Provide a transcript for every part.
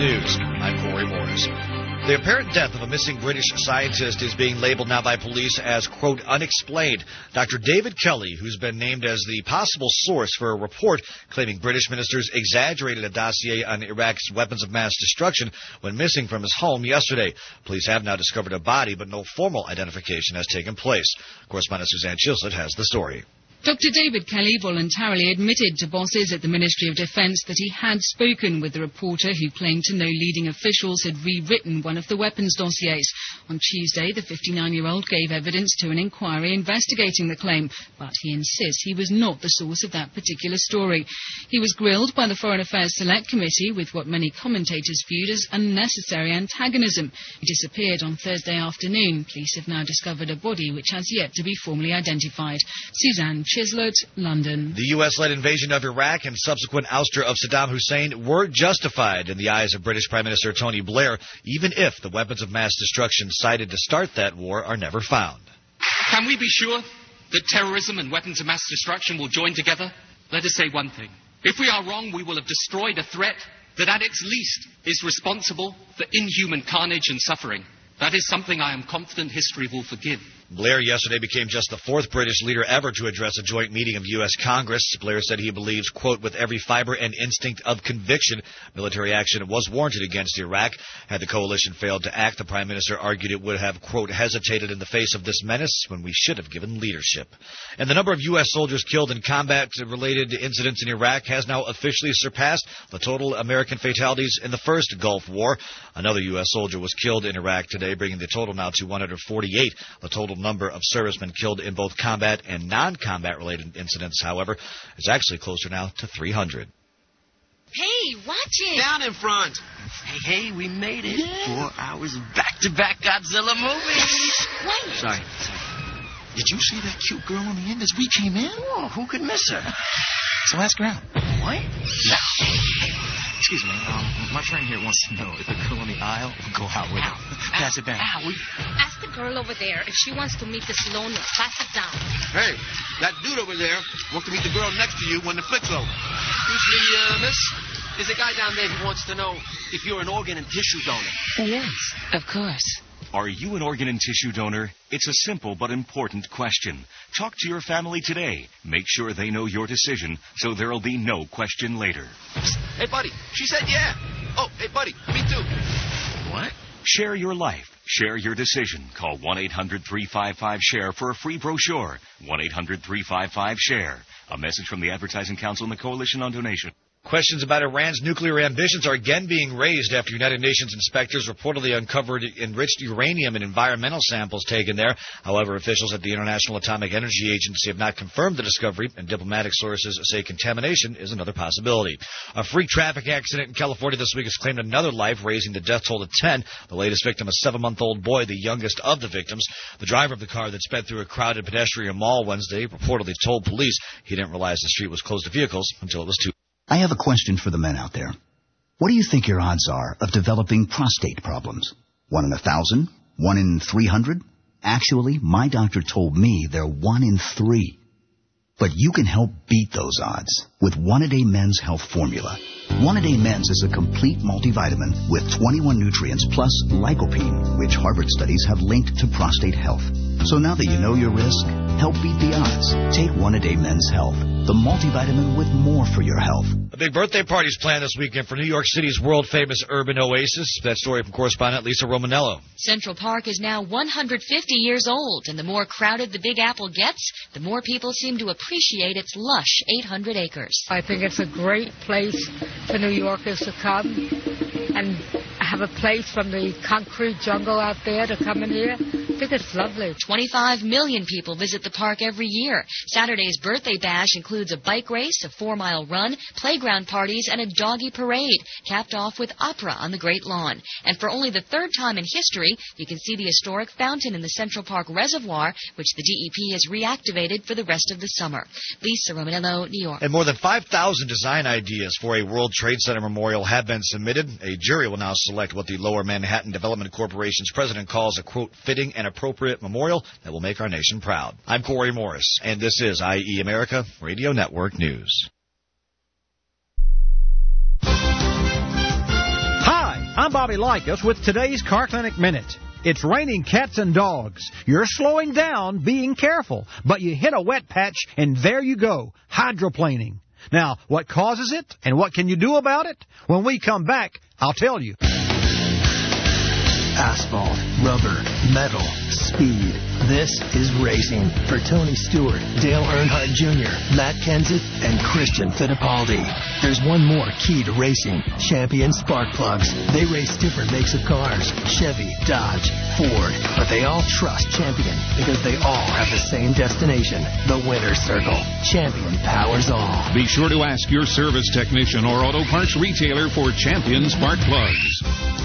News. I'm Corey Morris. The apparent death of a missing British scientist is being labeled now by police as, quote, unexplained. Dr. David Kelly, who's been named as the possible source for a report claiming British ministers exaggerated a dossier on Iraq's weapons of mass destruction, went missing from his home yesterday. Police have now discovered a body, but no formal identification has taken place. Correspondent Suzanne Chilsett has the story. Dr. David Kelly voluntarily admitted to bosses at the Ministry of Defence that he had spoken with the reporter who claimed to know leading officials had rewritten one of the weapons dossiers. On Tuesday, the 59-year-old gave evidence to an inquiry investigating the claim, but he insists he was not the source of that particular story. He was grilled by the Foreign Affairs Select Committee with what many commentators viewed as unnecessary antagonism. He disappeared on Thursday afternoon. Police have now discovered a body which has yet to be formally identified. Suzanne Chislett, London. The U.S.-led invasion of Iraq and subsequent ouster of Saddam Hussein were justified in the eyes of British Prime Minister Tony Blair, even if the weapons of mass destruction cited to start that war are never found. Can we be sure that terrorism and weapons of mass destruction will join together? Let us say one thing. If we are wrong, we will have destroyed a threat that at its least is responsible for inhuman carnage and suffering. That is something I am confident history will forgive. Blair yesterday became just the fourth British leader ever to address a joint meeting of U.S. Congress. Blair said he believes, quote, with every fiber and instinct of conviction, military action was warranted against Iraq. Had the coalition failed to act, the Prime Minister argued it would have, quote, hesitated in the face of this menace when we should have given leadership. And the number of U.S. soldiers killed in combat-related incidents in Iraq has now officially surpassed the total American fatalities in the first Gulf War. Another U.S. soldier was killed in Iraq today, bringing the total now to 148. The total number of servicemen killed in both combat and non-combat related incidents, however, is actually closer now to 300. Hey, watch it! Down in front! Hey, we made it. Yeah. 4 hours of back-to-back Godzilla movies. Wait! Sorry. Did you see that cute girl on the end as we came in? Oh, who could miss her? So ask her out. What? No. Excuse me, my friend here wants to know if the girl on the aisle will go out with her. Pass it down. Ask the girl over there if she wants to meet the Sloan. Pass it down. Hey, that dude over there wants to meet the girl next to you when the flick's over. Excuse me, miss? There's a guy down there who wants to know if you're an organ and tissue donor. Yes, of course. Are you an organ and tissue donor? It's a simple but important question. Talk to your family today. Make sure they know your decision so there'll be no question later. Hey, buddy, she said yeah. Oh, hey, buddy, me too. What? Share your life. Share your decision. Call 1-800-355-SHARE for a free brochure. 1-800-355-SHARE. A message from the Advertising Council and the Coalition on Donation. Questions about Iran's nuclear ambitions are again being raised after United Nations inspectors reportedly uncovered enriched uranium in environmental samples taken there. However, officials at the International Atomic Energy Agency have not confirmed the discovery, and diplomatic sources say contamination is another possibility. A freak traffic accident in California this week has claimed another life, raising the death toll to 10. The latest victim, a 7-month-old boy, the youngest of the victims. The driver of the car that sped through a crowded pedestrian mall Wednesday reportedly told police he didn't realize the street was closed to vehicles until it was too late. I have a question for the men out there. What do you think your odds are of developing prostate problems? 1 in 1,000? 1 in 300? Actually, my doctor told me they're 1 in 3. But you can help beat those odds with One-A-Day Men's Health Formula. One-A-Day Men's is a complete multivitamin with 21 nutrients plus lycopene, which Harvard studies have linked to prostate health. So now that you know your risk, help beat the odds. Take One-A-Day Men's Health, the multivitamin with more for your health. A big birthday party is planned this weekend for New York City's world-famous urban oasis. That story from correspondent Lisa Romanello. Central Park is now 150 years old, and the more crowded the Big Apple gets, the more people seem to appreciate its lush 800 acres. I think it's a great place for New Yorkers to come and have a place from the concrete jungle out there to come in here. I think it's lovely. 25 million people visit the park every year. Saturday's birthday bash includes a bike race, a 4-mile run, playground parties, and a doggy parade, capped off with opera on the Great Lawn. And for only the third time in history, you can see the historic fountain in the Central Park Reservoir, which the DEP has reactivated for the rest of the summer. Lisa Romanello, New York. And more than 5,000 design ideas for a World Trade Center memorial have been submitted. A jury will now select what the Lower Manhattan Development Corporation's president calls a, quote, fitting and appropriate memorial that will make our nation proud. I'm Corey Morris, and this is IE America Radio Network News. Hi, I'm Bobby Likas with today's Car Clinic Minute. It's raining cats and dogs. You're slowing down, being careful, but you hit a wet patch, and there you go, hydroplaning. Now, what causes it, and what can you do about it? When we come back, I'll tell you. Asphalt, rubber, metal, speed. This is racing for Tony Stewart, Dale Earnhardt Jr., Matt Kenseth, and Christian Fittipaldi. There's one more key to racing: Champion spark plugs. They race different makes of cars: Chevy, Dodge, Ford, but they all trust Champion because they all have the same destination, the winner's circle. Champion powers all. Be sure to ask your service technician or auto parts retailer for Champion spark plugs.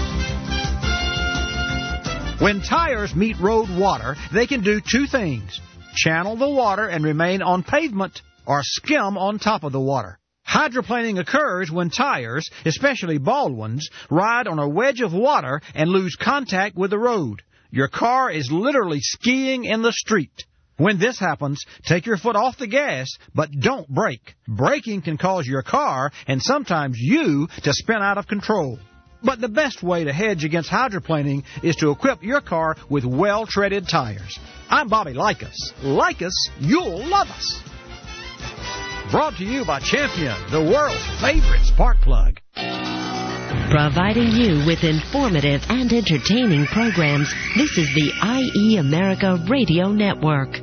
When tires meet road water, they can do two things: channel the water and remain on pavement, or skim on top of the water. Hydroplaning occurs when tires, especially bald ones, ride on a wedge of water and lose contact with the road. Your car is literally skiing in the street. When this happens, take your foot off the gas, but don't brake. Braking can cause your car, and sometimes you, to spin out of control. But the best way to hedge against hydroplaning is to equip your car with well-treaded tires. I'm Bobby Likas. Like us, you'll love us. Brought to you by Champion, the world's favorite spark plug. Providing you with informative and entertaining programs, this is the IE America Radio Network.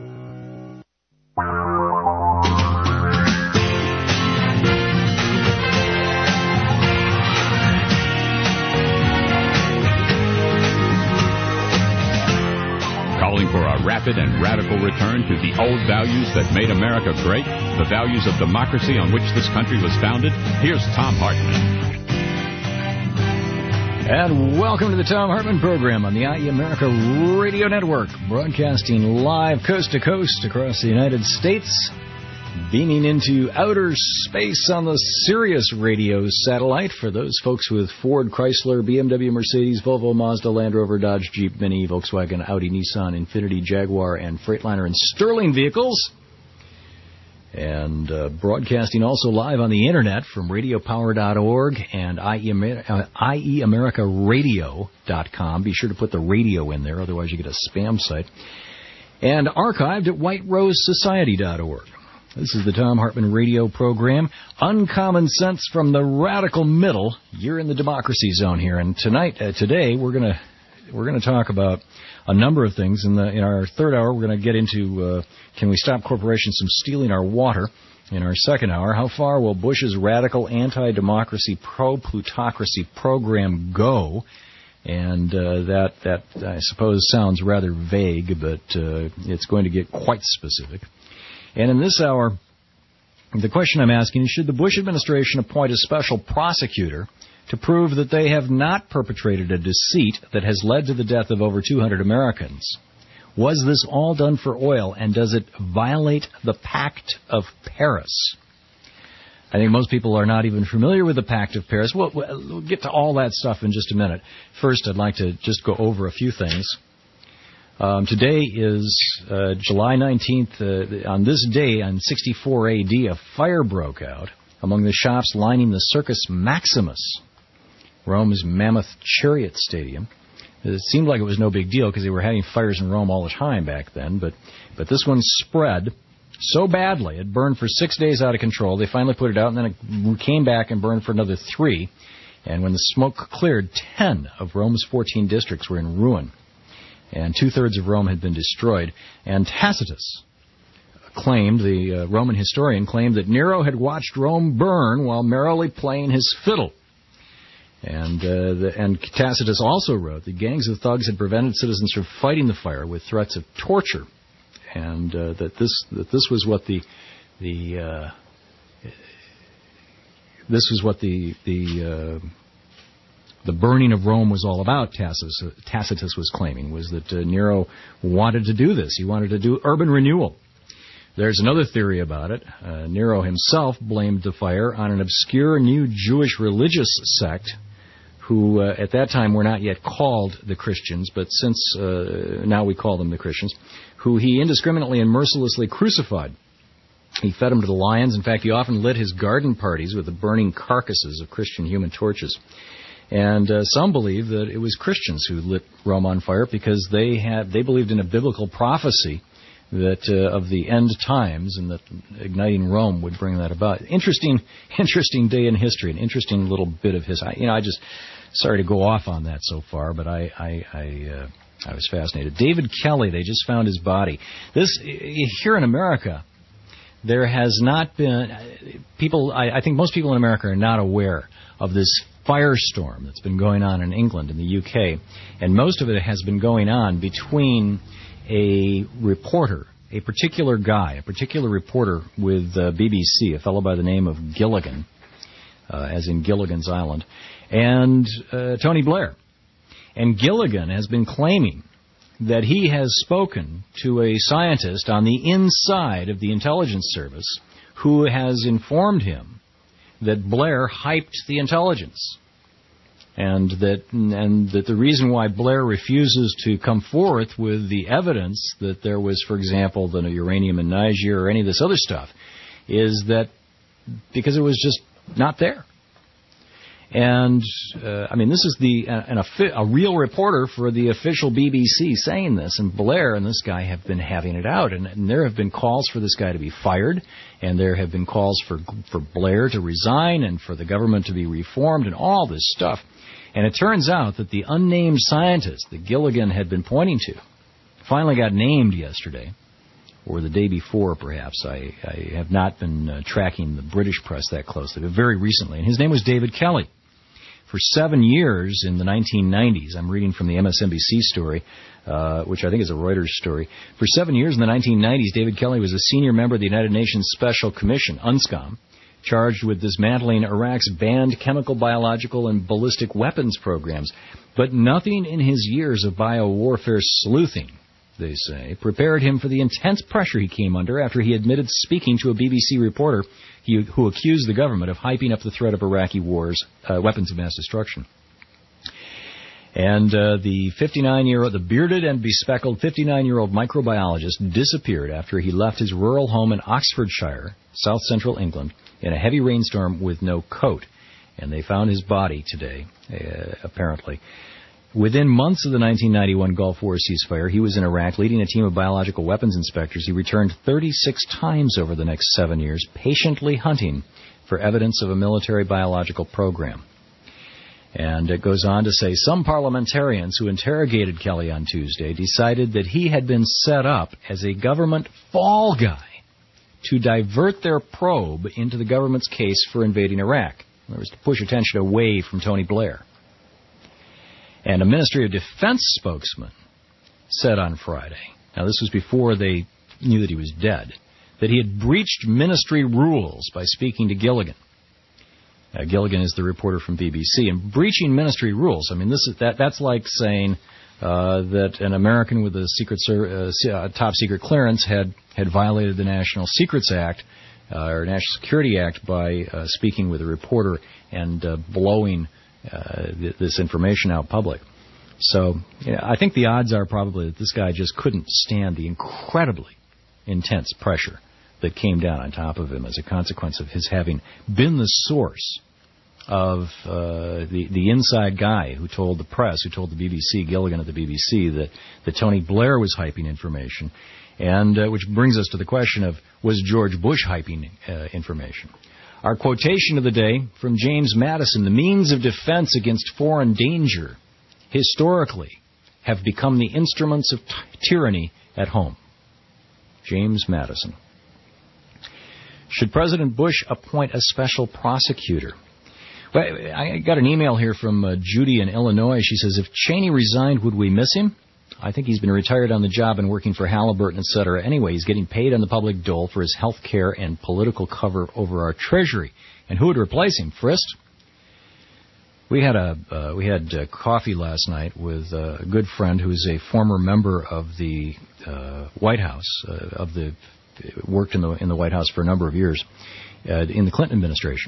Calling for a rapid and radical return to the old values that made America great, the values of democracy on which this country was founded. Here's Thom Hartmann. And welcome to the Thom Hartmann program on the IE America Radio Network, broadcasting live coast to coast across the United States, beaming into outer space on the Sirius Radio satellite for those folks with Ford, Chrysler, BMW, Mercedes, Volvo, Mazda, Land Rover, Dodge, Jeep, Mini, Volkswagen, Audi, Nissan, Infiniti, Jaguar, and Freightliner and Sterling vehicles. And broadcasting also live on the internet from radiopower.org and IEAmericaRadio.com. Be sure to put the radio in there, otherwise you get a spam site. And archived at whiterosesociety.org. This is the Thom Hartmann radio program. Uncommon sense from the radical middle. You're in the democracy zone here. And today, we're going to talk about a number of things. In our third hour, we're going to get into can we stop corporations from stealing our water? In our second hour, how far will Bush's radical anti-democracy, pro-plutocracy program go? And that I suppose sounds rather vague, but it's going to get quite specific. And in this hour, the question I'm asking is, should the Bush administration appoint a special prosecutor to prove that they have not perpetrated a deceit that has led to the death of over 200 Americans? Was this all done for oil, and does it violate the Pact of Paris? I think most people are not even familiar with the Pact of Paris. We'll get to all that stuff in just a minute. First, I'd like to just go over a few things. Today is July 19th. On this day, on 64 A.D., a fire broke out among the shops lining the Circus Maximus, Rome's mammoth chariot stadium. It seemed like it was no big deal because they were having fires in Rome all the time back then, but this one spread so badly, it burned for 6 days out of control. They finally put it out, and then it came back and burned for another 3. And when the smoke cleared, 10 of Rome's 14 districts were in ruin, and 2/3 of Rome had been destroyed. And Tacitus claimed, the Roman historian claimed, that Nero had watched Rome burn while merrily playing his fiddle. And Tacitus also wrote that gangs of thugs had prevented citizens from fighting the fire with threats of torture, and that this was what the burning of Rome was all about. Tacitus was claiming was that Nero wanted to do this. He wanted to do urban renewal. There's another theory about it. Nero himself blamed the fire on an obscure new Jewish religious sect who at that time were not yet called the Christians, but since now we call them the Christians, who he indiscriminately and mercilessly crucified. He fed them to the lions. In fact, he often lit his garden parties with the burning carcasses of Christian human torches. And some believe that it was Christians who lit Rome on fire because they believed in a biblical prophecy that of the end times, and that igniting Rome would bring that about. Interesting day in history, an interesting little bit of history. I just sorry to go off on that so far, but I was fascinated. David Kelly, they just found his body. This here in America, there has not been people. I think most people in America are not aware of this firestorm that's been going on in England and the UK, and most of it has been going on between a reporter, a particular reporter with BBC, a fellow by the name of Gilligan, as in Gilligan's Island, and Tony Blair. And Gilligan has been claiming that he has spoken to a scientist on the inside of the intelligence service who has informed him that Blair hyped the intelligence. And that the reason why Blair refuses to come forth with the evidence that there was, for example, the uranium in Niger or any of this other stuff, is that because it was just not there. And this is a real reporter for the official BBC saying this, and Blair and this guy have been having it out, and there have been calls for this guy to be fired, and there have been calls for Blair to resign and for the government to be reformed and all this stuff. And it turns out that the unnamed scientist that Gilligan had been pointing to finally got named yesterday, or the day before, perhaps. I have not been tracking the British press that closely, but very recently. And his name was David Kelly. For 7 years in the 1990s, I'm reading from the MSNBC story, which I think is a Reuters story. For 7 years in the 1990s, David Kelly was a senior member of the United Nations Special Commission, UNSCOM, charged with dismantling Iraq's banned chemical, biological, and ballistic weapons programs. But nothing in his years of biowarfare sleuthing, they say, prepared him for the intense pressure he came under after he admitted speaking to a BBC reporter who accused the government of hyping up the threat of Iraqi wars, weapons of mass destruction. And the bearded and bespectacled 59-year-old microbiologist disappeared after he left his rural home in Oxfordshire, south-central England, in a heavy rainstorm with no coat. And they found his body today, apparently. Within months of the 1991 Gulf War ceasefire, he was in Iraq leading a team of biological weapons inspectors. He returned 36 times over the next 7 years, patiently hunting for evidence of a military biological program. And it goes on to say, some parliamentarians who interrogated Kelly on Tuesday decided that he had been set up as a government fall guy to divert their probe into the government's case for invading Iraq. That was to push attention away from Tony Blair. And a Ministry of Defense spokesman said on Friday, now this was before they knew that he was dead, that he had breached ministry rules by speaking to Gilligan. Gilligan is the reporter from BBC. And breaching ministry rules, that's like saying that an American with a top secret clearance had violated the National Secrets Act or National Security Act by speaking with a reporter and blowing this information out public. So I think the odds are probably that this guy just couldn't stand the incredibly intense pressure that came down on top of him as a consequence of his having been the source of the inside guy who told the press, who told the BBC, Gilligan at the BBC, that Tony Blair was hyping information, and which brings us to the question of, was George Bush hyping information? Our quotation of the day from James Madison: the means of defense against foreign danger historically have become the instruments of tyranny at home. James Madison. Should President Bush appoint a special prosecutor? Well, I got an email here from Judy in Illinois. She says, if Cheney resigned, would we miss him? I think he's been retired on the job and working for Halliburton, etc. Anyway, he's getting paid on the public dole for his health care and political cover over our Treasury. And who would replace him? Frist? We had coffee last night with a good friend who's a former member of the White House, worked in the White House for a number of years in the Clinton administration.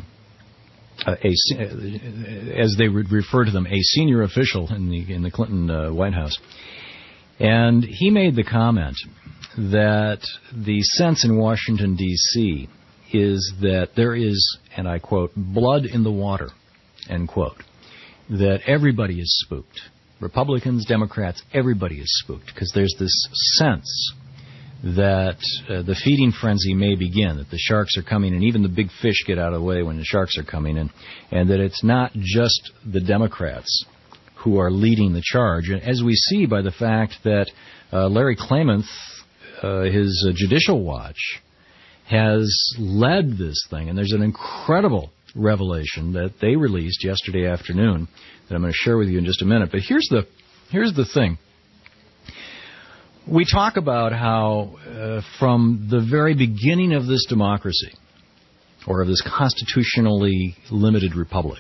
As they would refer to them, a senior official in the Clinton White House. And he made the comment that the sense in Washington, D.C. is that there is, and I quote, blood in the water, end quote. that everybody is spooked. Republicans, Democrats, everybody is spooked because there's this sense that the feeding frenzy may begin, that the sharks are coming and even the big fish get out of the way when the sharks are coming in, and that it's not just the Democrats who are leading the charge. And as we see by the fact that Larry Klamath, his Judicial Watch, has led this thing, and there's an incredible revelation that they released yesterday afternoon that I'm going to share with you in just a minute. But here's the thing. We talk about how from the very beginning of this democracy, or of this constitutionally limited republic,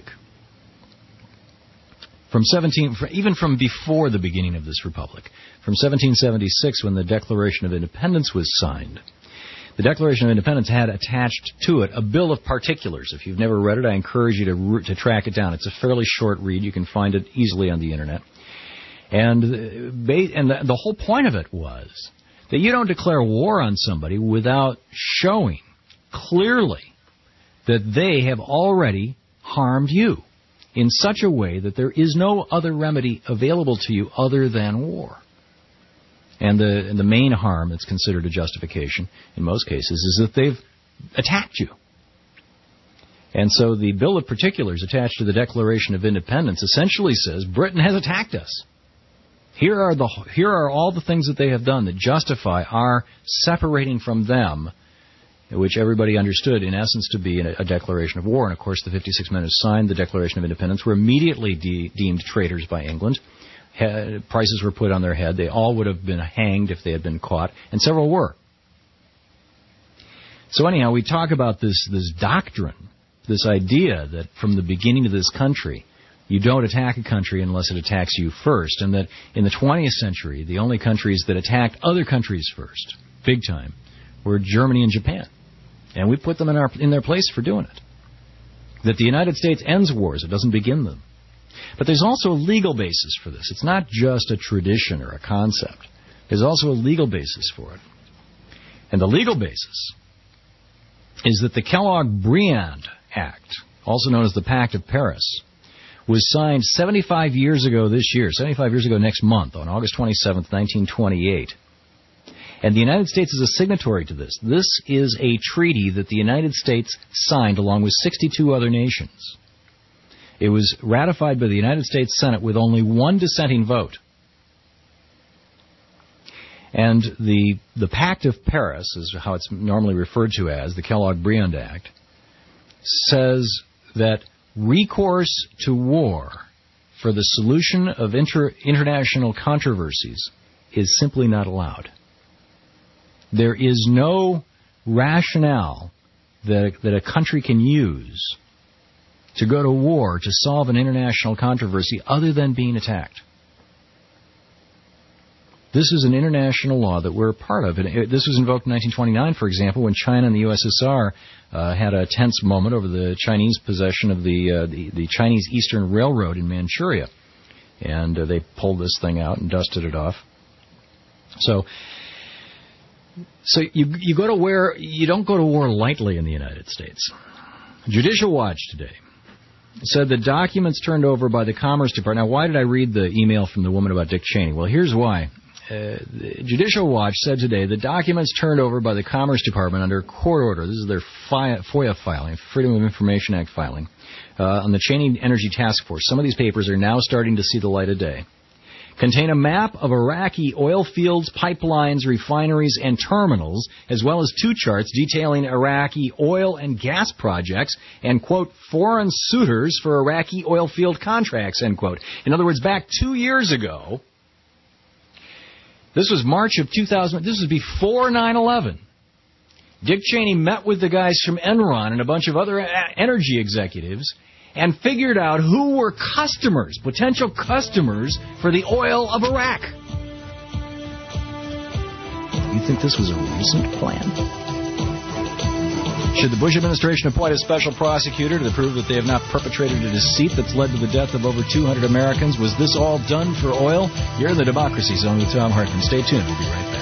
even from before the beginning of this republic, from 1776 when the Declaration of Independence was signed, the Declaration of Independence had attached to it a bill of particulars. If you've never read it, I encourage you to track it down. It's a fairly short read. You can find it easily on the Internet. And the whole point of it was that you don't declare war on somebody without showing clearly that they have already harmed you in such a way that there is no other remedy available to you other than war. And the main harm that's considered a justification in most cases is that they've attacked you. And so the Bill of Particulars attached to the Declaration of Independence essentially says Britain has attacked us. Here are all the things that they have done that justify our separating from them, which everybody understood in essence to be a declaration of war. And of course the 56 men who signed the Declaration of Independence were immediately deemed traitors by England. Prices were put on their head. They all would have been hanged if they had been caught, and several were. So anyhow, we talk about this doctrine, this idea that from the beginning of this country, you don't attack a country unless it attacks you first, and that in the 20th century, the only countries that attacked other countries first, big time, were Germany and Japan. And we put them in their place for doing it. That the United States ends wars, it doesn't begin them. But there's also a legal basis for this. It's not just a tradition or a concept. There's also a legal basis for it. And the legal basis is that the Kellogg-Briand Act, also known as the Pact of Paris, was signed 75 years ago this year, 75 years ago next month, on August 27th, 1928. And the United States is a signatory to this. This is a treaty that the United States signed along with 62 other nations. It was ratified by the United States Senate with only one dissenting vote. And the Pact of Paris, is how it's normally referred to as, the Kellogg-Briand Act, says that recourse to war for the solution of international controversies is simply not allowed. There is no rationale that a country can use to go to war to solve an international controversy other than being attacked. This is an international law that we're a part of. And this was invoked in 1929, for example, when China and the USSR had a tense moment over the Chinese possession of the Chinese Eastern Railroad in Manchuria. And they pulled this thing out and dusted it off. So you go to war. You don't go to war lightly in the United States. Judicial Watch today said the documents turned over by the Commerce Department. Now, why did I read the email from the woman about Dick Cheney? Well, here's why. Judicial Watch said today the documents turned over by the Commerce Department under court order, this is their FOIA filing, Freedom of Information Act filing, on the Cheney Energy Task Force. Some of these papers are now starting to see the light of day. Contain a map of Iraqi oil fields, pipelines, refineries, and terminals, as well as two charts detailing Iraqi oil and gas projects and, quote, foreign suitors for Iraqi oil field contracts, end quote. In other words, back 2 years ago, this was March of 2000, this was before 9/11. Dick Cheney met with the guys from Enron and a bunch of other energy executives and figured out who were customers, potential customers for the oil of Iraq. You think this was a recent plan? Should the Bush administration appoint a special prosecutor to prove that they have not perpetrated a deceit that's led to the death of over 200 Americans? Was this all done for oil? You're in the Democracy Zone with Thom Hartmann. Stay tuned. We'll be right back.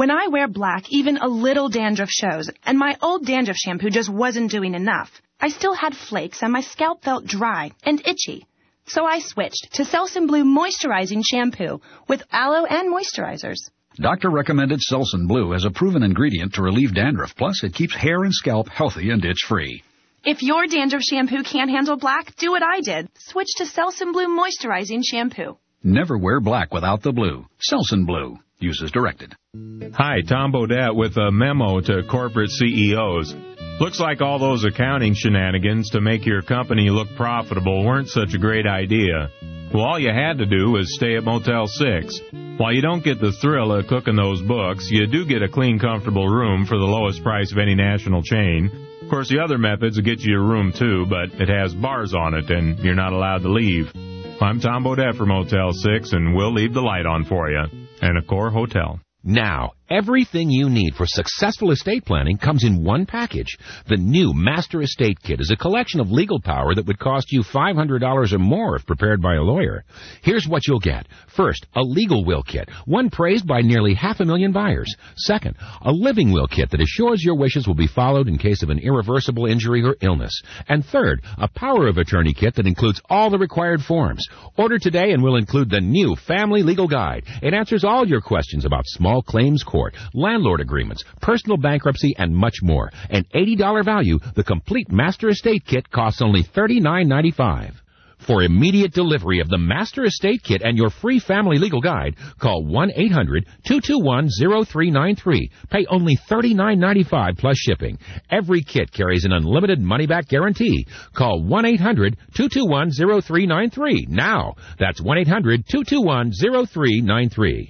When I wear black, even a little dandruff shows, and my old dandruff shampoo just wasn't doing enough. I still had flakes, and my scalp felt dry and itchy. So I switched to Selsun Blue Moisturizing Shampoo with aloe and moisturizers. Doctor recommended Selsun Blue as a proven ingredient to relieve dandruff. Plus, it keeps hair and scalp healthy and itch-free. If your dandruff shampoo can't handle black, do what I did. Switch to Selsun Blue Moisturizing Shampoo. Never wear black without the blue. Selsun Blue. Use as directed. Hi, Tom Bodette with a memo to corporate CEOs. Looks like all those accounting shenanigans to make your company look profitable weren't such a great idea. Well, all you had to do was stay at Motel 6. While you don't get the thrill of cooking those books, you do get a clean, comfortable room for the lowest price of any national chain. Of course, the other methods will get you your room, too, but it has bars on it, and you're not allowed to leave. I'm Tom Bodette for Motel 6, and we'll leave the light on for you. And Accor Hotel. Now, everything you need for successful estate planning comes in one package. The new Master Estate Kit is a collection of legal power that would cost you $500 or more if prepared by a lawyer. Here's what you'll get. First, a legal will kit, one praised by nearly 500,000 buyers. Second, a living will kit that assures your wishes will be followed in case of an irreversible injury or illness. And third, a power of attorney kit that includes all the required forms. Order today and we'll include the new Family Legal Guide. It answers all your questions about small claims court, landlord agreements, personal bankruptcy, and much more. An $80 value, the complete Master Estate Kit costs only $39.95. For immediate delivery of the Master Estate Kit and your free Family Legal Guide, call 1-800-221-0393. Pay only $39.95 plus shipping. Every kit carries an unlimited money-back guarantee. Call 1-800-221-0393 now. That's 1-800-221-0393.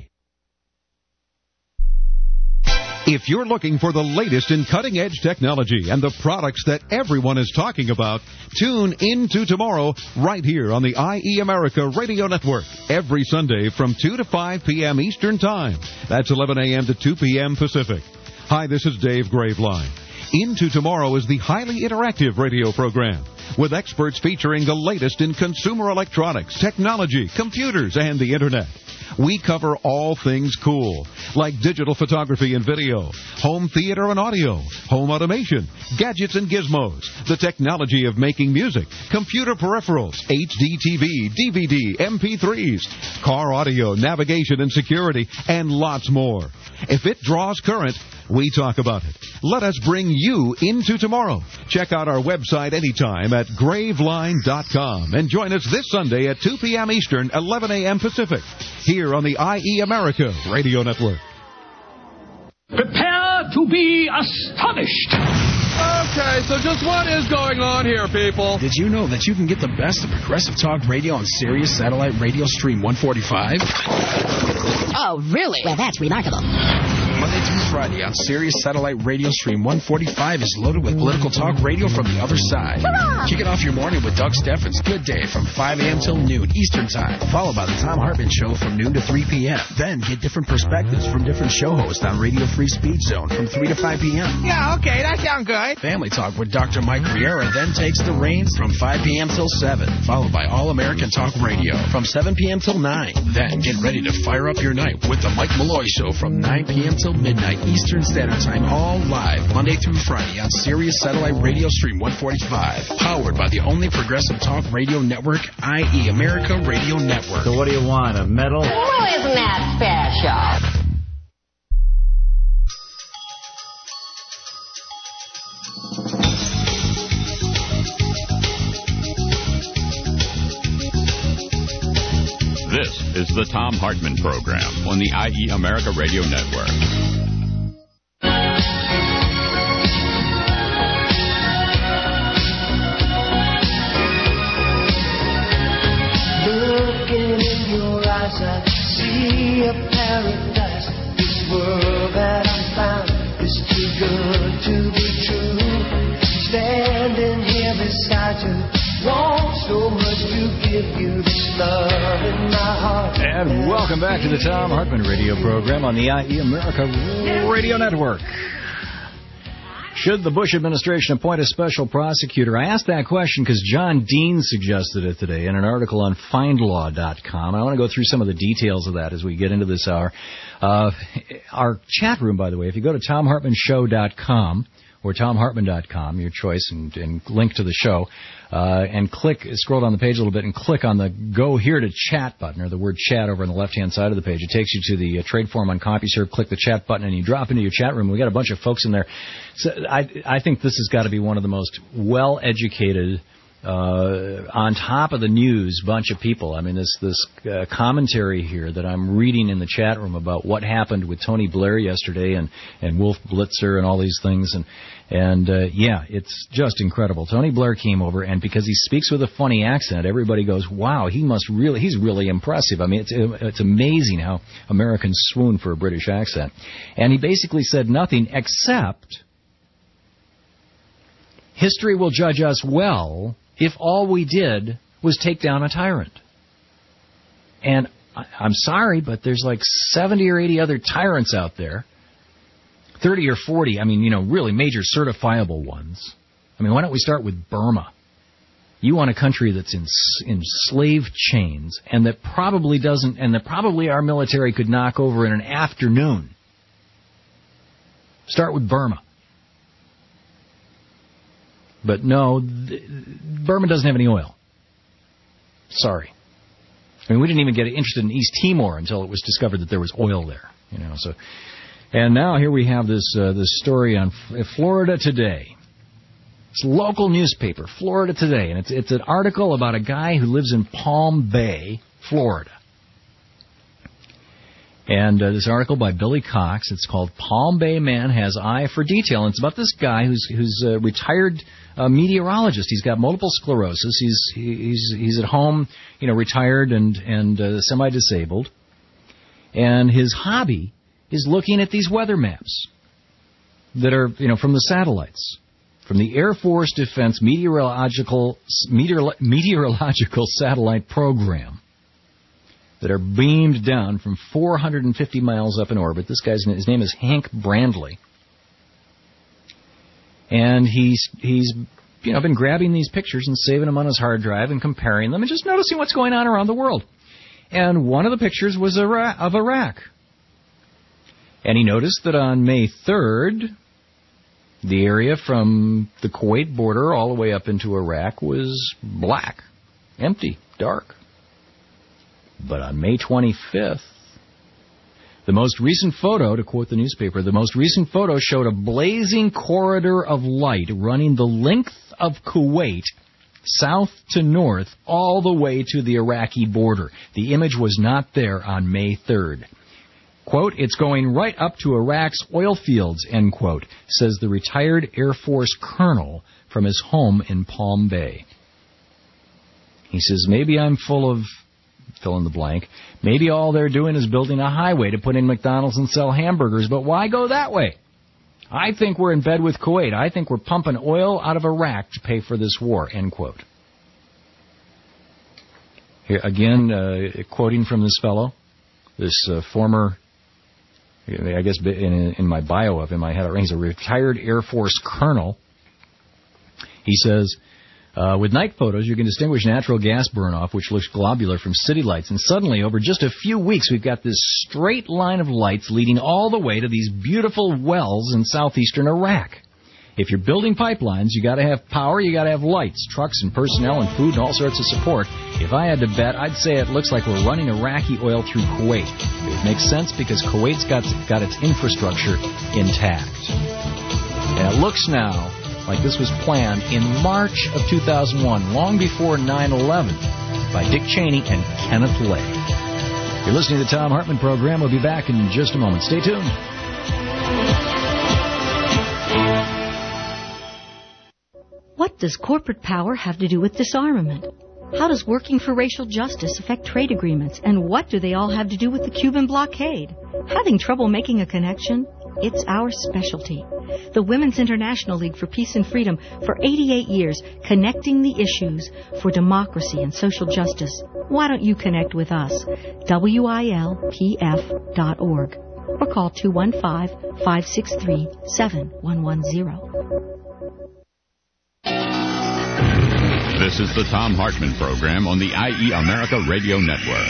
If you're looking for the latest in cutting-edge technology and the products that everyone is talking about, tune into tomorrow right here on the IE America Radio Network every Sunday from 2 to 5 p.m. Eastern Time. That's 11 a.m. to 2 p.m. Pacific. Hi, this is Dave Graveline. Into Tomorrow is the highly interactive radio program with experts featuring the latest in consumer electronics, technology, computers, and the Internet. We cover all things cool, like digital photography and video, home theater and audio, home automation, gadgets and gizmos, the technology of making music, computer peripherals, HD TV, DVD, MP3s, car audio, navigation and security, and lots more. If it draws current, we talk about it. Let us bring you into tomorrow. Check out our website anytime at graveline.com and join us this Sunday at 2 p.m. Eastern, 11 a.m. Pacific, here on the IE America Radio Network. Prepare to be astonished. Okay, so just what is going on here, people? Did you know that you can get the best of Progressive Talk Radio on Sirius Satellite Radio Stream 145? Oh, really? Well, that's remarkable. Monday through Friday on Sirius Satellite Radio Stream 145 is loaded with political talk radio from the other side. Hurrah! Kick it off your morning with Doug Steffens' Good Day from 5 a.m. till noon Eastern Time, followed by the Tom Hartman Show from noon to 3 p.m. Then get different perspectives from different show hosts on Radio Free Speech Zone from 3 to 5 p.m. Yeah, okay, that sounds good. Family Talk with Dr. Mike Riera then takes the reins from 5 p.m. till 7, followed by All American Talk Radio from 7 p.m. till 9. Then get ready to fire up your night with the Mike Malloy Show from 9 p.m. till midnight Eastern Standard Time, all live Monday through Friday on Sirius Satellite Radio Stream 145, powered by the only progressive talk radio network, IE America Radio Network. So what do you want, a medal? Well, isn't that special? This is the Tom Hartman Program on the IE America Radio Network. Looking in your eyes, I see a paradise. This world that I found is too good to be true. Standing here beside you, want so much to give you this love in my heart. And welcome back to the Tom Hartman Radio Program on the IE America Radio Network. Should the Bush administration appoint a special prosecutor? I asked that question because John Dean suggested it today in an article on findlaw.com. I want to go through some of the details of that as we get into this hour. Our chat room, by the way, if you go to TomHartmanShow.com or TomHartman.com, your choice, and link to the show, and scroll down the page a little bit and click on the Go Here to Chat button, or the word chat over on the left-hand side of the page. It takes you to the trade form on CompuServe. Click the chat button, and you drop into your chat room. We got a bunch of folks in there. So I think this has got to be one of the most well-educated, on top of the news bunch of people. I mean, this commentary here that I'm reading in the chat room about what happened with Tony Blair yesterday and Wolf Blitzer and all these things. And it's just incredible. Tony Blair came over, and because he speaks with a funny accent, everybody goes, wow, he's really impressive. I mean, it's amazing how Americans swoon for a British accent. And he basically said nothing except, history will judge us well if all we did was take down a tyrant. And I'm sorry, but there's like 70 or 80 other tyrants out there. 30 or 40, really major certifiable ones. I mean, why don't we start with Burma? You want a country that's in slave chains and that probably our military could knock over in an afternoon. Start with Burma. But no, Burma doesn't have any oil. Sorry. I mean, we didn't even get interested in East Timor until it was discovered that there was oil there. So, and now here we have this story on Florida Today. It's a local newspaper, Florida Today, and it's an article about a guy who lives in Palm Bay, Florida. And this article by Billy Cox, it's called "Palm Bay Man Has Eye for Detail." And it's about this guy who's a retired meteorologist. He's got multiple sclerosis. He's at home, retired and semi-disabled. And his hobby is looking at these weather maps that are, from the satellites, from the Air Force Defense Meteorological Satellite Program, that are beamed down from 450 miles up in orbit. His name is Hank Brandley. And he's been grabbing these pictures and saving them on his hard drive and comparing them and just noticing what's going on around the world. And one of the pictures was of Iraq. And he noticed that on May 3rd, the area from the Kuwait border all the way up into Iraq was black, empty, dark. But on May 25th, the most recent photo, to quote the newspaper, the most recent photo showed a blazing corridor of light running the length of Kuwait, south to north, all the way to the Iraqi border. The image was not there on May 3rd. Quote, "It's going right up to Iraq's oil fields," end quote, says the retired Air Force colonel from his home in Palm Bay. He says, maybe I'm full of fill in the blank. Maybe all they're doing is building a highway to put in McDonald's and sell hamburgers, but why go that way? I think we're in bed with Kuwait. I think we're pumping oil out of Iraq to pay for this war, end quote. Here again, quoting from this fellow, this former, I guess in my bio of him, I had he's a retired Air Force colonel. He says, with night photos, you can distinguish natural gas burn-off, which looks globular, from city lights. And suddenly, over just a few weeks, we've got this straight line of lights leading all the way to these beautiful wells in southeastern Iraq. If you're building pipelines, you got to have power, you got to have lights, trucks and personnel and food and all sorts of support. If I had to bet, I'd say it looks like we're running Iraqi oil through Kuwait. It makes sense because Kuwait's got its infrastructure intact. And it looks now like this was planned in March of 2001, long before 9/11, by Dick Cheney and Kenneth Lay. You're listening to the Thom Hartmann Program. We'll be back in just a moment. Stay tuned. What does corporate power have to do with disarmament? How does working for racial justice affect trade agreements? And what do they all have to do with the Cuban blockade? Having trouble making a connection? It's our specialty. The Women's International League for Peace and Freedom, for 88 years, connecting the issues for democracy and social justice. Why don't you connect with us? WILPF.org. or call 215-563-7110. This is the Thom Hartmann Program on the IE America Radio Network.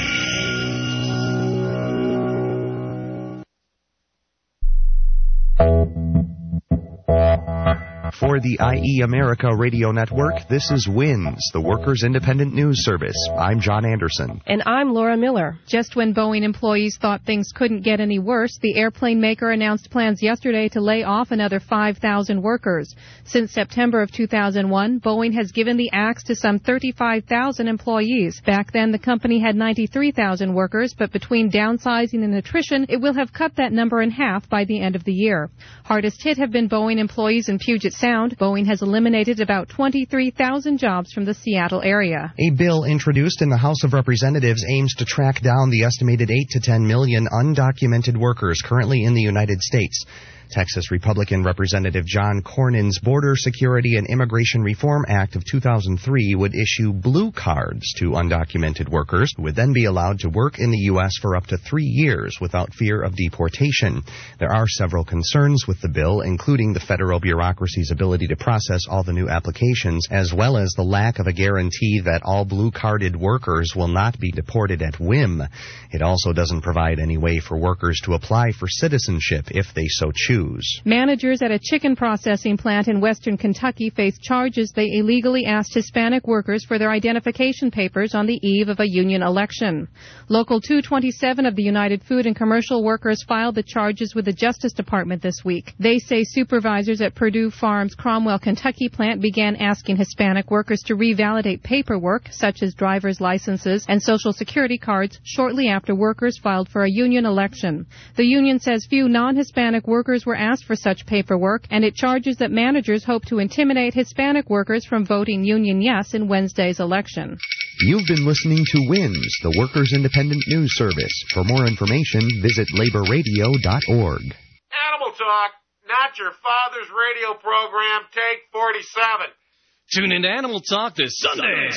For the IE America Radio Network, this is WINS, the Workers' Independent News Service. I'm John Anderson. And I'm Laura Miller. Just when Boeing employees thought things couldn't get any worse, the airplane maker announced plans yesterday to lay off another 5,000 workers. Since September of 2001, Boeing has given the axe to some 35,000 employees. Back then, the company had 93,000 workers, but between downsizing and attrition, it will have cut that number in half by the end of the year. Hardest hit have been Boeing employees in Puget Sound. Boeing has eliminated about 23,000 jobs from the Seattle area. A bill introduced in the House of Representatives aims to track down the estimated 8 to 10 million undocumented workers currently in the United States. Texas Republican Representative John Cornyn's Border Security and Immigration Reform Act of 2003 would issue blue cards to undocumented workers who would then be allowed to work in the U.S. for up to 3 years without fear of deportation. There are several concerns with the bill, including the federal bureaucracy's ability to process all the new applications, as well as the lack of a guarantee that all blue-carded workers will not be deported at whim. It also doesn't provide any way for workers to apply for citizenship if they so choose. Managers at a chicken processing plant in western Kentucky face charges they illegally asked Hispanic workers for their identification papers on the eve of a union election. Local 227 of the United Food and Commercial Workers filed the charges with the Justice Department this week. They say supervisors at Purdue Farms' Cromwell, Kentucky plant began asking Hispanic workers to revalidate paperwork, such as driver's licenses and Social Security cards, shortly after workers filed for a union election. The union says few non-Hispanic workers were asked for such paperwork, and it charges that managers hope to intimidate Hispanic workers from voting union yes in Wednesday's election. You've been listening to WINS, the Workers' Independent News Service. For more information, visit laborradio.org. Animal Talk, not your father's radio program, take 47. Tune into Animal Talk this Sunday.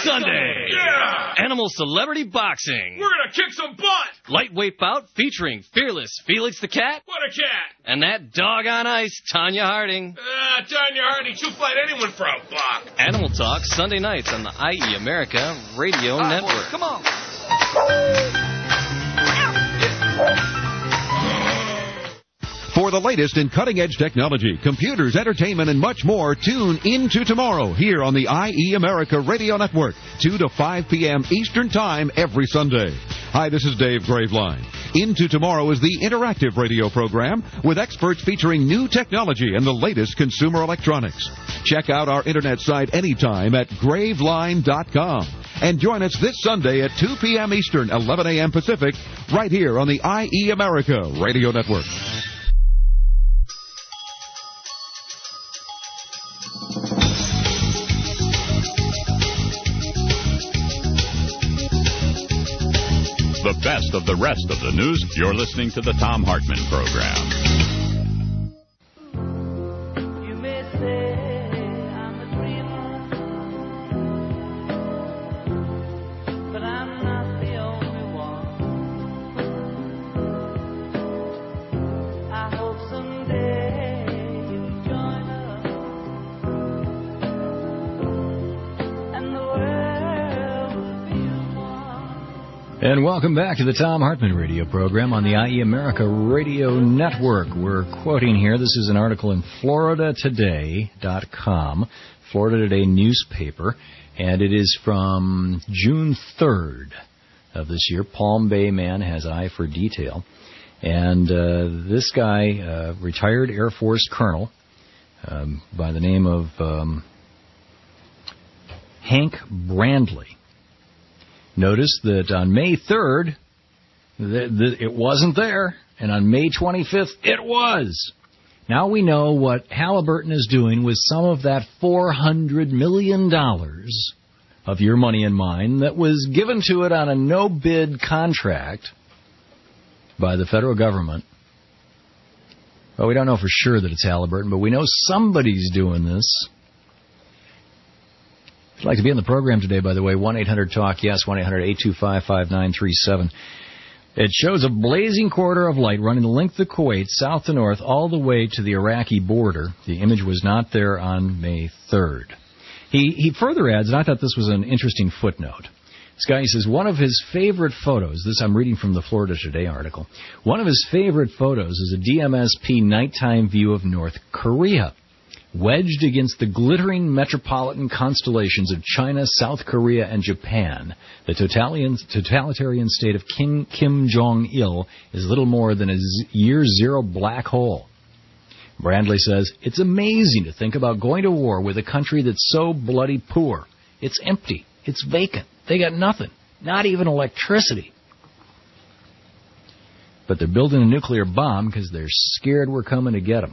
Yeah! Animal Celebrity Boxing. We're going to kick some butt. Lightweight bout featuring fearless Felix the Cat. What a cat. And that dog on ice, Tanya Harding. Tanya Harding, she'll fight anyone for a buck. Animal Talk, Sunday nights on the IE America Radio Network. Boys, come on. For the latest in cutting-edge technology, computers, entertainment, and much more, tune into tomorrow here on the IE America Radio Network, 2 to 5 p.m. Eastern Time every Sunday. Hi, this is Dave Graveline. Into Tomorrow is the interactive radio program with experts featuring new technology and the latest consumer electronics. Check out our internet site anytime at graveline.com. And join us this Sunday at 2 p.m. Eastern, 11 a.m. Pacific, right here on the IE America Radio Network. The best of the rest of the news. You're listening to the Thom Hartmann Program. You may say I'm a dreamer, but I'm not the only one. I hope someday you'll join us, and the world will be one. And welcome back to the Thom Hartmann Radio program on the IE America Radio Network. We're quoting here, this is an article in FloridaToday.com, Florida Today newspaper, and it is from June 3rd of this year. Palm Bay man has eye for detail. And this guy, retired Air Force colonel by the name of Hank Brandley, noticed that on May 3rd, it wasn't there, and on May 25th, it was. Now we know what Halliburton is doing with some of that $400 million of your money and mine that was given to it on a no-bid contract by the federal government. Well, we don't know for sure that it's Halliburton, but we know somebody's doing this. If you'd like to be on the program today, by the way, 1-800-TALK-YES, 1-800-825-5937. It shows a blazing corridor of light running the length of Kuwait, south to north, all the way to the Iraqi border. The image was not there on May 3rd. He further adds, and I thought this was an interesting footnote. This guy, he says, one of his favorite photos, this I'm reading from the Florida Today article, one of his favorite photos is a DMSP nighttime view of North Korea, wedged against the glittering metropolitan constellations of China, South Korea, and Japan. The totalitarian state of Kim Jong-il is little more than a year zero black hole. Brandley says, it's amazing to think about going to war with a country that's so bloody poor. It's empty. It's vacant. They got nothing. Not even electricity. But they're building a nuclear bomb because they're scared we're coming to get them.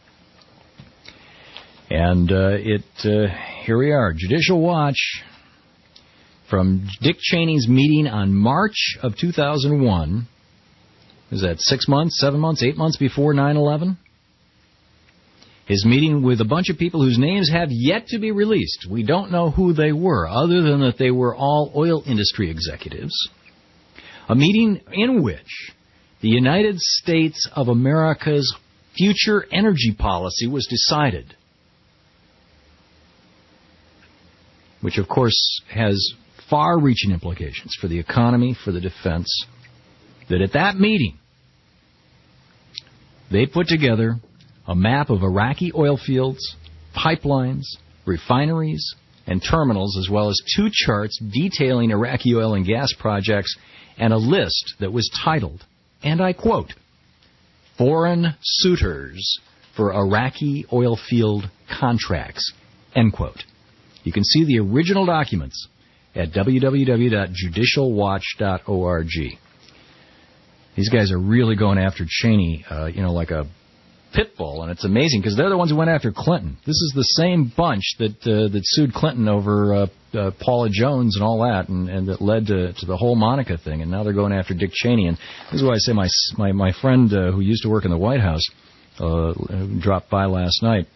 And here we are, Judicial Watch, from Dick Cheney's meeting on March of 2001. Was that 6 months, 7 months, 8 months before 9/11? His meeting with a bunch of people whose names have yet to be released. We don't know who they were, other than that they were all oil industry executives. A meeting in which the United States of America's future energy policy was decided, which, of course, has far-reaching implications for the economy, for the defense, that at that meeting, they put together a map of Iraqi oil fields, pipelines, refineries, and terminals, as well as 2 charts detailing Iraqi oil and gas projects, and a list that was titled, and I quote, Foreign Suitors for Iraqi Oil Field Contracts, end quote. You can see the original documents at www.judicialwatch.org. These guys are really going after Cheney, like a pit bull, and it's amazing because they're the ones who went after Clinton. This is the same bunch that sued Clinton over Paula Jones and all that, and that led to the whole Monica thing, and now they're going after Dick Cheney. And this is why I say my friend who used to work in the White House dropped by last night,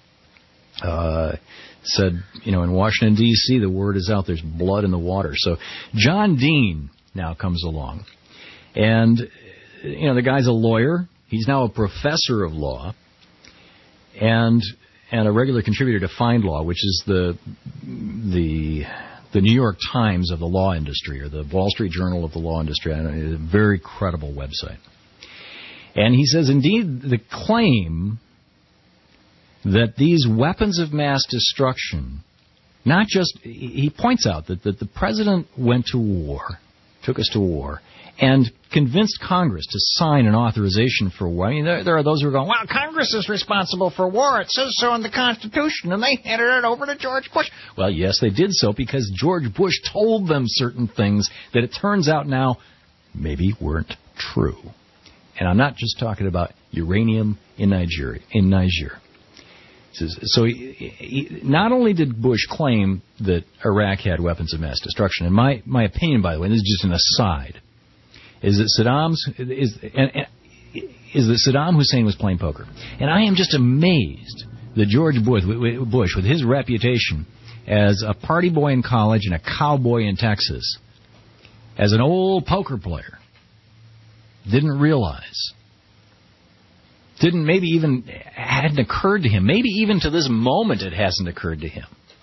said, in Washington, D.C., the word is out, there's blood in the water. So John Dean now comes along, and the guy's a lawyer. He's now a professor of law and a regular contributor to Find Law, which is the New York Times of the law industry, or the Wall Street Journal of the law industry. It's a very credible website. And he says, indeed, the claim that these weapons of mass destruction, not just, he points out that the president went to war, took us to war, and convinced Congress to sign an authorization for war. I mean, there are those who are going, well, Congress is responsible for war. It says so in the Constitution, and they handed it over to George Bush. Well, yes, they did so because George Bush told them certain things that it turns out now maybe weren't true. And I'm not just talking about uranium in Niger. So not only did Bush claim that Iraq had weapons of mass destruction, and my opinion, by the way, and this is just an aside, is that Saddam Hussein was playing poker. And I am just amazed that George Bush, with his reputation as a party boy in college and a cowboy in Texas, as an old poker player, didn't realize, hadn't occurred to him, maybe even to this moment it hasn't occurred to him,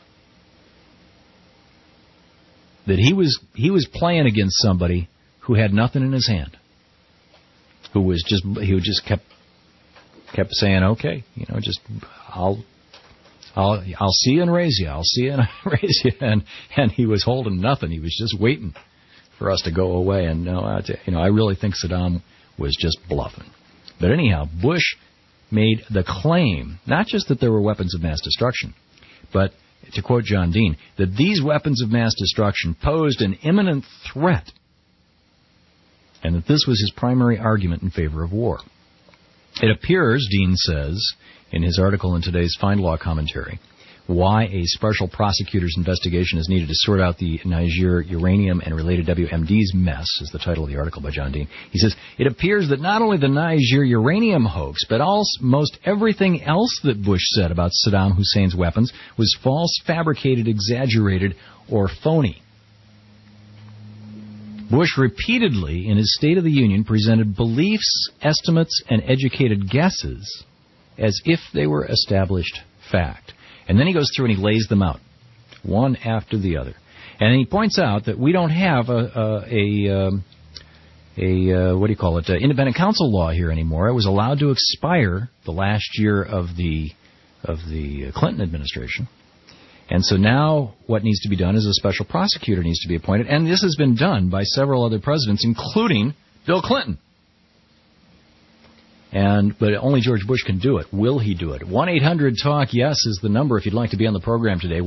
that he was playing against somebody who had nothing in his hand, who just kept saying, okay, I'll see you and raise you, I'll see you and raise you, and he was holding nothing. He was just waiting for us to go away. And I really think Saddam was just bluffing. But anyhow, Bush made the claim, not just that there were weapons of mass destruction, but, to quote John Dean, that these weapons of mass destruction posed an imminent threat, and that this was his primary argument in favor of war. It appears, Dean says, in his article in today's Find Law commentary, why a special prosecutor's investigation is needed to sort out the Niger uranium and related WMD's mess, is the title of the article by John Dean. He says, it appears that not only the Niger uranium hoax, but most everything else that Bush said about Saddam Hussein's weapons was false, fabricated, exaggerated, or phony. Bush repeatedly, in his State of the Union, presented beliefs, estimates, and educated guesses as if they were established fact. And then he goes through and he lays them out, one after the other. And he points out that we don't have independent counsel law here anymore. It was allowed to expire the last year of the Clinton administration. And so now what needs to be done is a special prosecutor needs to be appointed. And this has been done by several other presidents, including Bill Clinton. But only George Bush can do it. Will he do it? 1-800-TALK-YES is the number if you'd like to be on the program today.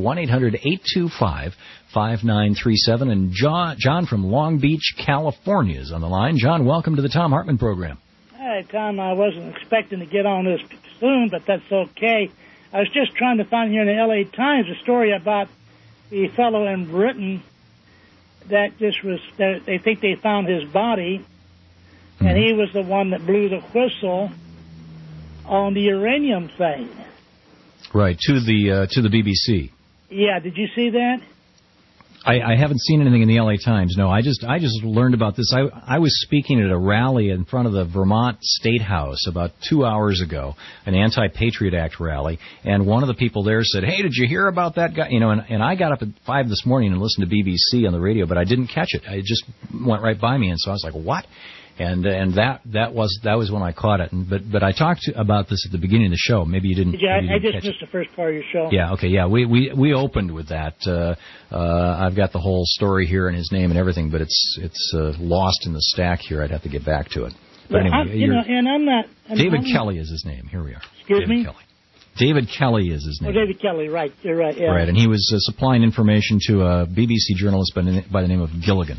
1-800-825-5937. And John from Long Beach, California is on the line. John, welcome to the Thom Hartmann program. Hi, Tom. I wasn't expecting to get on this soon, but that's okay. I was just trying to find here in the L.A. Times a story about the fellow in Britain that they think they found his body. And he was the one that blew the whistle on the uranium thing. Right, to the BBC. Yeah, did you see that? I haven't seen anything in the LA Times. No, I just learned about this. I was speaking at a rally in front of the Vermont State House about 2 hours ago, an Anti-Patriot Act rally, and one of the people there said, "Hey, did you hear about that guy?" You know, and I got up at 5 this morning and listened to BBC on the radio, but I didn't catch it. It just went right by me, and so I was like, "What?" And that was when I caught it. But I talked about this at the beginning of the show. Maybe you didn't. Yeah, I just missed the first part of your show. Yeah. Okay. Yeah. We opened with that. I've got the whole story here and his name and everything, but it's lost in the stack here. I'd have to get back to it. But anyway, and I'm not. David Kelly is his name. Here we are. Excuse David me. Kelly. David Kelly is his name. Oh, David Kelly. Right. You're right. Yeah. Right. And he was supplying information to a BBC journalist by the name of Gilligan.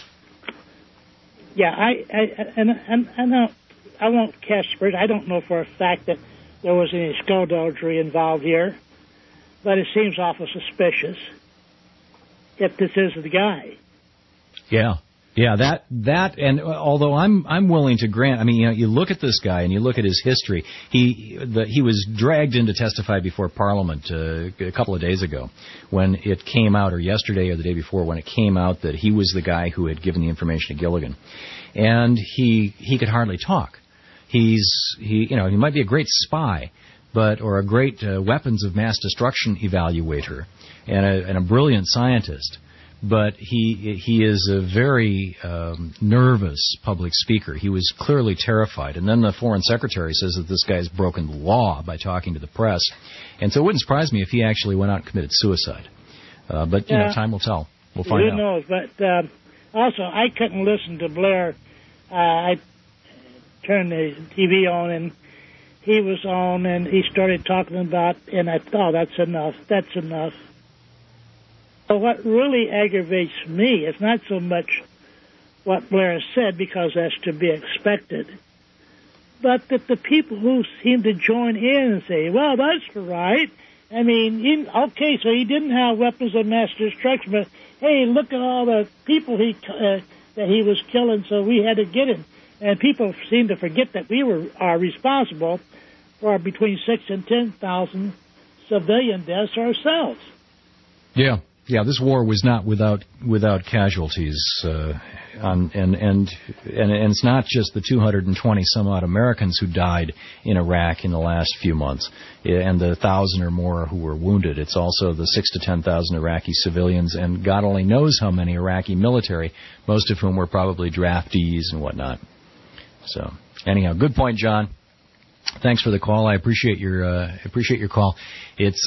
Yeah, I won't cast aspersions. I don't know for a fact that there was any skullduggery involved here, but it seems awful suspicious if this is the guy. Yeah. Yeah, that, and although I'm willing to grant, I mean, you look at this guy and you look at his history. He was dragged in to testify before Parliament a couple of days ago, when it came out, or yesterday or the day before, when it came out that he was the guy who had given the information to Gilligan, and he could hardly talk. He might be a great spy, or a great weapons of mass destruction evaluator, and a brilliant scientist. But he is a very nervous public speaker. He was clearly terrified. And then the foreign secretary says that this guy's broken the law by talking to the press. And so it wouldn't surprise me if he actually went out and committed suicide. But, time will tell. We'll find out. Who knows? But also, I couldn't listen to Blair. I turned the TV on, and he was on, and he started talking about, and I thought, that's enough. That's enough. But what really aggravates me is not so much what Blair said, because that's to be expected, but that the people who seem to join in and say, well, that's right. I mean, okay, so he didn't have weapons of mass destruction, but, hey, look at all the people that he was killing, so we had to get him. And people seem to forget that we are responsible for between 6,000 and 10,000 civilian deaths ourselves. Yeah. Yeah, this war was not without casualties, and it's not just the 220 some odd Americans who died in Iraq in the last few months, and the 1,000 or more who were wounded. It's also the 6,000 to 10,000 Iraqi civilians, and God only knows how many Iraqi military, most of whom were probably draftees and whatnot. So, anyhow, good point, John. Thanks for the call. I appreciate your call. It's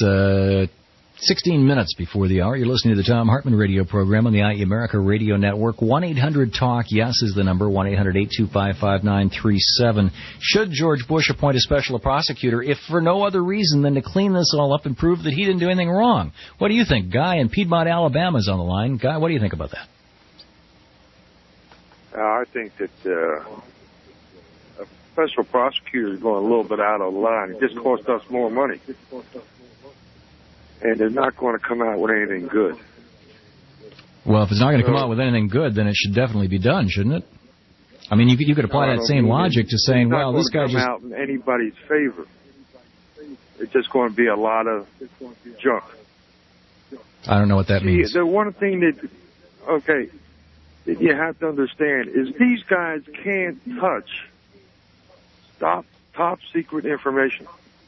16 minutes before the hour. You're listening to the Thom Hartmann radio program on the IE America Radio Network. 1-800-TALK-YES is the number, 1-800-825-5937. Should George Bush appoint a special prosecutor, if for no other reason than to clean this all up and prove that he didn't do anything wrong? What do you think? Guy in Piedmont, Alabama is on the line. Guy, what do you think about that? I think that a special prosecutor is going a little bit out of line. It just costs us more money. And they're not going to come out with anything good. Well, if it's not going to come out with anything good, then it should definitely be done, shouldn't it? I mean, you could apply that same logic to saying, well, this guy just... It's not going to come out in anybody's favor. It's just going to be a lot of junk. I don't know what that means. The one thing that... Okay, that you have to understand is these guys can't touch top secret information.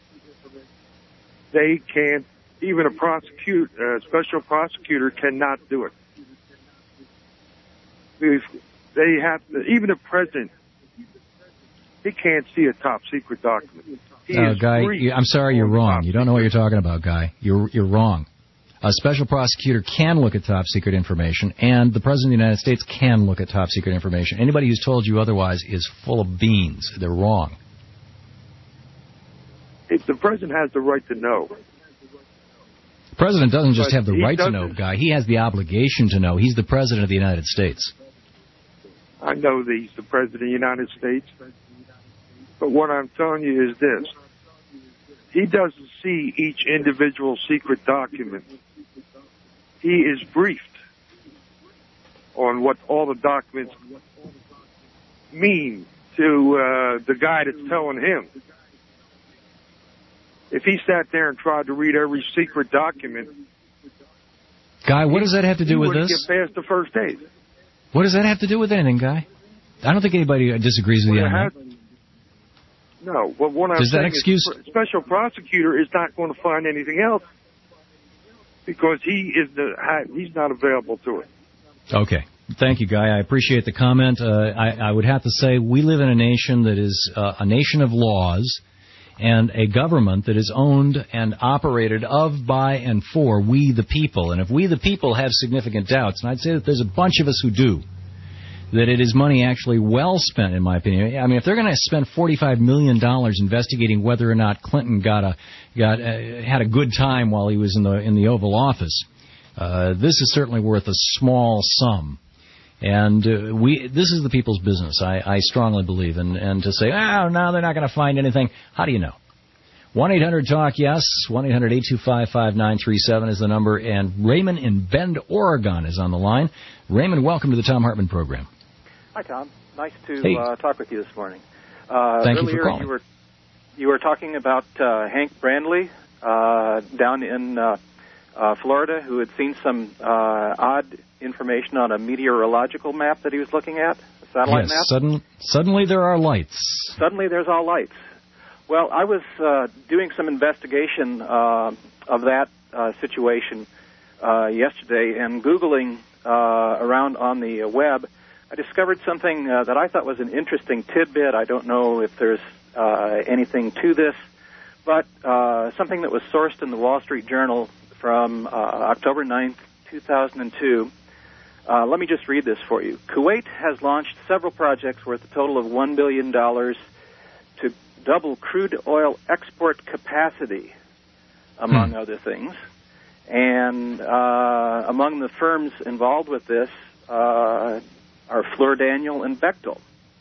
They can't. Even a special prosecutor cannot do it. They have to. Even the president, he can't see a top secret document. Guy, I'm sorry, you're wrong. You don't know what you're talking about, Guy. You're wrong. A special prosecutor can look at top secret information, and the President of the United States can look at top secret information. Anybody who's told you otherwise is full of beans. They're wrong. If the President has the right to know. The President doesn't just have the right to know, Guy. He has the obligation to know. He's the President of the United States. I know that he's the President of the United States. But what I'm telling you is this. He doesn't see each individual secret document. He is briefed on what all the documents mean to the guy that's telling him. If he sat there and tried to read every secret document... Guy, what does that have to do with this? He wouldn't get past the first date. What does that have to do with anything, Guy? I don't think anybody disagrees with you on that. No. Well, what I'm saying is special prosecutor is not going to find anything else because he's not available to it. Okay. Thank you, Guy. I appreciate the comment. I would have to say we live in a nation that is a nation of laws and a government that is owned and operated of, by, and for we the people. And if we the people have significant doubts, and I'd say that there's a bunch of us who do, that it is money actually well spent, in my opinion. I mean, if they're going to spend $45 million investigating whether or not Clinton had a good time while he was in the Oval Office, this is certainly worth a small sum. And this is the people's business, I strongly believe. And to say, no, they're not going to find anything, how do you know? 1-800-TALK-YES, 1-800-825-5937 is the number. And Raymond in Bend, Oregon is on the line. Raymond, welcome to the Thom Hartmann program. Hi, Tom. Nice to talk with you this morning. Thank you for calling. You were talking about Hank Brandley down in Florida, who had seen some odd information on a meteorological map that he was looking at, a satellite map. Suddenly there are lights. Suddenly there's all lights. Well, I was doing some investigation of that situation yesterday, and Googling around on the web, I discovered something that I thought was an interesting tidbit. I don't know if there's anything to this, but something that was sourced in the Wall Street Journal from October 9th, 2002. Let me just read this for you. Kuwait has launched several projects worth a total of $1 billion to double crude oil export capacity, among other things. And among the firms involved with this are Fluor Daniel and Bechtel.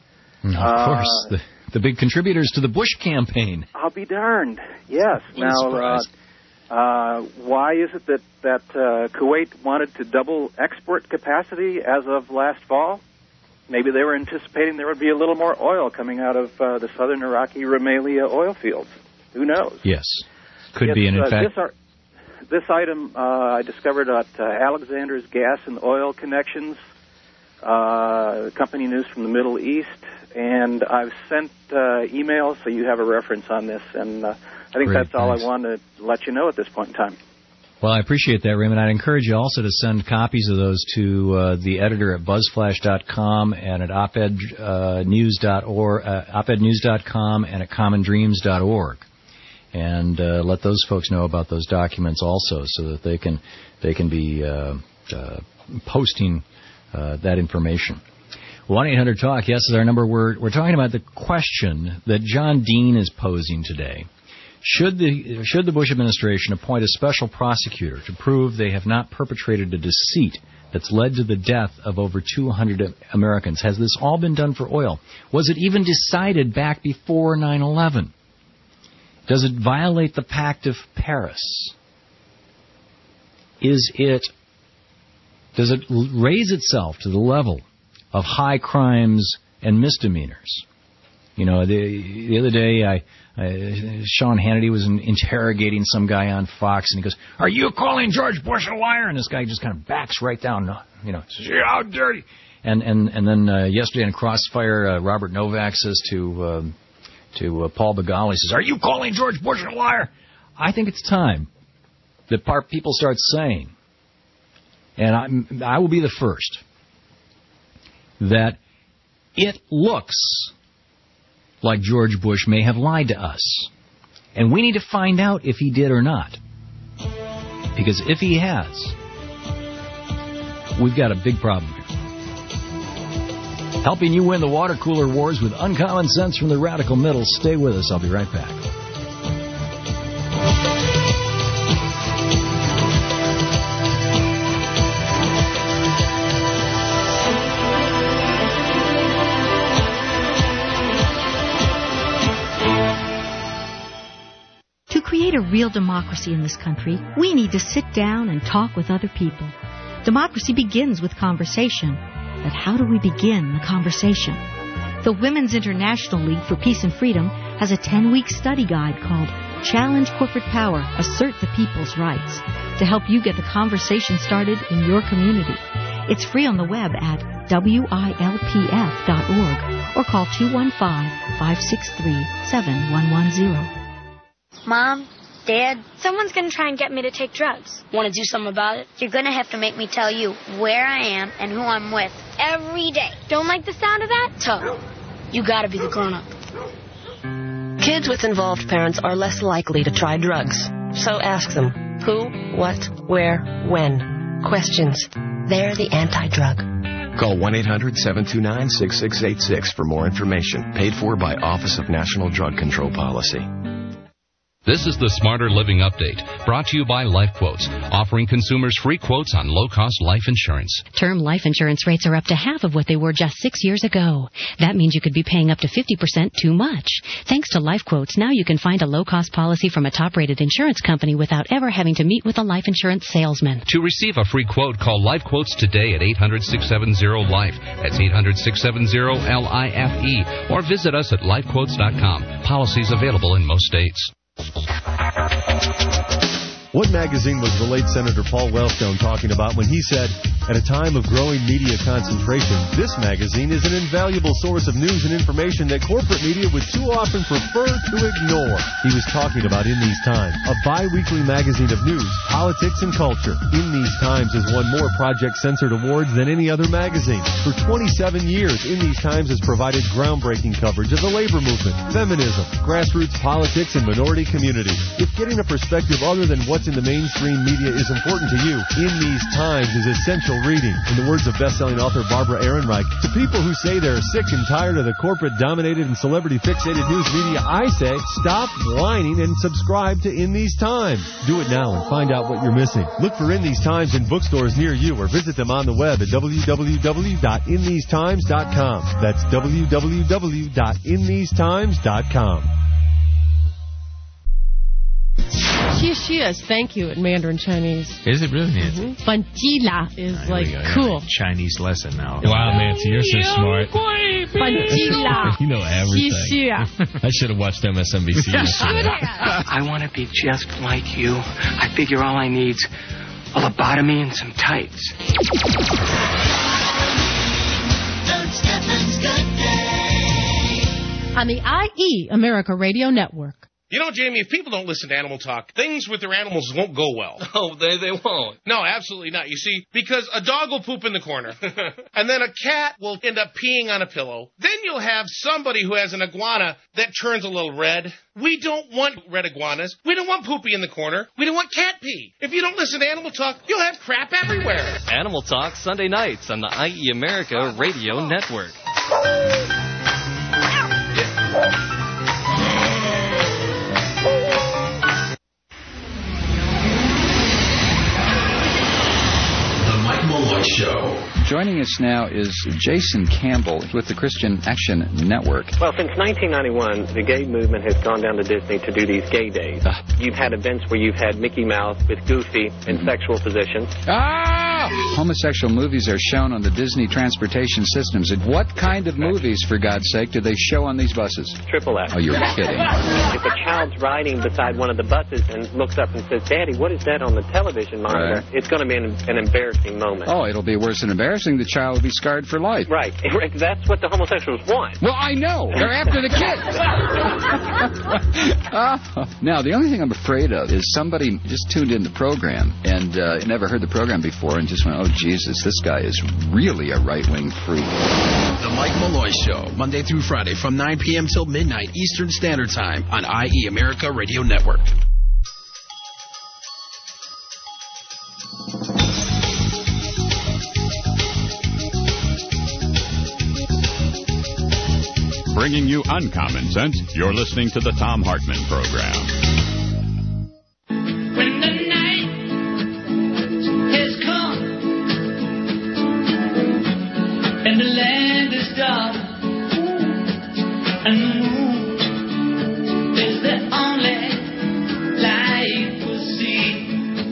Of course, the big contributors to the Bush campaign. I'll be darned. Yes. Now, why is it that Kuwait wanted to double export capacity as of last fall? Maybe they were anticipating there would be a little more oil coming out of the southern Iraqi Rumaila oil fields. Who knows? Yes. Could be, and in fact... This item I discovered at Alexander's Gas and Oil Connections, company news from the Middle East, and I've sent emails so you have a reference on this, and I think that's all I wanted to let you know at this point in time. Well, I appreciate that, Raymond. I'd encourage you also to send copies of those to the editor at buzzflash.com and at opednews.com and at commondreams.org. And let those folks know about those documents also, so that they can be posting that information. 1-800-TALK-YES is our number. We're talking about the question that John Dean is posing today. Should the Bush administration appoint a special prosecutor to prove they have not perpetrated a deceit that's led to the death of over 200 Americans? Has this all been done for oil? Was it even decided back before 9/11? Does it violate the Pact of Paris? Does it raise itself to the level of high crimes and misdemeanors? You know, the other day, Sean Hannity was interrogating some guy on Fox, and he goes, "Are you calling George Bush a liar?" And this guy just kind of backs right down, says, "Yeah, how dirty." And then yesterday in Crossfire, Robert Novak says to Paul Begala, he says, "Are you calling George Bush a liar?" I think it's time that people start saying, and I will be the first, that it looks like George Bush may have lied to us. And we need to find out if he did or not. Because if he has, we've got a big problem here. Helping you win the water cooler wars with uncommon sense from the radical middle. Stay with us. I'll be right back. To create a real democracy in this country, we need to sit down and talk with other people. Democracy begins with conversation. But how do we begin the conversation? The Women's International League for Peace and Freedom has a 10-week study guide called Challenge Corporate Power, Assert the People's Rights, to help you get the conversation started in your community. It's free on the web at wilpf.org or call 215-563-7110. Mom, Dad, someone's going to try and get me to take drugs. Want to do something about it? You're going to have to make me tell you where I am and who I'm with every day. Don't like the sound of that? Tough. You got to be the grown-up. Kids with involved parents are less likely to try drugs. So ask them who, what, where, when. Questions. They're the anti-drug. Call 1-800-729-6686 for more information. Paid for by Office of National Drug Control Policy. This is the Smarter Living Update, brought to you by Life Quotes, offering consumers free quotes on low-cost life insurance. Term life insurance rates are up to half of what they were just 6 years ago. That means you could be paying up to 50% too much. Thanks to Life Quotes, now you can find a low-cost policy from a top-rated insurance company without ever having to meet with a life insurance salesman. To receive a free quote, call Life Quotes today at 800-670-LIFE. That's 800-670-LIFE. Or visit us at lifequotes.com. Policies available in most states. What magazine was the late Senator Paul Wellstone talking about when he said, at a time of growing media concentration, this magazine is an invaluable source of news and information that corporate media would too often prefer to ignore? He was talking about In These Times, a bi-weekly magazine of news, politics, and culture. In These Times has won more Project Censored awards than any other magazine. For 27 years, In These Times has provided groundbreaking coverage of the labor movement, feminism, grassroots politics, and minority communities. If getting a perspective other than what's in the mainstream media is important to you, In These Times is essential reading. In the words of best-selling author Barbara Ehrenreich, to people who say they're sick and tired of the corporate-dominated and celebrity-fixated news media, I say, stop whining and subscribe to In These Times. Do it now and find out what you're missing. Look for In These Times in bookstores near you or visit them on the web at www.inthesetimes.com. That's www.inthesetimes.com. Cheers, thank you in Mandarin Chinese. Is it really, Nancy? Banjila is cool. Chinese lesson now. Wow, Nancy, you're so smart. Banjila. You know everything. I should have watched MSNBC. I want to be just like you. I figure all I need's a lobotomy and some tights. On the IE America Radio Network. You know, Jamie, if people don't listen to Animal Talk, things with their animals won't go well. Oh, they won't. No, absolutely not. You see, because a dog will poop in the corner, and then a cat will end up peeing on a pillow. Then you'll have somebody who has an iguana that turns a little red. We don't want red iguanas. We don't want poopy in the corner. We don't want cat pee. If you don't listen to Animal Talk, you'll have crap everywhere. Animal Talk, Sunday nights on the IE America Radio Network. Malloy Show. Joining us now is Jason Campbell with the Christian Action Network. Well, since 1991, the gay movement has gone down to Disney to do these gay days. You've had events where you've had Mickey Mouse with Goofy in sexual positions. Homosexual movies are shown on the Disney transportation systems. And what kind of movies, for God's sake, do they show on these buses? Triple X. Oh, you're kidding. If a child's riding beside one of the buses and looks up and says, Daddy, what is that on the television monitor? Right. It's going to be an embarrassing moment. Oh, it'll be worse than embarrassing. The child will be scarred for life. Right. That's what the homosexuals want. Well, I know. They're after the kids. Now, the only thing I'm afraid of is somebody just tuned in the program and never heard the program before and just went, oh, Jesus, this guy is really a right-wing freak. The Mike Malloy Show, Monday through Friday from 9 p.m. till midnight Eastern Standard Time on IE America Radio Network. Bringing you uncommon sense, you're listening to the Thom Hartmann Program. When the night has come and the land is dark and the moon is the only light we'll see.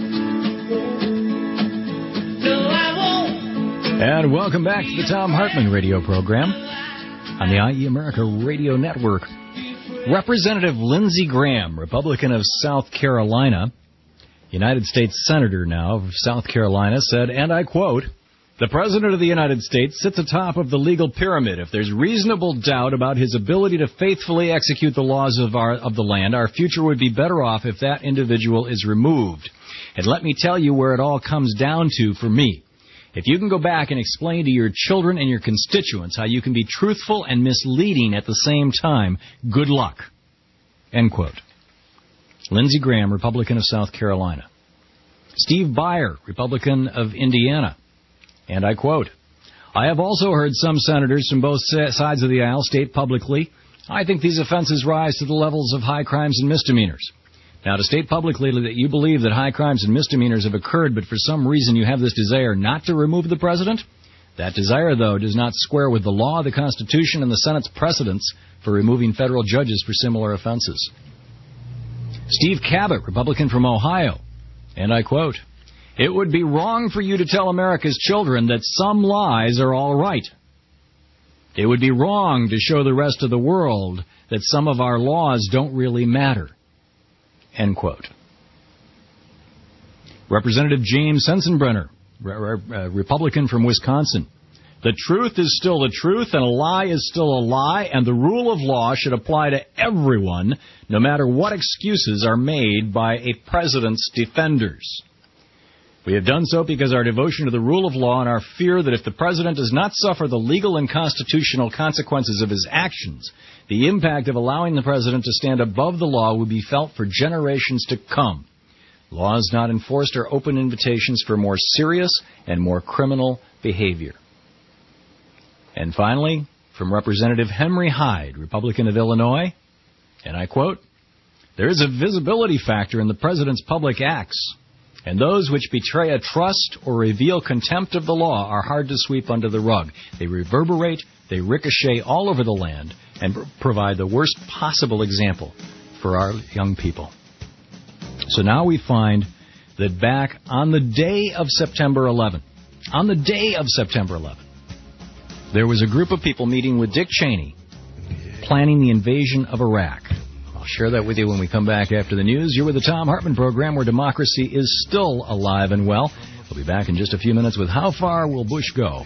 No, I won't. And welcome back to the Thom Hartmann Radio Program on the IE America Radio Network. Representative Lindsey Graham, Republican of South Carolina, United States Senator now of South Carolina, said, and I quote, "The President of the United States sits atop of the legal pyramid. If there's reasonable doubt about his ability to faithfully execute the laws of the land, our future would be better off if that individual is removed. And let me tell you where it all comes down to for me. If you can go back and explain to your children and your constituents how you can be truthful and misleading at the same time, good luck." End quote. Lindsey Graham, Republican of South Carolina. Steve Buyer, Republican of Indiana. And I quote, "I have also heard some senators from both sides of the aisle state publicly, I think these offenses rise to the levels of high crimes and misdemeanors. Now, to state publicly that you believe that high crimes and misdemeanors have occurred, but for some reason you have this desire not to remove the president, that desire, though, does not square with the law, the Constitution, and the Senate's precedents for removing federal judges for similar offenses." Steve Cabot, Republican from Ohio, and I quote, "It would be wrong for you to tell America's children that some lies are all right. It would be wrong to show the rest of the world that some of our laws don't really matter." End quote. Representative James Sensenbrenner, Republican from Wisconsin. "The truth is still the truth, and a lie is still a lie, and the rule of law should apply to everyone, no matter what excuses are made by a president's defenders. We have done so because our devotion to the rule of law and our fear that if the president does not suffer the legal and constitutional consequences of his actions, the impact of allowing the president to stand above the law will be felt for generations to come. Laws not enforced are open invitations for more serious and more criminal behavior." And finally, from Representative Henry Hyde, Republican of Illinois, and I quote, "There is a visibility factor in the president's public acts, and those which betray a trust or reveal contempt of the law are hard to sweep under the rug. They reverberate, they ricochet all over the land, and provide the worst possible example for our young people." So now we find that back on the day of September 11, there was a group of people meeting with Dick Cheney, planning the invasion of Iraq. I'll share that with you when we come back after the news. You're with the Thom Hartmann Program, where democracy is still alive and well. We'll be back in just a few minutes with How Far Will Bush Go?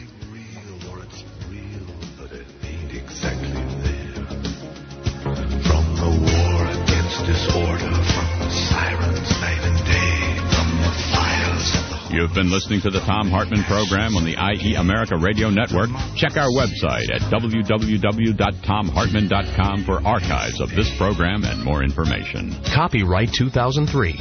From the war against disorder, from the sirens night and day, from the fires of the... You've been listening to the Thom Hartmann Program on the IE America Radio Network. Check our website at www.thomhartmann.com for archives of this program and more information. Copyright 2003.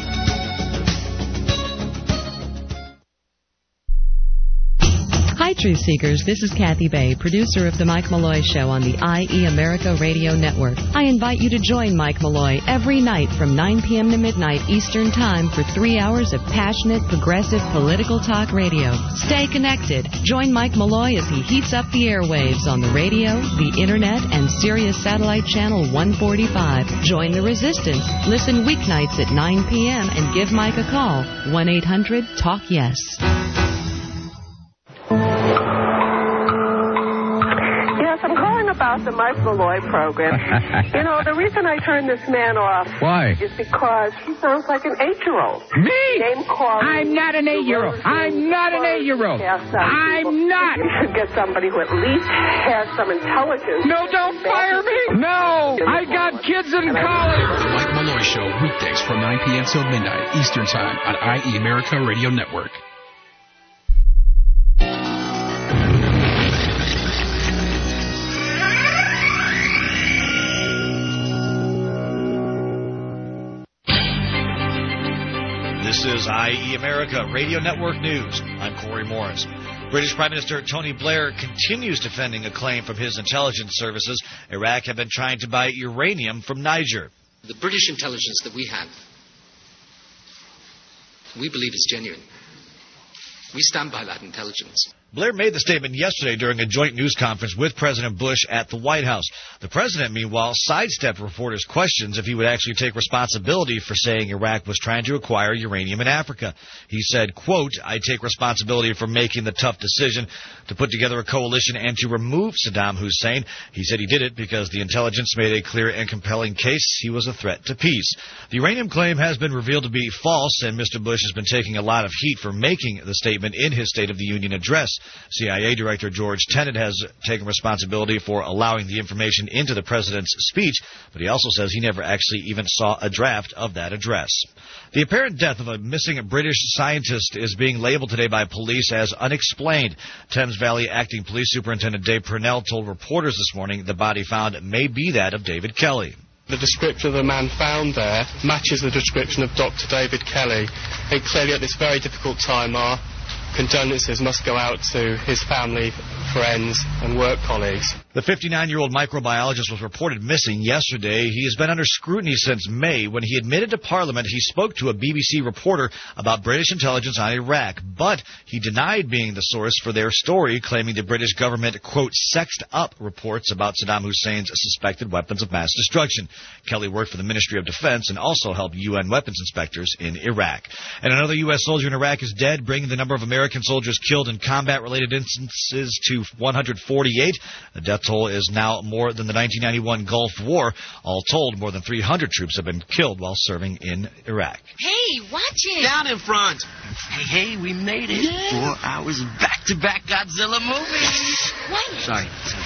Hi, Truth Seekers. This is Kathy Bay, producer of The Mike Malloy Show on the IE America Radio Network. I invite you to join Mike Malloy every night from 9 p.m. to midnight Eastern Time for 3 hours of passionate, progressive political talk radio. Stay connected. Join Mike Malloy as he heats up the airwaves on the radio, the Internet, and Sirius Satellite Channel 145. Join the resistance. Listen weeknights at 9 p.m. and give Mike a call. 1-800-TALK-YES. about the Mike Malloy program. You know, the reason I turned this man off Why? is because he sounds like an 8-year-old. Me? Name calling. I'm not an 8-year-old. I'm not an 8-year-old. I'm not. You should get somebody who at least has some intelligence. No, don't fire me. No, I got kids in college. The Mike Malloy Show, weekdays from 9 p.m. till midnight Eastern Time on IE America Radio Network. This is IE America Radio Network News. I'm Corey Morris. British Prime Minister Tony Blair continues defending a claim from his intelligence services Iraq had been trying to buy uranium from Niger. The British intelligence that we have, we believe is genuine. We stand by that intelligence. Blair made the statement yesterday during a joint news conference with President Bush at the White House. The president, meanwhile, sidestepped reporters' questions if he would actually take responsibility for saying Iraq was trying to acquire uranium in Africa. He said, quote, I take responsibility for making the tough decision to put together a coalition and to remove Saddam Hussein. He said he did it because the intelligence made a clear and compelling case he was a threat to peace. The uranium claim has been revealed to be false, and Mr. Bush has been taking a lot of heat for making the statement in his State of the Union address. CIA Director George Tenet has taken responsibility for allowing the information into the president's speech, but he also says he never actually even saw a draft of that address. The apparent death of a missing British scientist is being labeled today by police as unexplained. Thames Valley Acting Police Superintendent Dave Purnell told reporters this morning the body found may be that of David Kelly. The description of the man found there matches the description of Dr. David Kelly. And clearly at this very difficult time, our condolences must go out to his family, friends, and work colleagues. The 59-year-old microbiologist was reported missing yesterday. He has been under scrutiny since May when he admitted to Parliament he spoke to a BBC reporter about British intelligence on Iraq, but he denied being the source for their story, claiming the British government, quote, sexed up reports about Saddam Hussein's suspected weapons of mass destruction. Kelly worked for the Ministry of Defense and also helped UN weapons inspectors in Iraq. And another U.S. soldier in Iraq is dead, bringing the number of American soldiers killed in combat-related instances to 148. The death toll is now more than the 1991 Gulf War. All told, more than 300 troops have been killed while serving in Iraq. Hey, watch it! Down in front! Hey, we made it. Yeah. 4 hours back-to-back Godzilla movies. What? Sorry.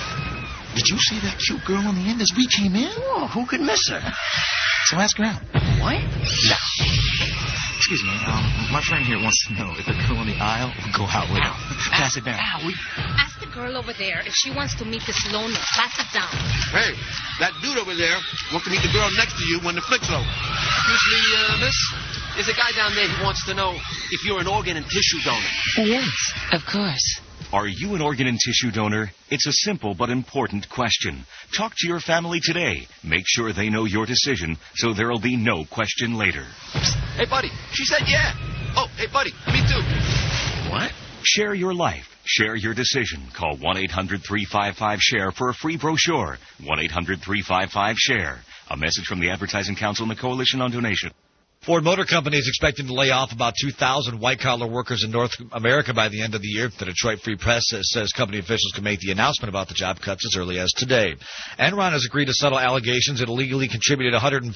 Did you see that cute girl on the end as we came in? Oh, who could miss her? So ask her out. What? No. Excuse me, my friend here wants to know if the girl on the aisle will go out with her. Pass it down. Ask the girl over there if she wants to meet this loner. Pass it down. Hey, that dude over there wants to meet the girl next to you when the flick's over. Excuse me, miss? There's a guy down there who wants to know if you're an organ and tissue donor. Yes, of course. Are you an organ and tissue donor? It's a simple but important question. Talk to your family today. Make sure they know your decision so there'll be no question later. Hey, buddy, she said yeah. Oh, hey, buddy, me too. What? Share your life. Share your decision. Call 1-800-355-SHARE for a free brochure. 1-800-355-SHARE. A message from the Advertising Council and the Coalition on Donation. Ford Motor Company is expecting to lay off about 2,000 white-collar workers in North America by the end of the year. The Detroit Free Press says company officials can make the announcement about the job cuts as early as today. Enron has agreed to settle allegations it illegally contributed $150,000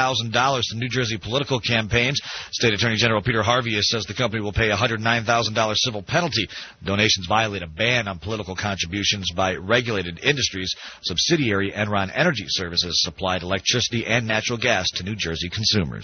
to New Jersey political campaigns. State Attorney General Peter Harvey says the company will pay a $109,000 civil penalty. Donations violate a ban on political contributions by regulated industries. Subsidiary Enron Energy Services supplied electricity and natural gas to New Jersey consumers.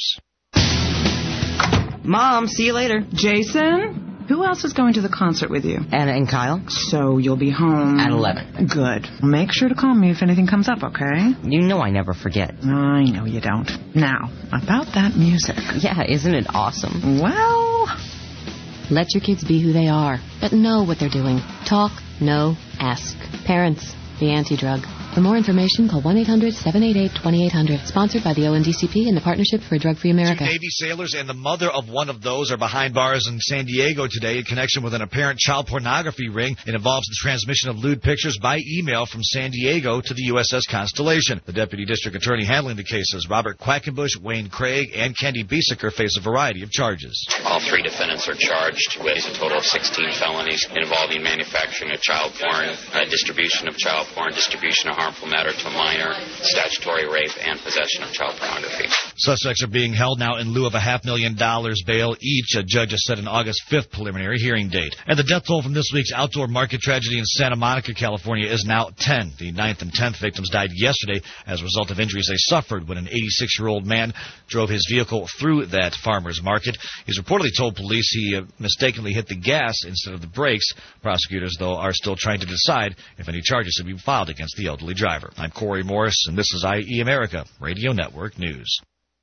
Mom, see you later. Jason? Who else is going to the concert with you? Anna and Kyle. So you'll be home... at 11. Good. Make sure to call me if anything comes up, okay? You know I never forget. I know you don't. Now, about that music. Yeah, isn't it awesome? Well... Let your kids be who they are, but know what they're doing. Talk, know, ask. Parents, the anti-drug. For more information, call 1-800-788-2800. Sponsored by the ONDCP and the Partnership for a Drug-Free America. 2 Navy sailors and the mother of one of those are behind bars in San Diego today in connection with an apparent child pornography ring. It involves the transmission of lewd pictures by email from San Diego to the USS Constellation. The Deputy District Attorney handling the cases, Robert Quackenbush, Wayne Craig, and Candy Biesecker, face a variety of charges. All 3 defendants are charged with a total of 16 felonies involving manufacturing of child porn, distribution of child porn, distribution of harmful matter to a minor, statutory rape, and possession of child pornography. Suspects are being held now in lieu of a $500,000 bail each. A judge has set an August 5th preliminary hearing date. And the death toll from this week's outdoor market tragedy in Santa Monica, California is now 10. The 9th and 10th victims died yesterday as a result of injuries they suffered when an 86-year-old man drove his vehicle through that farmer's market. He's reportedly told police he mistakenly hit the gas instead of the brakes. Prosecutors, though, are still trying to decide if any charges have been filed against the elderly driver. I'm Corey Morris, and this is IE America Radio Network News.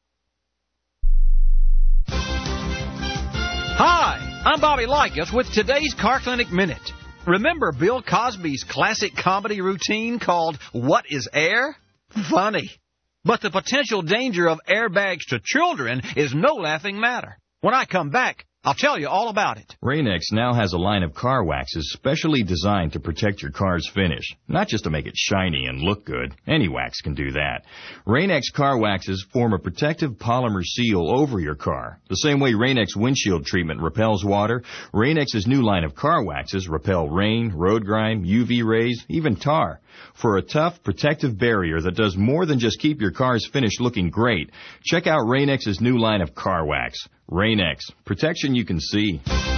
Hi, I'm Bobby Likas with today's Car Clinic Minute. Remember Bill Cosby's classic comedy routine called What is Air? Funny. But the potential danger of airbags to children is no laughing matter. When I come back, I'll tell you all about it. Rain-X now has a line of car waxes specially designed to protect your car's finish, not just to make it shiny and look good. Any wax can do that. Rain-X car waxes form a protective polymer seal over your car. The same way Rain-X windshield treatment repels water, Rain-X's new line of car waxes repel rain, road grime, UV rays, even tar. For a tough, protective barrier that does more than just keep your car's finish looking great, check out Rain-X's new line of car wax. Rain-X, protection you can see.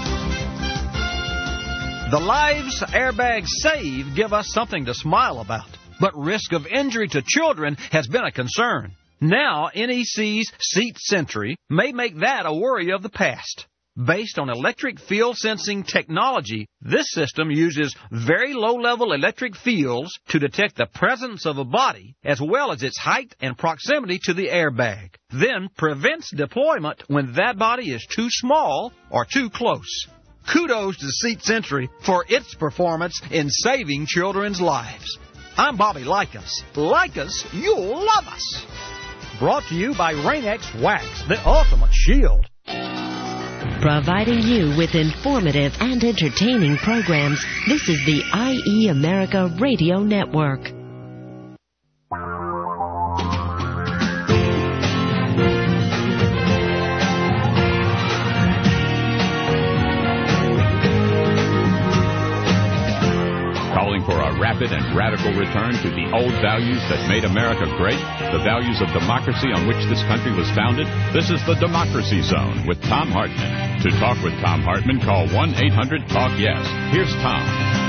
The lives airbags save give us something to smile about, but risk of injury to children has been a concern. Now, NEC's Seat Sentry may make that a worry of the past. Based on electric field sensing technology, this system uses very low-level electric fields to detect the presence of a body as well as its height and proximity to the airbag, then prevents deployment when that body is too small or too close. Kudos to Seat Sentry for its performance in saving children's lives. I'm Bobby Likas. Like us, you'll love us. Brought to you by Rain-X Wax, the ultimate shield. Providing you with informative and entertaining programs, this is the IE America Radio Network. Calling for a rapid and radical return to the old values that made America great, the values of democracy on which this country was founded. This is the Democracy Zone with Thom Hartmann. To talk with Thom Hartmann, call 1-800-TALK-YES. Here's Tom.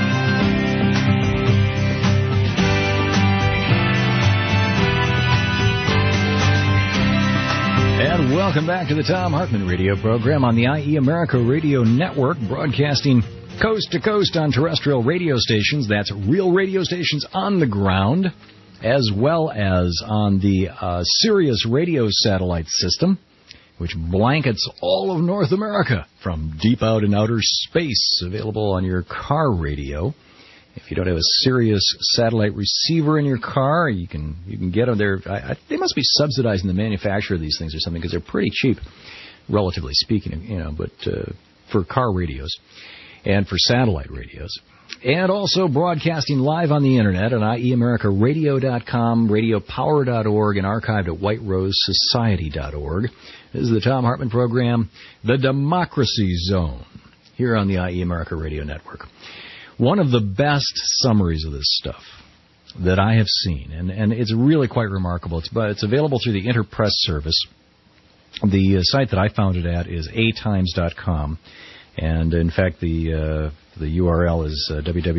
And welcome back to the Thom Hartmann Radio program on the IE America Radio Network, broadcasting coast to coast on terrestrial radio stations. That's real radio stations on the ground, as well as on the Sirius radio satellite system, which blankets all of North America from deep out in outer space, available on your car radio. If you don't have a Sirius satellite receiver in your car, you can get them there. They must be subsidizing the manufacture of these things or something, because they're pretty cheap, relatively speaking, but for car radios and for satellite radios. And also broadcasting live on the Internet at IEAmericaRadio.com, RadioPower.org, and archived at WhiteRoseSociety.org. This is the Thom Hartmann program, The Democracy Zone, here on the IE America Radio Network. One of the best summaries of this stuff that I have seen, and it's really quite remarkable. It's available through the Interpress service. The site that I found it at is atimes.com. And, in fact, the URL is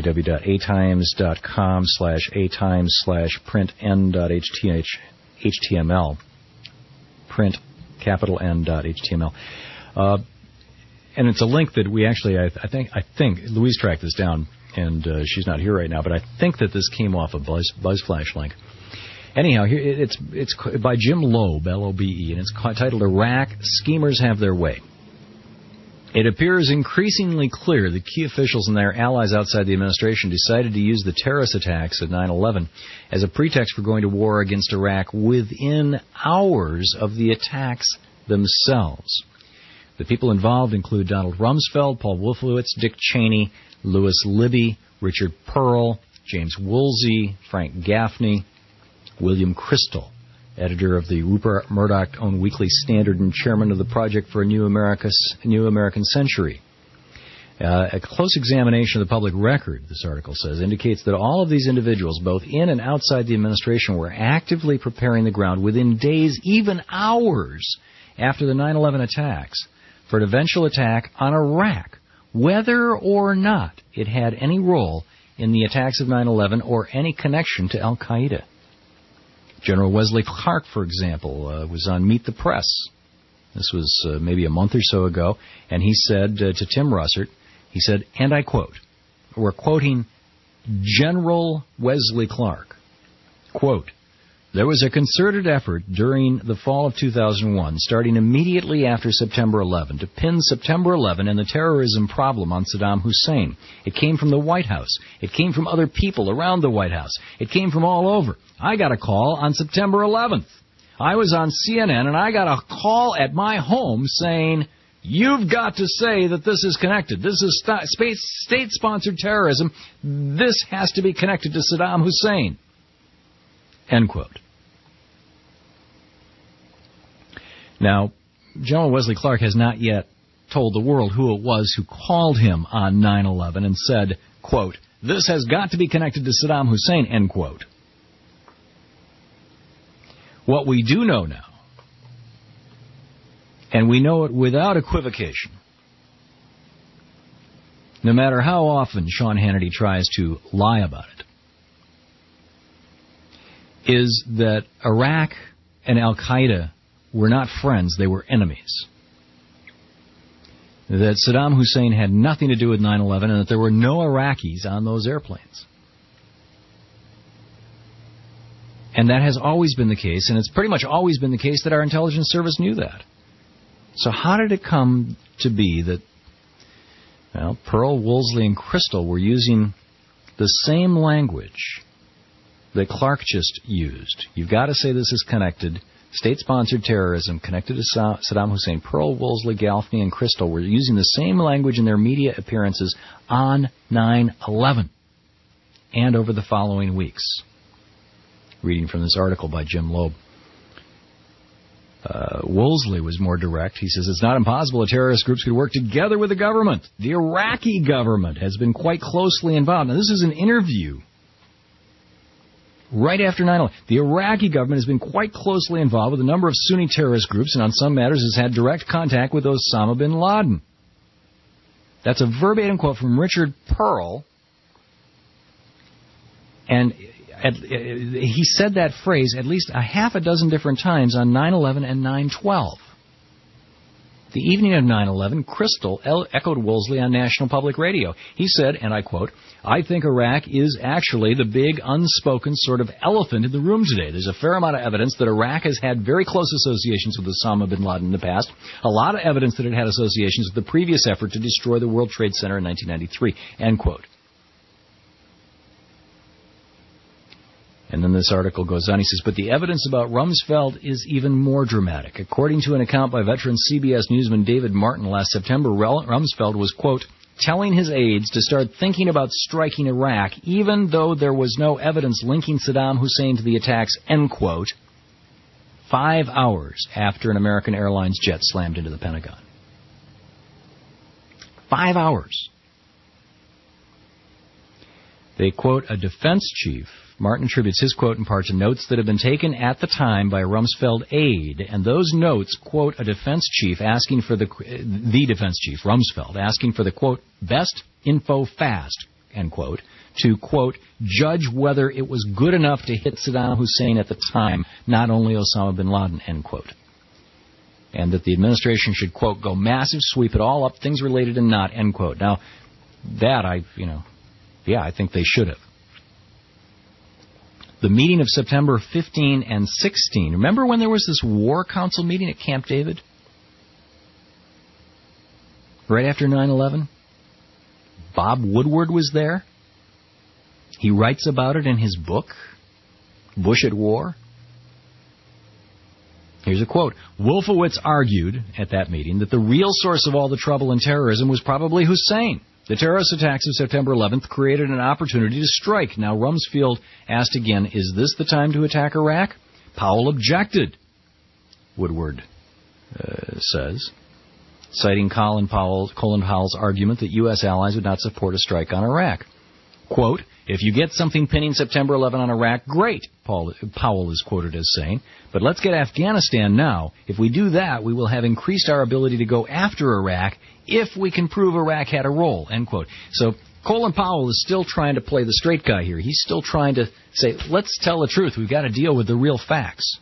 www.atimes.com/atimes/printn.html. Print, capital N.html. And it's a link that we actually, I think Louise tracked this down, and she's not here right now, but I think that this came off a BuzzFlash link. Anyhow, here it's by Jim Loeb, L-O-B-E, and it's titled Iraq, Schemers Have Their Way. It appears increasingly clear that key officials and their allies outside the administration decided to use the terrorist attacks of 9/11 as a pretext for going to war against Iraq within hours of the attacks themselves. The people involved include Donald Rumsfeld, Paul Wolfowitz, Dick Cheney, Louis Libby, Richard Pearl, James Woolsey, Frank Gaffney, William Crystal, editor of the Rupert Murdoch-owned Weekly Standard and chairman of the Project for a New American Century. A close examination of the public record, this article says, indicates that all of these individuals, both in and outside the administration, were actively preparing the ground within days, even hours, after the 9/11 attacks for an eventual attack on Iraq, whether or not it had any role in the attacks of 9/11 or any connection to al-Qaeda. General Wesley Clark, for example, was on Meet the Press. This was maybe a month or so ago, and he said to Tim Russert, he said, and I quote, we're quoting General Wesley Clark, quote, there was a concerted effort during the fall of 2001, starting immediately after September 11, to pin September 11 and the terrorism problem on Saddam Hussein. It came from the White House. It came from other people around the White House. It came from all over. I got a call on September 11th. I was on CNN, and I got a call at my home saying, you've got to say that this is connected. This is state-sponsored terrorism. This has to be connected to Saddam Hussein. End quote. Now, General Wesley Clark has not yet told the world who it was who called him on 9/11 and said, quote, this has got to be connected to Saddam Hussein, end quote. What we do know now, and we know it without equivocation, no matter how often Sean Hannity tries to lie about it, is that Iraq and al-Qaeda were not friends, they were enemies. That Saddam Hussein had nothing to do with 9/11 and that there were no Iraqis on those airplanes. And that has always been the case, and it's pretty much always been the case that our intelligence service knew that. So how did it come to be that, well, Pearl, Woolsey, and Crystal were using the same language that Clark just used? You've got to say this is connected. State-sponsored terrorism connected to Saddam Hussein. Pearl, Woolsey, Gaffney, and Crystal were using the same language in their media appearances on 9/11 and over the following weeks. Reading from this article by Jim Loeb. Woolsey was more direct. He says, it's not impossible that terrorist groups could work together with the government. The Iraqi government has been quite closely involved. Now, this is an interview right after 9/11. The Iraqi government has been quite closely involved with a number of Sunni terrorist groups and on some matters has had direct contact with Osama bin Laden. That's a verbatim quote from Richard Pearl. And he said that phrase at least a half a dozen different times on 9/11 and 9/12. The evening of 9/11, Crystal echoed Woolsey on National Public Radio. He said, and I quote, I think Iraq is actually the big, unspoken sort of elephant in the room today. There's a fair amount of evidence that Iraq has had very close associations with Osama bin Laden in the past. A lot of evidence that it had associations with the previous effort to destroy the World Trade Center in 1993. End quote. And then this article goes on. He says, but the evidence about Rumsfeld is even more dramatic. According to an account by veteran CBS newsman David Martin last September, Rumsfeld was, quote, telling his aides to start thinking about striking Iraq, even though there was no evidence linking Saddam Hussein to the attacks, end quote, 5 hours after an American Airlines jet slammed into the Pentagon. 5 hours. They quote a defense chief. Martin attributes his quote in part to notes that had been taken at the time by a Rumsfeld aide, and those notes quote a defense chief asking for the defense chief, Rumsfeld, asking for the, quote, best info fast, end quote, to, quote, judge whether it was good enough to hit Saddam Hussein at the time, not only Osama bin Laden, end quote. And that the administration should, quote, go massive sweep it all up, things related and not, end quote. Now, that I think they should have. The meeting of September 15 and 16. Remember when there was this War Council meeting at Camp David? Right after 9/11? Bob Woodward was there. He writes about it in his book, Bush at War. Here's a quote. Wolfowitz argued at that meeting that the real source of all the trouble in terrorism was probably Hussein. The terrorist attacks of September 11th created an opportunity to strike. Now, Rumsfeld asked again, is this the time to attack Iraq? Powell objected, Woodward says. citing Colin Powell's argument that U.S. allies would not support a strike on Iraq. Quote, if you get something pinning September 11 on Iraq, great, Powell is quoted as saying, but let's get Afghanistan now. If we do that, we will have increased our ability to go after Iraq if we can prove Iraq had a role, end quote. So Colin Powell is still trying to play the straight guy here. He's still trying to say, let's tell the truth. We've got to deal with the real facts.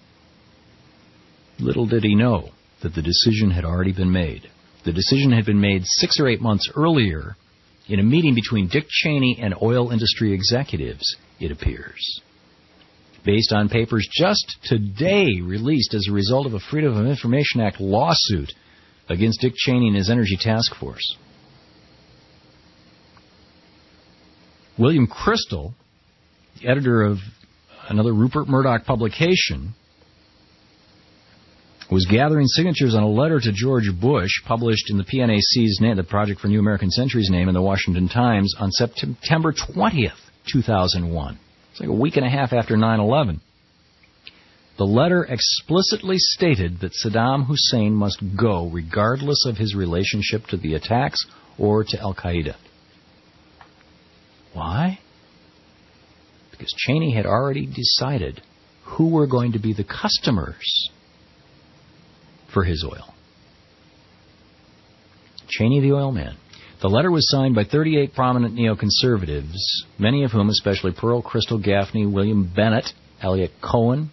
Little did he know that the decision had already been made. The decision had been made 6 or 8 months earlier in a meeting between Dick Cheney and oil industry executives, it appears. Based on papers just today released as a result of a Freedom of Information Act lawsuit against Dick Cheney and his Energy Task Force. William Crystal, the editor of another Rupert Murdoch publication, was gathering signatures on a letter to George Bush published in the PNAC's name, the Project for New American Century's name, in the Washington Times on September 20th, 2001. It's like a week and a half after 9/11. The letter explicitly stated that Saddam Hussein must go regardless of his relationship to the attacks or to Al-Qaeda. Why? Because Cheney had already decided who were going to be the customers for his oil. Cheney, the oil man. The letter was signed by 38 prominent neoconservatives, many of whom, especially Pearl, Crystal, Gaffney, William Bennett, Elliot Cohen,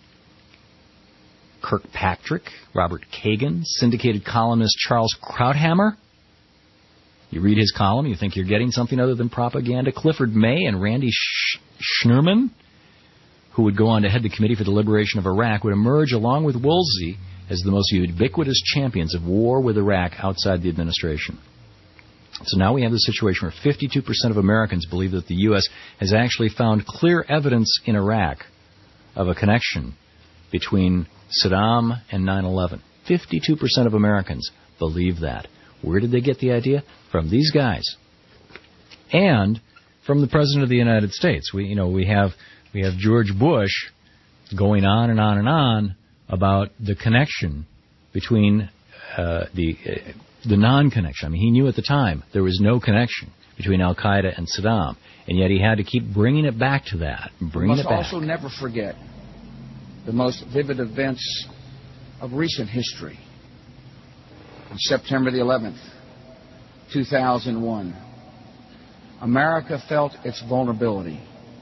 Kirkpatrick, Robert Kagan, syndicated columnist Charles Krauthammer. You read his column, you think you're getting something other than propaganda. Clifford May and Randy Schneerman, who would go on to head the Committee for the Liberation of Iraq, would emerge along with Woolsey as the most ubiquitous champions of war with Iraq outside the administration. So now we have the situation where 52% of Americans believe that the U.S. has actually found clear evidence in Iraq of a connection between Saddam and 9/11. 52% of Americans believe that. Where did they get the idea? From these guys. And from the President of the United States. We have George Bush going on and on and on about the connection between the non-connection. I mean, he knew at the time there was no connection between Al-Qaeda and Saddam, and yet he had to keep bringing it back to that. We must also never forget the most vivid events of recent history. On September the 11th, 2001, America felt its vulnerability,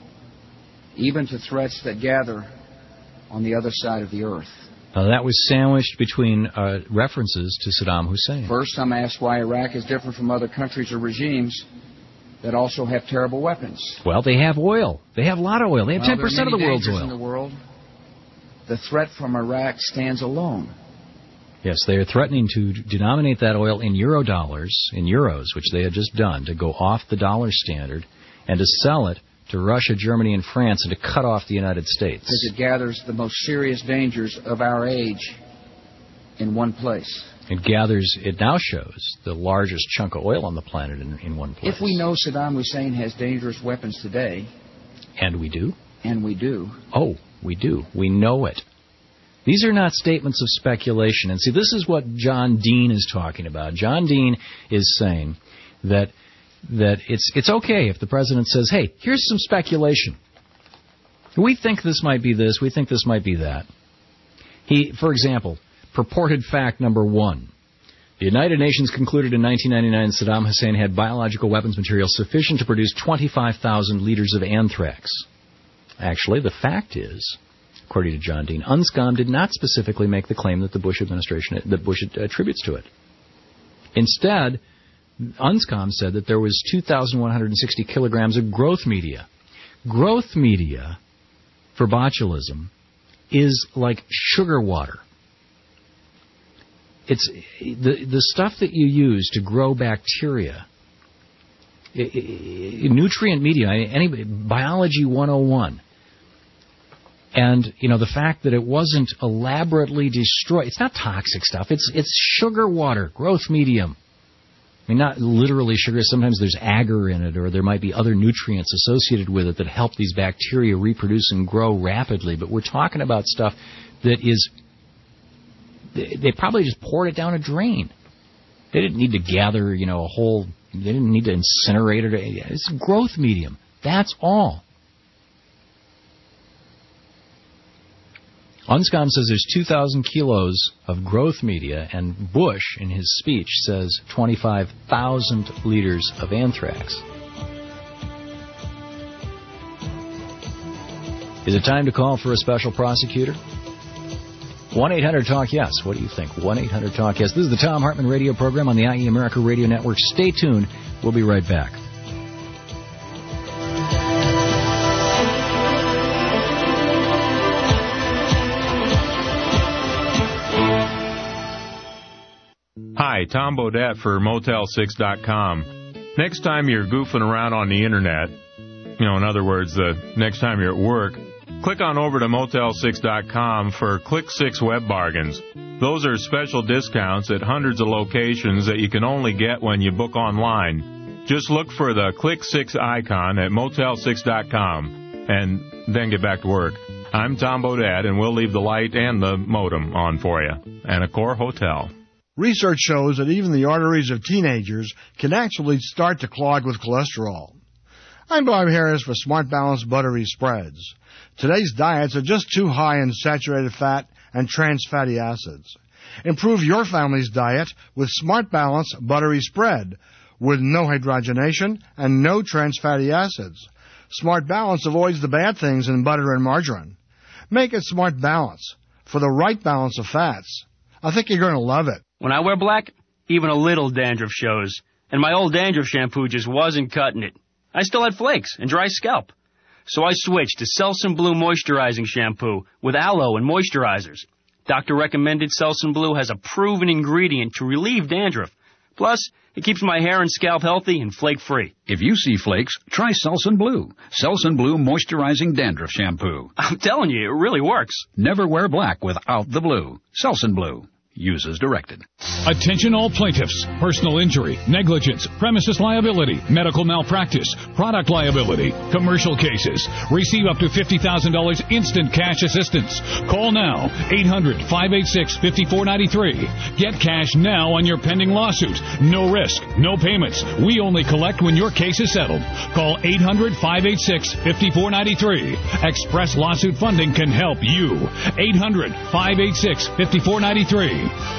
even to threats that gather on the other side of the earth. That was sandwiched between references to Saddam Hussein. First, I'm asked why Iraq is different from other countries or regimes that also have terrible weapons. Well, they have oil. They have a lot of oil. They have 10% of the world's oil. In the world, the threat from Iraq stands alone. Yes, they are threatening to denominate that oil in euros, which they had just done, to go off the dollar standard and to sell it to Russia, Germany, and France, and to cut off the United States. Because it gathers the most serious dangers of our age in one place. It now shows the largest chunk of oil on the planet in one place. If we know Saddam Hussein has dangerous weapons today... And we do? And we do. Oh, we do. We know it. These are not statements of speculation. And see, this is what John Dean is talking about. John Dean is saying that it's okay if the president says, hey, here's some speculation. We think this might be this, we think this might be that. For example, purported fact number 1. The United Nations concluded in 1999 Saddam Hussein had biological weapons material sufficient to produce 25,000 liters of anthrax. Actually, the fact is, according to John Dean, UNSCOM did not specifically make the claim that the Bush administration, that Bush attributes to it. Instead, UNSCOM said that there was 2,160 kilograms of growth media. Growth media for botulism is like sugar water. It's the stuff that you use to grow bacteria. Nutrient media, biology 101. And, the fact that it wasn't elaborately destroyed, it's not toxic stuff, it's sugar water, growth medium. I mean, not literally sugar. Sometimes there's agar in it, or there might be other nutrients associated with it that help these bacteria reproduce and grow rapidly. But we're talking about stuff that is, they probably just poured it down a drain. They didn't need to gather, they didn't need to incinerate it. It's a growth medium. That's all. Unscom says there's 2,000 kilos of growth media, and Bush, in his speech, says 25,000 liters of anthrax. Is it time to call for a special prosecutor? 1-800-TALK-YES. What do you think? 1-800-TALK-YES. This is the Thom Hartmann Radio program on the IE America Radio Network. Stay tuned. We'll be right back. Hi, Tom Bodette for Motel6.com. Next time you're goofing around on the Internet, in other words, the next time you're at work, click on over to Motel6.com for Click 6 Web Bargains. Those are special discounts at hundreds of locations that you can only get when you book online. Just look for the Click 6 icon at Motel6.com and then get back to work. I'm Tom Bodette, and we'll leave the light and the modem on for you. And Accor Hotel. Research shows that even the arteries of teenagers can actually start to clog with cholesterol. I'm Bob Harris for Smart Balance Buttery Spreads. Today's diets are just too high in saturated fat and trans fatty acids. Improve your family's diet with Smart Balance Buttery Spread with no hydrogenation and no trans fatty acids. Smart Balance avoids the bad things in butter and margarine. Make it Smart Balance for the right balance of fats. I think you're going to love it. When I wear black, even a little dandruff shows, and my old dandruff shampoo just wasn't cutting it. I still had flakes and dry scalp. So I switched to Selsun Blue Moisturizing Shampoo with aloe and moisturizers. Doctor recommended Selsun Blue has a proven ingredient to relieve dandruff. Plus, it keeps my hair and scalp healthy and flake-free. If you see flakes, try Selsun Blue. Selsun Blue Moisturizing Dandruff Shampoo. I'm telling you, it really works. Never wear black without the blue. Selsun Blue. Use as directed. Attention all plaintiffs. Personal injury, negligence, premises liability, medical malpractice, product liability, commercial cases. Receive up to $50,000 instant cash assistance. Call now. 800-586-5493. Get cash now on your pending lawsuit. No risk, no payments. We only collect when your case is settled. Call 800-586-5493. Express Lawsuit Funding can help you. 800-586-5493.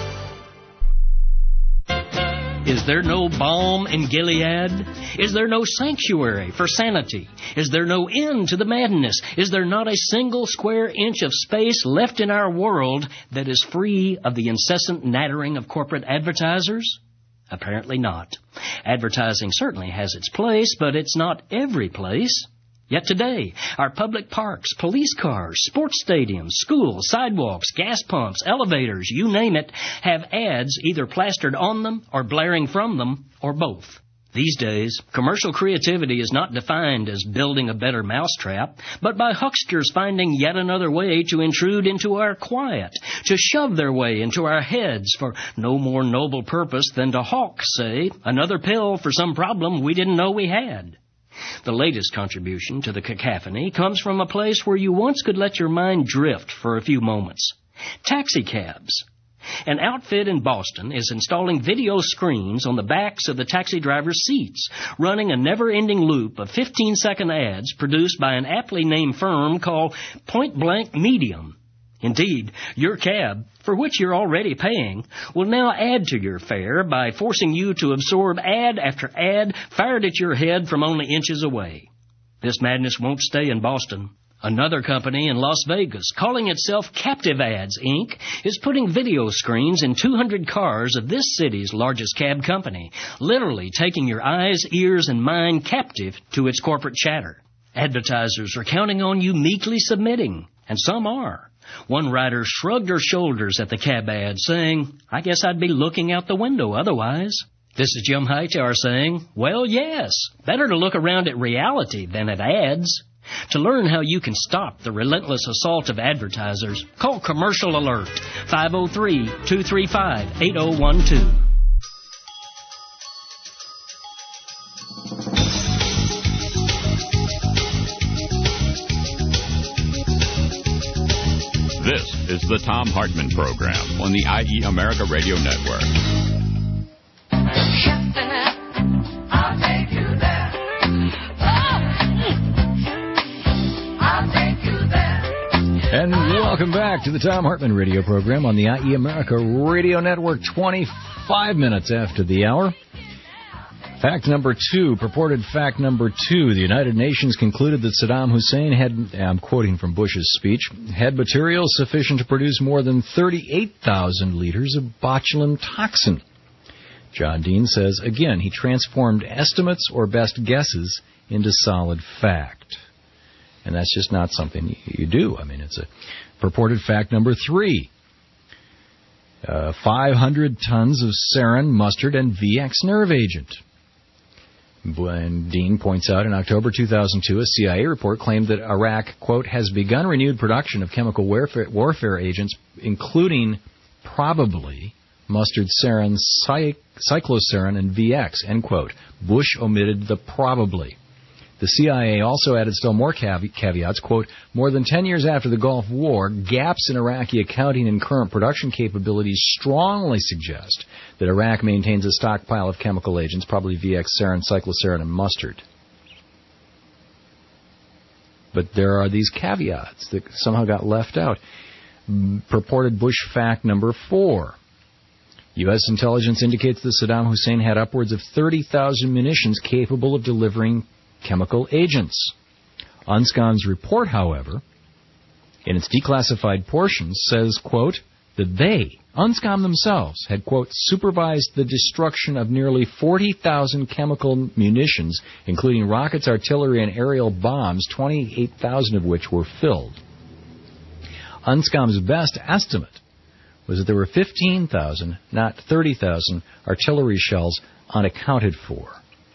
Is there no balm in Gilead? Is there no sanctuary for sanity? Is there no end to the madness? Is there not a single square inch of space left in our world that is free of the incessant nattering of corporate advertisers? Apparently not. Advertising certainly has its place, but it's not every place. Yet today, our public parks, police cars, sports stadiums, schools, sidewalks, gas pumps, elevators, you name it, have ads either plastered on them or blaring from them, or both. These days, commercial creativity is not defined as building a better mousetrap, but by hucksters finding yet another way to intrude into our quiet, to shove their way into our heads for no more noble purpose than to hawk, say, another pill for some problem we didn't know we had. The latest contribution to the cacophony comes from a place where you once could let your mind drift for a few moments. Taxicabs. An outfit in Boston is installing video screens on the backs of the taxi driver's seats, running a never-ending loop of 15-second ads produced by an aptly named firm called Point Blank Medium. Indeed, your cab, for which you're already paying, will now add to your fare by forcing you to absorb ad after ad fired at your head from only inches away. This madness won't stay in Boston. Another company in Las Vegas, calling itself Captive Ads, Inc., is putting video screens in 200 cars of this city's largest cab company, literally taking your eyes, ears, and mind captive to its corporate chatter. Advertisers are counting on you meekly submitting, and some are. One writer shrugged her shoulders at the cab ad, saying, I guess I'd be looking out the window otherwise. This is Jim Hightower saying, well, yes, better to look around at reality than at ads. To learn how you can stop the relentless assault of advertisers, call Commercial Alert, 503-235-8012. This is the Thom Hartmann Program on the IE America Radio Network. And welcome back to the Thom Hartmann radio program on the IE America Radio Network, 25 minutes after the hour. Fact number 2, purported fact number 2, the United Nations concluded that Saddam Hussein had, I'm quoting from Bush's speech, had material sufficient to produce more than 38,000 liters of botulinum toxin. John Dean says, again, he transformed estimates or best guesses into solid fact. And that's just not something you do. I mean, it's a purported fact number 3. 500 tons of sarin, mustard, and VX nerve agent. And Dean points out in October 2002, a CIA report claimed that Iraq, quote, has begun renewed production of chemical warfare agents, including probably mustard, sarin, cyclosarin, and VX, end quote. Bush omitted the probably. The CIA also added still more caveats, quote, more than 10 years after the Gulf War, gaps in Iraqi accounting and current production capabilities strongly suggest that Iraq maintains a stockpile of chemical agents, probably VX, sarin, cyclosarin, and mustard. But there are these caveats that somehow got left out. Purported Bush fact number 4. U.S. intelligence indicates that Saddam Hussein had upwards of 30,000 munitions capable of delivering chemical agents. UNSCOM's report, however, in its declassified portions, says, quote, that they, UNSCOM themselves, had, quote, supervised the destruction of nearly 40,000 chemical munitions, including rockets, artillery, and aerial bombs, 28,000 of which were filled. UNSCOM's best estimate was that there were 15,000, not 30,000, artillery shells unaccounted for.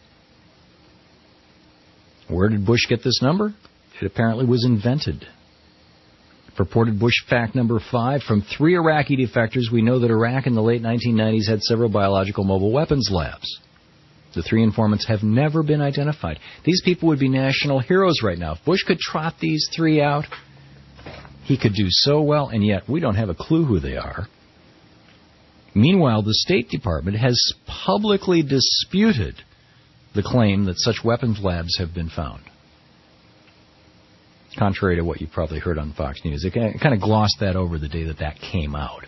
Where did Bush get this number? It apparently was invented. Purported Bush fact number 5, from 3 Iraqi defectors, we know that Iraq in the late 1990s had several biological mobile weapons labs. The 3 informants have never been identified. These people would be national heroes right now. If Bush could trot these 3 out, he could do so well, and yet we don't have a clue who they are. Meanwhile, the State Department has publicly disputed the claim that such weapons labs have been found. Contrary to what you probably heard on Fox News. They kind of glossed that over the day that came out.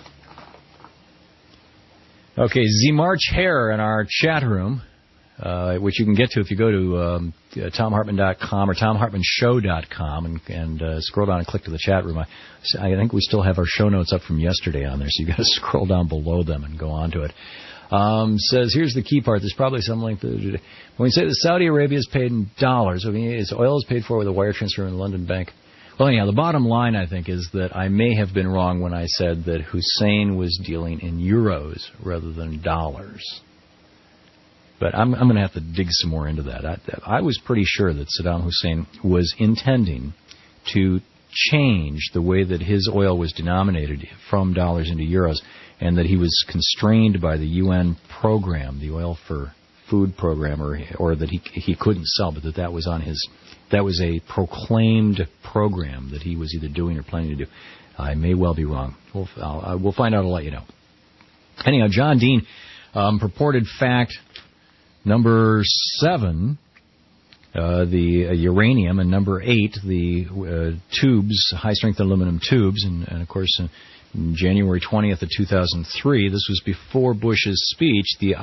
Okay, March Hare in our chat room, which you can get to if you go to ThomHartmann.com or ThomHartmannShow.com and scroll down and click to the chat room. I think we still have our show notes up from yesterday on there, so you've got to scroll down below them and go on to it. Says, here's the key part. There's probably some link to when we say that Saudi Arabia is paid in dollars, I mean, its oil is paid for with a wire transfer in the London bank. Well, anyhow, the bottom line, I think, is that I may have been wrong when I said that Hussein was dealing in euros rather than dollars. But I'm going to have to dig some more into that. I was pretty sure that Saddam Hussein was intending to change the way that his oil was denominated from dollars into euros, and that he was constrained by the UN program, the Oil for Food program, or that he couldn't sell, but that was on his. That was a proclaimed program that he was either doing or planning to do. I may well be wrong. We'll find out. I'll let you know. Anyhow, John Dean, purported fact number 7. The uranium, and number 8, the tubes, high-strength aluminum tubes, and of course, in January 20th of 2003, this was before Bush's speech, the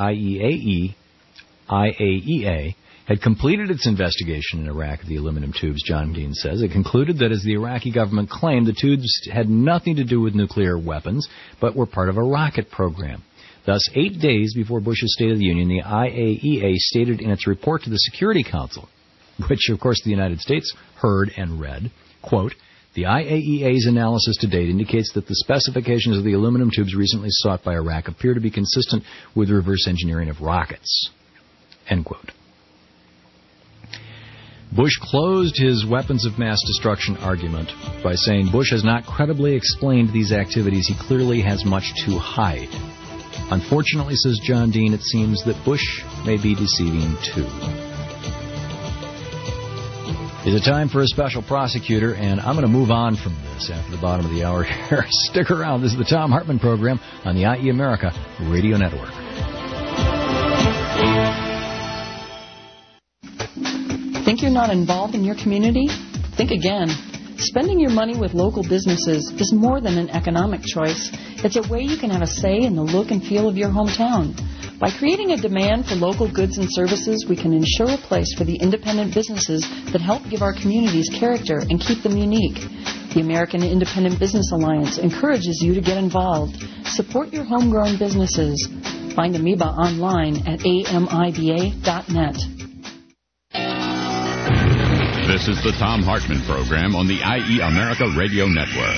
IAEA had completed its investigation in Iraq of the aluminum tubes, John Dean says. It concluded that, as the Iraqi government claimed, the tubes had nothing to do with nuclear weapons, but were part of a rocket program. Thus, 8 days before Bush's State of the Union, the IAEA stated in its report to the Security Council, which, of course, the United States heard and read, quote, the IAEA's analysis to date indicates that the specifications of the aluminum tubes recently sought by Iraq appear to be consistent with reverse engineering of rockets, end quote. Bush closed his weapons of mass destruction argument by saying Bush has not credibly explained these activities. He clearly has much to hide. Unfortunately, says John Dean, it seems that Bush may be deceiving too. Is it time for a special prosecutor? And I'm going to move on from this after the bottom of the hour here. Stick around. This is the Thom Hartmann Program on the IE America Radio Network. Think you're not involved in your community? Think again. Spending your money with local businesses is more than an economic choice. It's a way you can have a say in the look and feel of your hometown. By creating a demand for local goods and services, we can ensure a place for the independent businesses that help give our communities character and keep them unique. The American Independent Business Alliance encourages you to get involved. Support your homegrown businesses. Find Amoeba online at amiba.net. This is the Thom Hartmann Program on the IE America Radio Network.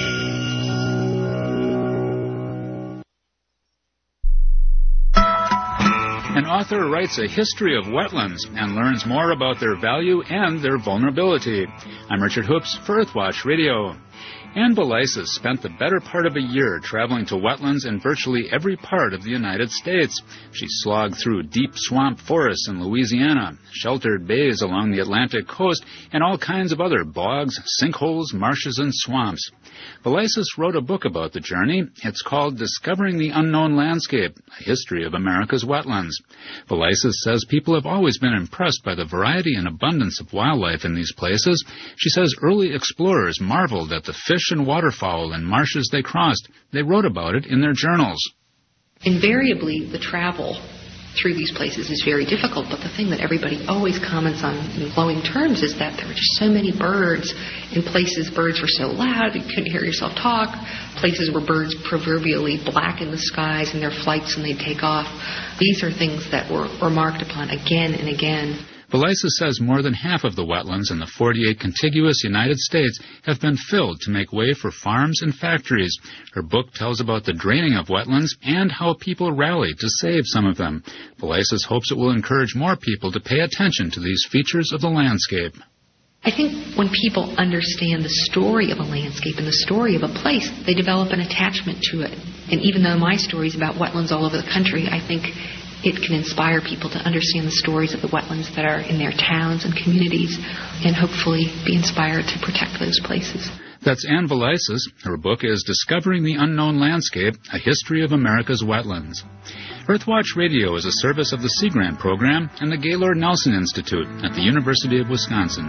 An author writes a history of wetlands and learns more about their value and their vulnerability. I'm Richard Hoops for Earthwatch Radio. Anne Belisis spent the better part of a year traveling to wetlands in virtually every part of the United States. She slogged through deep swamp forests in Louisiana, sheltered bays along the Atlantic coast, and all kinds of other bogs, sinkholes, marshes, and swamps. Belisis wrote a book about the journey. It's called Discovering the Unknown Landscape, A History of America's Wetlands. Belisis says people have always been impressed by the variety and abundance of wildlife in these places. She says early explorers marveled at the fish and waterfowl and marshes they crossed. They wrote about it in their journals. Invariably, the travel through these places is very difficult, but the thing that everybody always comments on in glowing terms is that there were just so many birds. In places, birds were so loud, you couldn't hear yourself talk. Places where birds proverbially blacken the skies in their flights when they take off. These are things that were remarked upon again and again. Belisis says more than half of the wetlands in the 48 contiguous United States have been filled to make way for farms and factories. Her book tells about the draining of wetlands and how people rallied to save some of them. Belisis hopes it will encourage more people to pay attention to these features of the landscape. I think when people understand the story of a landscape and the story of a place, they develop an attachment to it. And even though my story is about wetlands all over the country, I think it can inspire people to understand the stories of the wetlands that are in their towns and communities and hopefully be inspired to protect those places. That's Anne Belisis. Her book is Discovering the Unknown Landscape, A History of America's Wetlands. Earthwatch Radio is a service of the Sea Grant Program and the Gaylord Nelson Institute at the University of Wisconsin.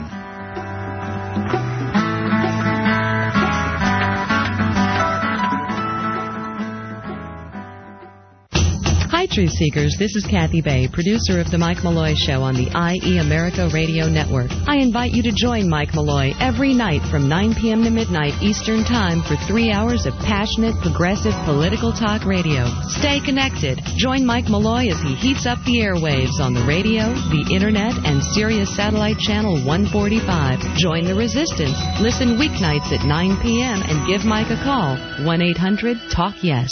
Hi, Truth Seekers. This is Kathy Bay, producer of The Mike Malloy Show on the IE America Radio Network. I invite you to join Mike Malloy every night from 9 p.m. to midnight Eastern Time for 3 hours of passionate, progressive, political talk radio. Stay connected. Join Mike Malloy as he heats up the airwaves on the radio, the Internet, and Sirius Satellite Channel 145. Join the resistance. Listen weeknights at 9 p.m. and give Mike a call. 1-800-TALK-YES.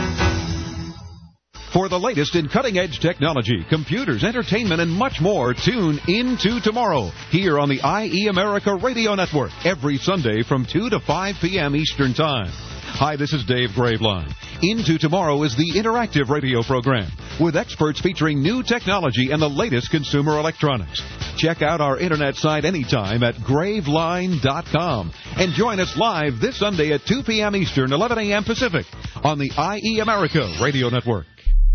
For the latest in cutting-edge technology, computers, entertainment, and much more, tune Into Tomorrow here on the IE America Radio Network every Sunday from 2 to 5 p.m. Eastern Time. Hi, this is Dave Graveline. Into Tomorrow is the interactive radio program with experts featuring new technology and the latest consumer electronics. Check out our internet site anytime at graveline.com and join us live this Sunday at 2 p.m. Eastern, 11 a.m. Pacific on the IE America Radio Network.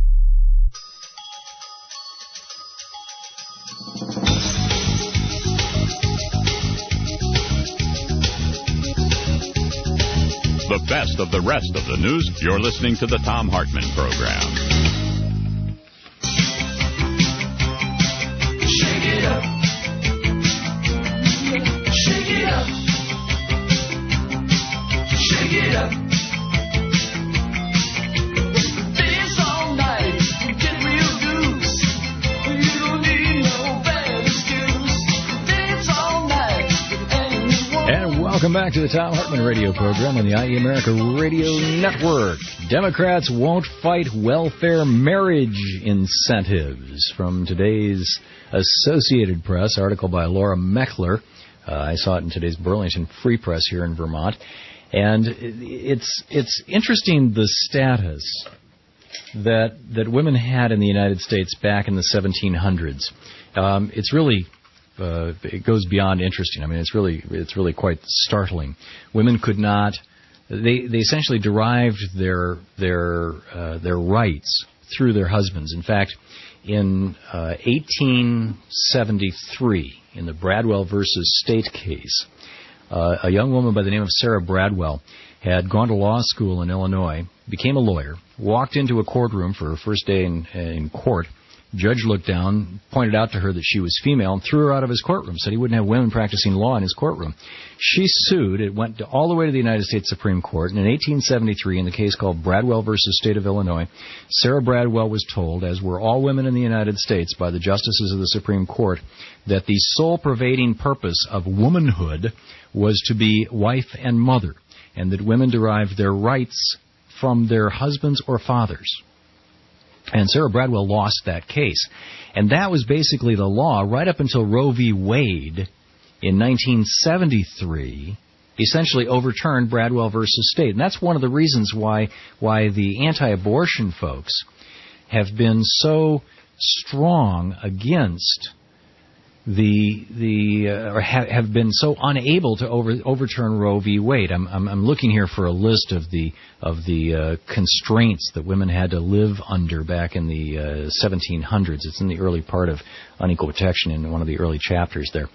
The best of the rest of the news. You're listening to the Thom Hartmann Program. Shake it up. Shake it up. Shake it up. Dance all night. Get real loose. You don't need no bad excuse. Dance all night. And welcome back to the Thom Hartmann Radio Program on the IE America Radio Network. Democrats won't fight welfare marriage incentives. From today's Associated Press, article by Laura Meckler. I saw it in today's Burlington Free Press here in Vermont. And it's interesting the status that women had in the United States back in the 1700s. It's really... it goes beyond interesting. I mean, it's really quite startling. Women could not. They essentially derived their rights through their husbands. In fact, in 1873, in the Bradwell versus State case, A young woman by the name of Sarah Bradwell had gone to law school in Illinois, became a lawyer, walked into a courtroom for her first day in court. Judge looked down, pointed out to her that she was female, and threw her out of his courtroom, said he wouldn't have women practicing law in his courtroom. She sued. It went all the way to the United States Supreme Court. And in 1873, in the case called Bradwell versus State of Illinois, Sarah Bradwell was told, as were all women in the United States by the justices of the Supreme Court, that the sole pervading purpose of womanhood was to be wife and mother, and that women derived their rights from their husbands or fathers. And Sarah Bradwell lost that case. And that was basically the law right up until Roe v. Wade in 1973 essentially overturned Bradwell versus State. And that's one of the reasons why the anti-abortion folks have been so strong against or have been so unable to overturn Roe v. Wade. I'm looking here for a list of the constraints that women had to live under back in the 1700s. It's in the early part of Unequal Protection in one of the early chapters there.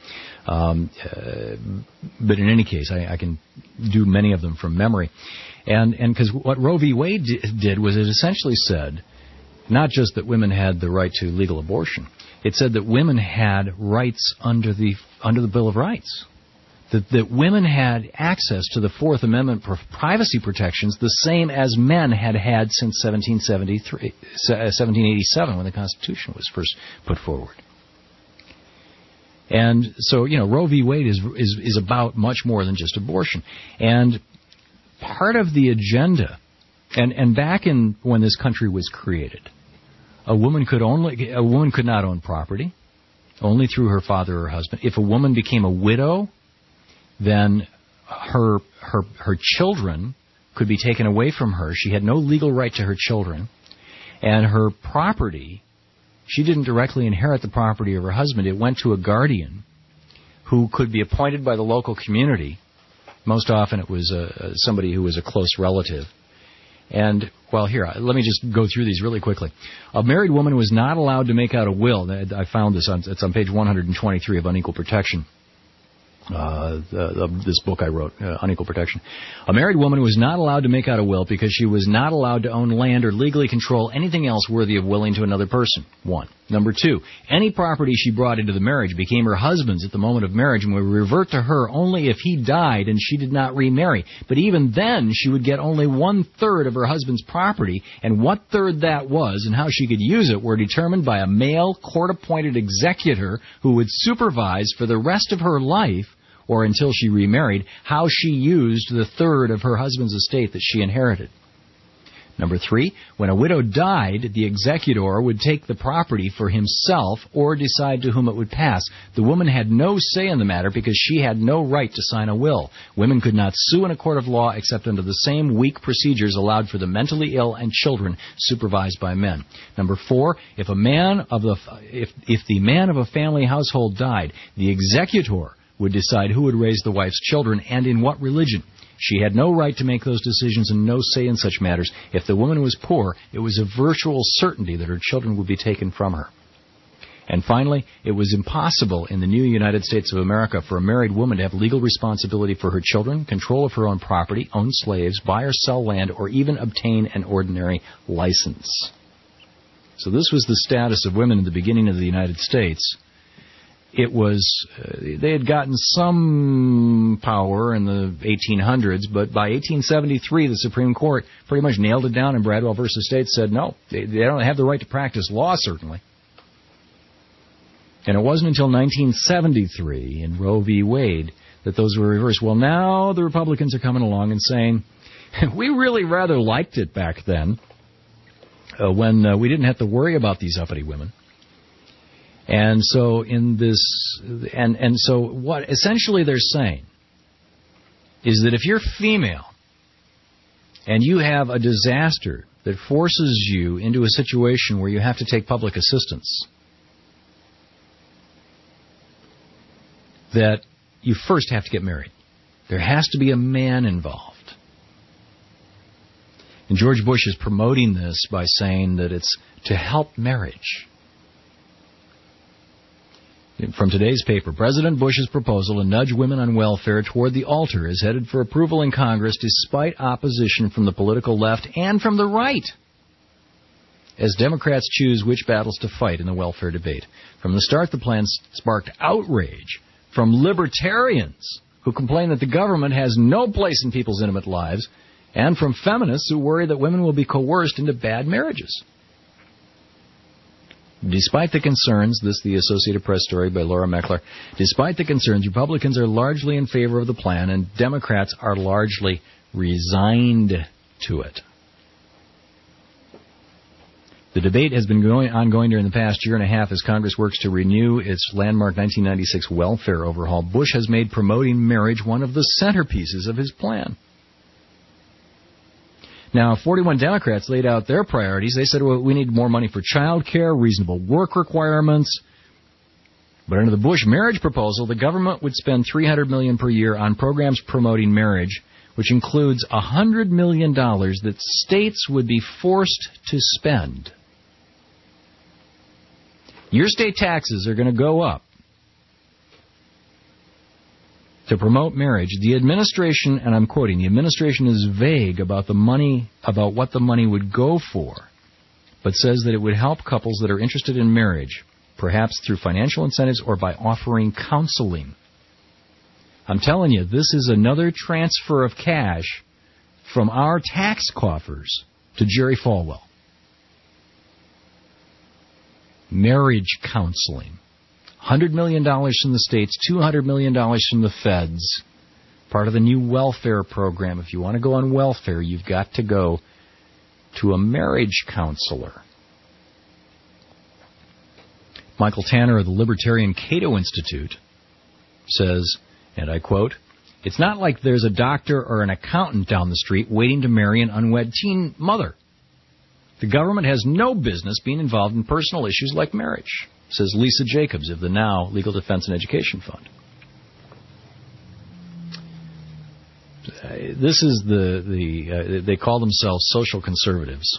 But in any case, I can do many of them from memory. And because what Roe v. Wade did was it essentially said not just that women had the right to legal abortion. It said that women had rights under the Bill of Rights. That women had access to the Fourth Amendment privacy protections the same as men had since 1787 when the Constitution was first put forward. And so, Roe v. Wade is about much more than just abortion. And part of the agenda, and back in when this country was created, a woman could not own property, only through her father or husband. If a woman became a widow, then her children could be taken away from her. She had no legal right to her children. And her property, she didn't directly inherit the property of her husband. It went to a guardian who could be appointed by the local community. Most often it was somebody who was a close relative. And, well, here, let me just go through these really quickly. A married woman was not allowed to make out a will. I found this. It's on page 123 of Unequal Protection. This book I wrote, Unequal Protection. A married woman was not allowed to make out a will because she was not allowed to own land or legally control anything else worthy of willing to another person. 1. Number 2, any property she brought into the marriage became her husband's at the moment of marriage and would revert to her only if he died and she did not remarry. But even then, she would get only 1/3 of her husband's property, and what third that was and how she could use it were determined by a male court-appointed executor who would supervise for the rest of her life, or until she remarried, how she used the third of her husband's estate that she inherited. Number 3, when a widow died, the executor would take the property for himself or decide to whom it would pass. The woman had no say in the matter because she had no right to sign a will. Women could not sue in a court of law except under the same weak procedures allowed for the mentally ill and children supervised by men. Number 4, if the man of a family household died, the executor would decide who would raise the wife's children and in what religion. She had no right to make those decisions and no say in such matters. If the woman was poor, it was a virtual certainty that her children would be taken from her. And finally, it was impossible in the new United States of America for a married woman to have legal responsibility for her children, control of her own property, own slaves, buy or sell land, or even obtain an ordinary license. So this was the status of women in the beginning of the United States. It was, they had gotten some power in the 1800s, but by 1873, the Supreme Court pretty much nailed it down, and Bradwell versus State said no, they don't have the right to practice law, certainly. And it wasn't until 1973 in Roe v. Wade that those were reversed. Well, now the Republicans are coming along and saying, we really rather liked it back then when we didn't have to worry about these uppity women. And so in this, and so what essentially they're saying is that if you're female and you have a disaster that forces you into a situation where you have to take public assistance, that you first have to get married. There has to be a man involved. And George Bush is promoting this by saying that it's to help marriage. From today's paper, President Bush's proposal to nudge women on welfare toward the altar is headed for approval in Congress despite opposition from the political left and from the right, as Democrats choose which battles to fight in the welfare debate. From the start, the plan sparked outrage from libertarians who complain that the government has no place in people's intimate lives, and from feminists who worry that women will be coerced into bad marriages. Despite the concerns, this is the Associated Press story by Laura Meckler, despite the concerns, Republicans are largely in favor of the plan, and Democrats are largely resigned to it. The debate has been ongoing during the past year and a half as Congress works to renew its landmark 1996 welfare overhaul. Bush has made promoting marriage one of the centerpieces of his plan. Now, 41 Democrats laid out their priorities. They said, well, we need more money for child care, reasonable work requirements. But under the Bush marriage proposal, the government would spend $300 million per year on programs promoting marriage, which includes $100 million that states would be forced to spend. Your state taxes are going to go up to promote marriage. The administration, and I'm quoting, the administration is vague about the money, about what the money would go for, but says that it would help couples that are interested in marriage, perhaps through financial incentives or by offering counseling. I'm telling you, this is another transfer of cash from our tax coffers to Jerry Falwell. Marriage counseling. $100 million from the states, $200 million from the feds. Part of the new welfare program. If you want to go on welfare, you've got to go to a marriage counselor. Michael Tanner of the Libertarian Cato Institute says, and I quote, "It's not like there's a doctor or an accountant down the street waiting to marry an unwed teen mother. The government has no business being involved in personal issues like marriage," says Lisa Jacobs of the Now Legal Defense and Education Fund. This is they call themselves social conservatives.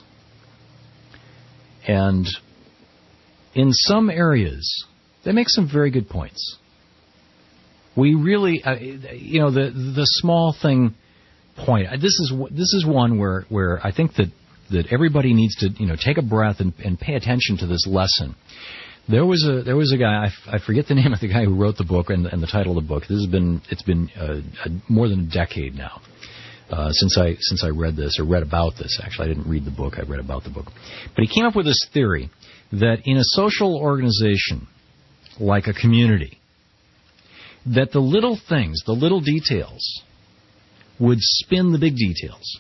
And in some areas, they make some very good points. We really, the small thing point. This is one where I think that everybody needs to take a breath and pay attention to this lesson. There was a guy, I forget the name of the guy who wrote the book and the title of the book. It's been more than a decade now since I read this, or read about this. Actually, I didn't read the book. I read about the book. But he came up with this theory that in a social organization like a community, that the little things, the little details, would spin the big details.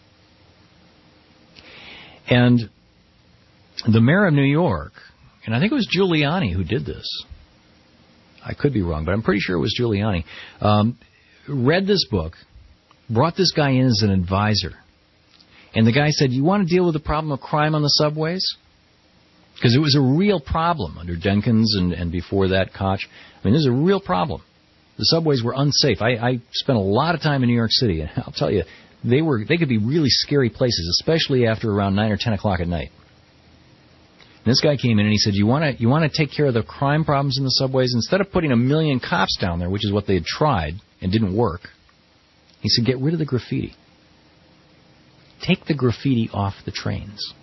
And the mayor of New York, and I think it was Giuliani who did this. I could be wrong, but I'm pretty sure it was Giuliani. Read this book, brought this guy in as an advisor. And the guy said, "You want to deal with the problem of crime on the subways?" Because it was a real problem under Denkins and before that Koch. I mean, this is a real problem. The subways were unsafe. I spent a lot of time in New York City, and I'll tell you, they could be really scary places, especially after around 9 or 10 o'clock at night. And this guy came in and he said, you want to take care of the crime problems in the subways? Instead of putting 1 million cops down there, which is what they had tried and didn't work, he said, get rid of the graffiti. Take the graffiti off the trains.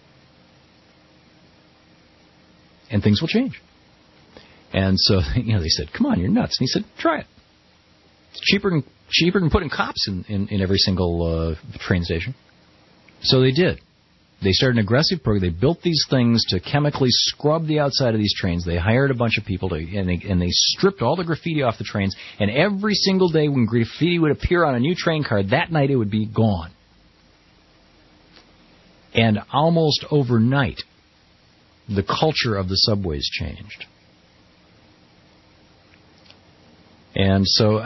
And things will change. And so, they said, come on, you're nuts. And he said, try it. It's cheaper than putting cops in every single train station. So they did. They started an aggressive program. They built these things to chemically scrub the outside of these trains. They hired a bunch of people, and they stripped all the graffiti off the trains. And every single day when graffiti would appear on a new train card, that night it would be gone. And almost overnight, the culture of the subways changed. And so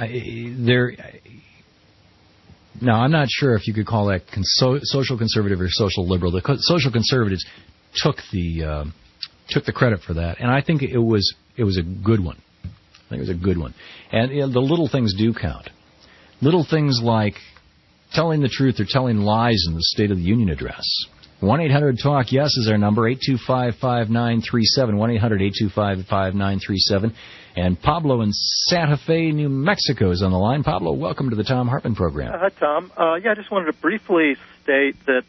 now I'm not sure if you could call that social conservative or social liberal. The social conservatives took the credit for that, and I think it was a good one. I think it was a good one. And the little things do count. Little things like telling the truth or telling lies in the State of the Union address, 1-800-TALK-YES is our number, 825-5937, 1-800-825-5937. And Pablo in Santa Fe, New Mexico is on the line. Pablo, welcome to the Thom Hartmann program. Hi, Tom. I just wanted to briefly state that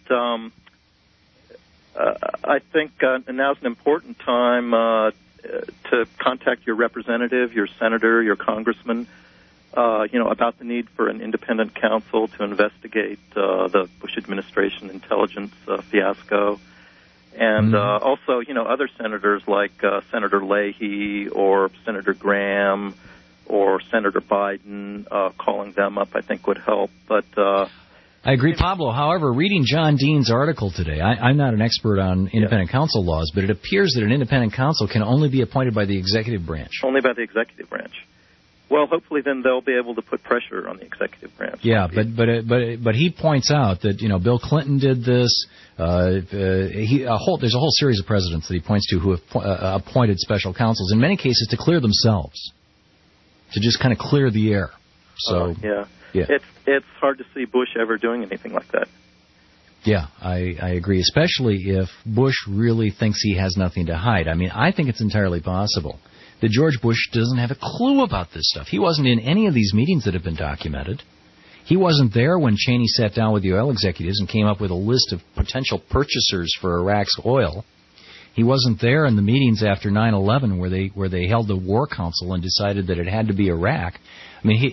I think now's an important time to contact your representative, your senator, your congressman, about the need for an independent counsel to investigate the Bush administration intelligence fiasco. And also, other senators like Senator Leahy or Senator Graham or Senator Biden, calling them up I think would help. But I agree, Pablo. However, reading John Dean's article today, I'm not an expert on independent counsel laws, but it appears that an independent counsel can only be appointed by the executive branch. Only by the executive branch. Well, hopefully then they'll be able to put pressure on the executive branch. Yeah, but he points out that Bill Clinton did this. There's a whole series of presidents that he points to who have appointed special counsels in many cases to clear themselves, to just kind of clear the air. So yeah. It's hard to see Bush ever doing anything like that. Yeah, I agree, especially if Bush really thinks he has nothing to hide. I mean, I think it's entirely possible that George Bush doesn't have a clue about this stuff. He wasn't in any of these meetings that have been documented. He wasn't there when Cheney sat down with the oil executives and came up with a list of potential purchasers for Iraq's oil. He wasn't there in the meetings after 9/11 where they held the War Council and decided that it had to be Iraq. I mean,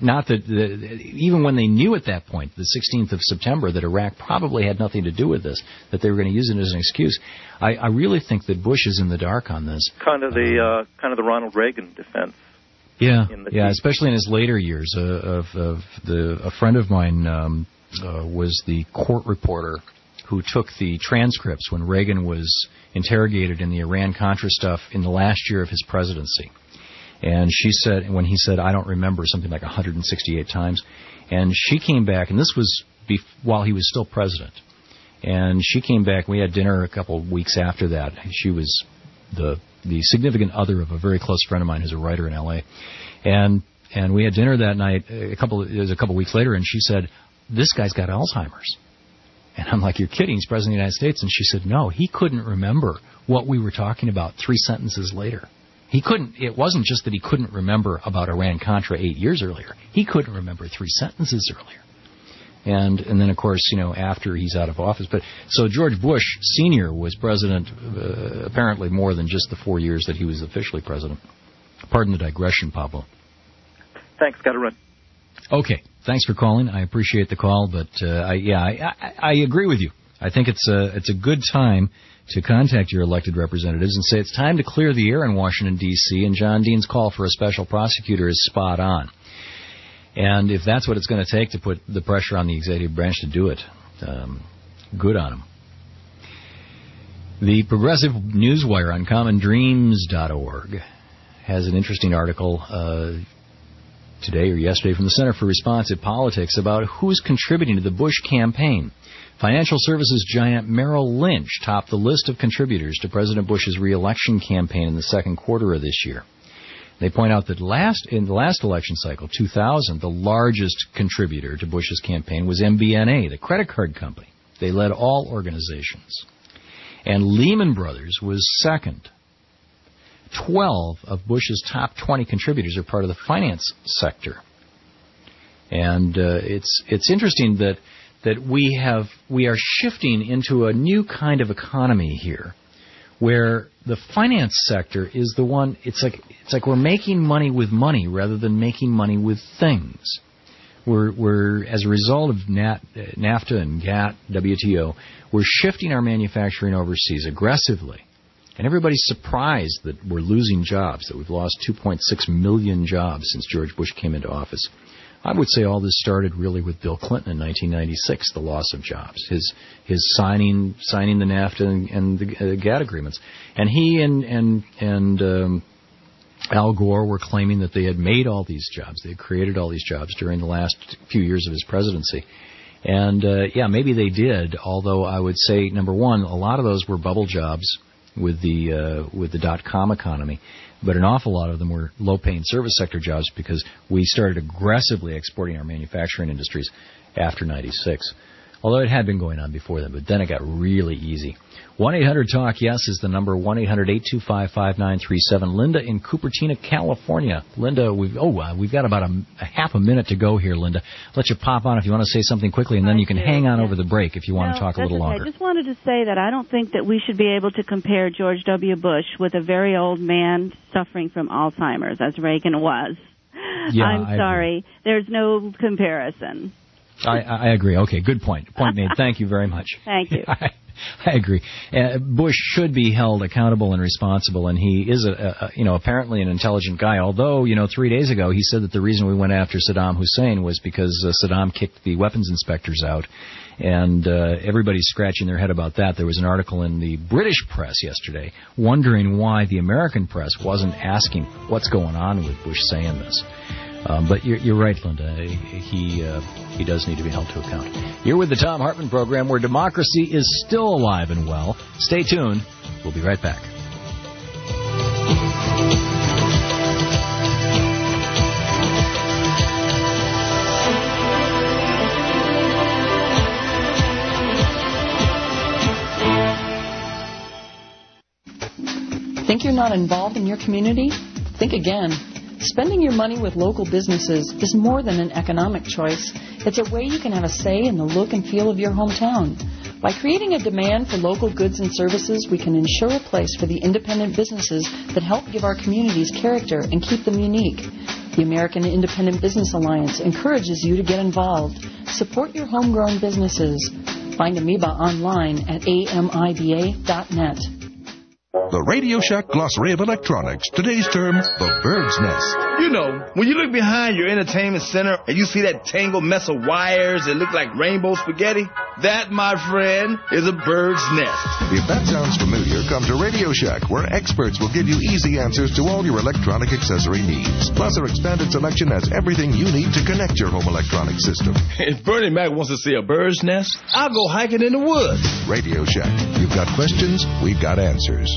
even when they knew at that point, the 16th of September, that Iraq probably had nothing to do with this, that they were going to use it as an excuse. I really think that Bush is in the dark on this. Kind of the Ronald Reagan defense. Yeah, especially in his later years. A friend of mine was the court reporter who took the transcripts when Reagan was interrogated in the Iran-Contra stuff in the last year of his presidency. And she said, when he said, I don't remember, something like 168 times. And she came back, and this was while he was still president. And she came back, we had dinner a couple of weeks after that. She was the significant other of a very close friend of mine who's a writer in L.A. And we had dinner that night, it was a couple of weeks later, and she said, this guy's got Alzheimer's. And I'm like, you're kidding, he's president of the United States. And she said, no, he couldn't remember what we were talking about 3 sentences later. He couldn't. It wasn't just that he couldn't remember about Iran-Contra 8 years earlier. He couldn't remember 3 sentences earlier. And then, of course, after he's out of office. But so George Bush Sr. was president apparently more than just the 4 years that he was officially president. Pardon the digression, Pablo. Thanks. Got to run. Okay. Thanks for calling. I appreciate the call, but I agree with you. I think it's a good time to contact your elected representatives and say it's time to clear the air in Washington, D.C., and John Dean's call for a special prosecutor is spot on. And if that's what it's going to take to put the pressure on the executive branch to do it, good on them. The Progressive Newswire on commondreams.org has an interesting article today or yesterday from the Center for Responsive Politics about who's contributing to the Bush campaign. Financial services giant Merrill Lynch topped the list of contributors to President Bush's re-election campaign in the second quarter of this year. They point out that in the last election cycle, 2000, the largest contributor to Bush's campaign was MBNA, the credit card company. They led all organizations. And Lehman Brothers was second. 12 of Bush's top 20 contributors are part of the finance sector. And it's interesting that we are shifting into a new kind of economy here, where the finance sector is the one. It's like we're making money with money rather than making money with things. We're as a result of NAFTA and GATT, WTO, we're shifting our manufacturing overseas aggressively. And everybody's surprised that we're losing jobs, that we've lost 2.6 million jobs since George Bush came into office. I would say all this started really with Bill Clinton in 1996, the loss of jobs, his signing the NAFTA and the GATT agreements. And he and Al Gore were claiming that they had made all these jobs, they had created all these jobs during the last few years of his presidency. And, maybe they did, although I would say, number one, a lot of those were bubble jobs with the dot-com economy. But an awful lot of them were low-paying service sector jobs because we started aggressively exporting our manufacturing industries after 96. Although it had been going on before then, but then it got really easy. 1-800-TALK-YES is the number, 1-800-825-5937. Linda in Cupertino, California. Linda, we've got about a half a minute to go here, Linda. Let you pop on if you want to say something quickly, and then you can hang on over the break if you want to talk a little longer. I just wanted to say that I don't think that we should be able to compare George W. Bush with a very old man suffering from Alzheimer's, as Reagan was. Yeah, I'm sorry. There's no comparison. I agree. Okay, good point. Point made. Thank you very much. Thank you. I agree. Bush should be held accountable and responsible, and he is apparently an intelligent guy. Although 3 days ago he said that the reason we went after Saddam Hussein was because Saddam kicked the weapons inspectors out, and everybody's scratching their head about that. There was an article in the British press yesterday wondering why the American press wasn't asking what's going on with Bush saying this. But you're right, Linda. He does need to be held to account. You're with the Thom Hartmann Program, where democracy is still alive and well. Stay tuned. We'll be right back. Think you're not involved in your community? Think again. Spending your money with local businesses is more than an economic choice. It's a way you can have a say in the look and feel of your hometown. By creating a demand for local goods and services, we can ensure a place for the independent businesses that help give our communities character and keep them unique. The American Independent Business Alliance encourages you to get involved. Support your homegrown businesses. Find Amoeba online at amiba.net. The Radio Shack Glossary of Electronics. Today's term, the bird's nest. You know, when you look behind your entertainment center and you see that tangled mess of wires that look like rainbow spaghetti, that, my friend, is a bird's nest. If that sounds familiar, come to Radio Shack, where experts will give you easy answers to all your electronic accessory needs. Plus, our expanded selection has everything you need to connect your home electronic system. If Bernie Mac wants to see a bird's nest, I'll go hiking in the woods. Radio Shack. You've got questions, we've got answers.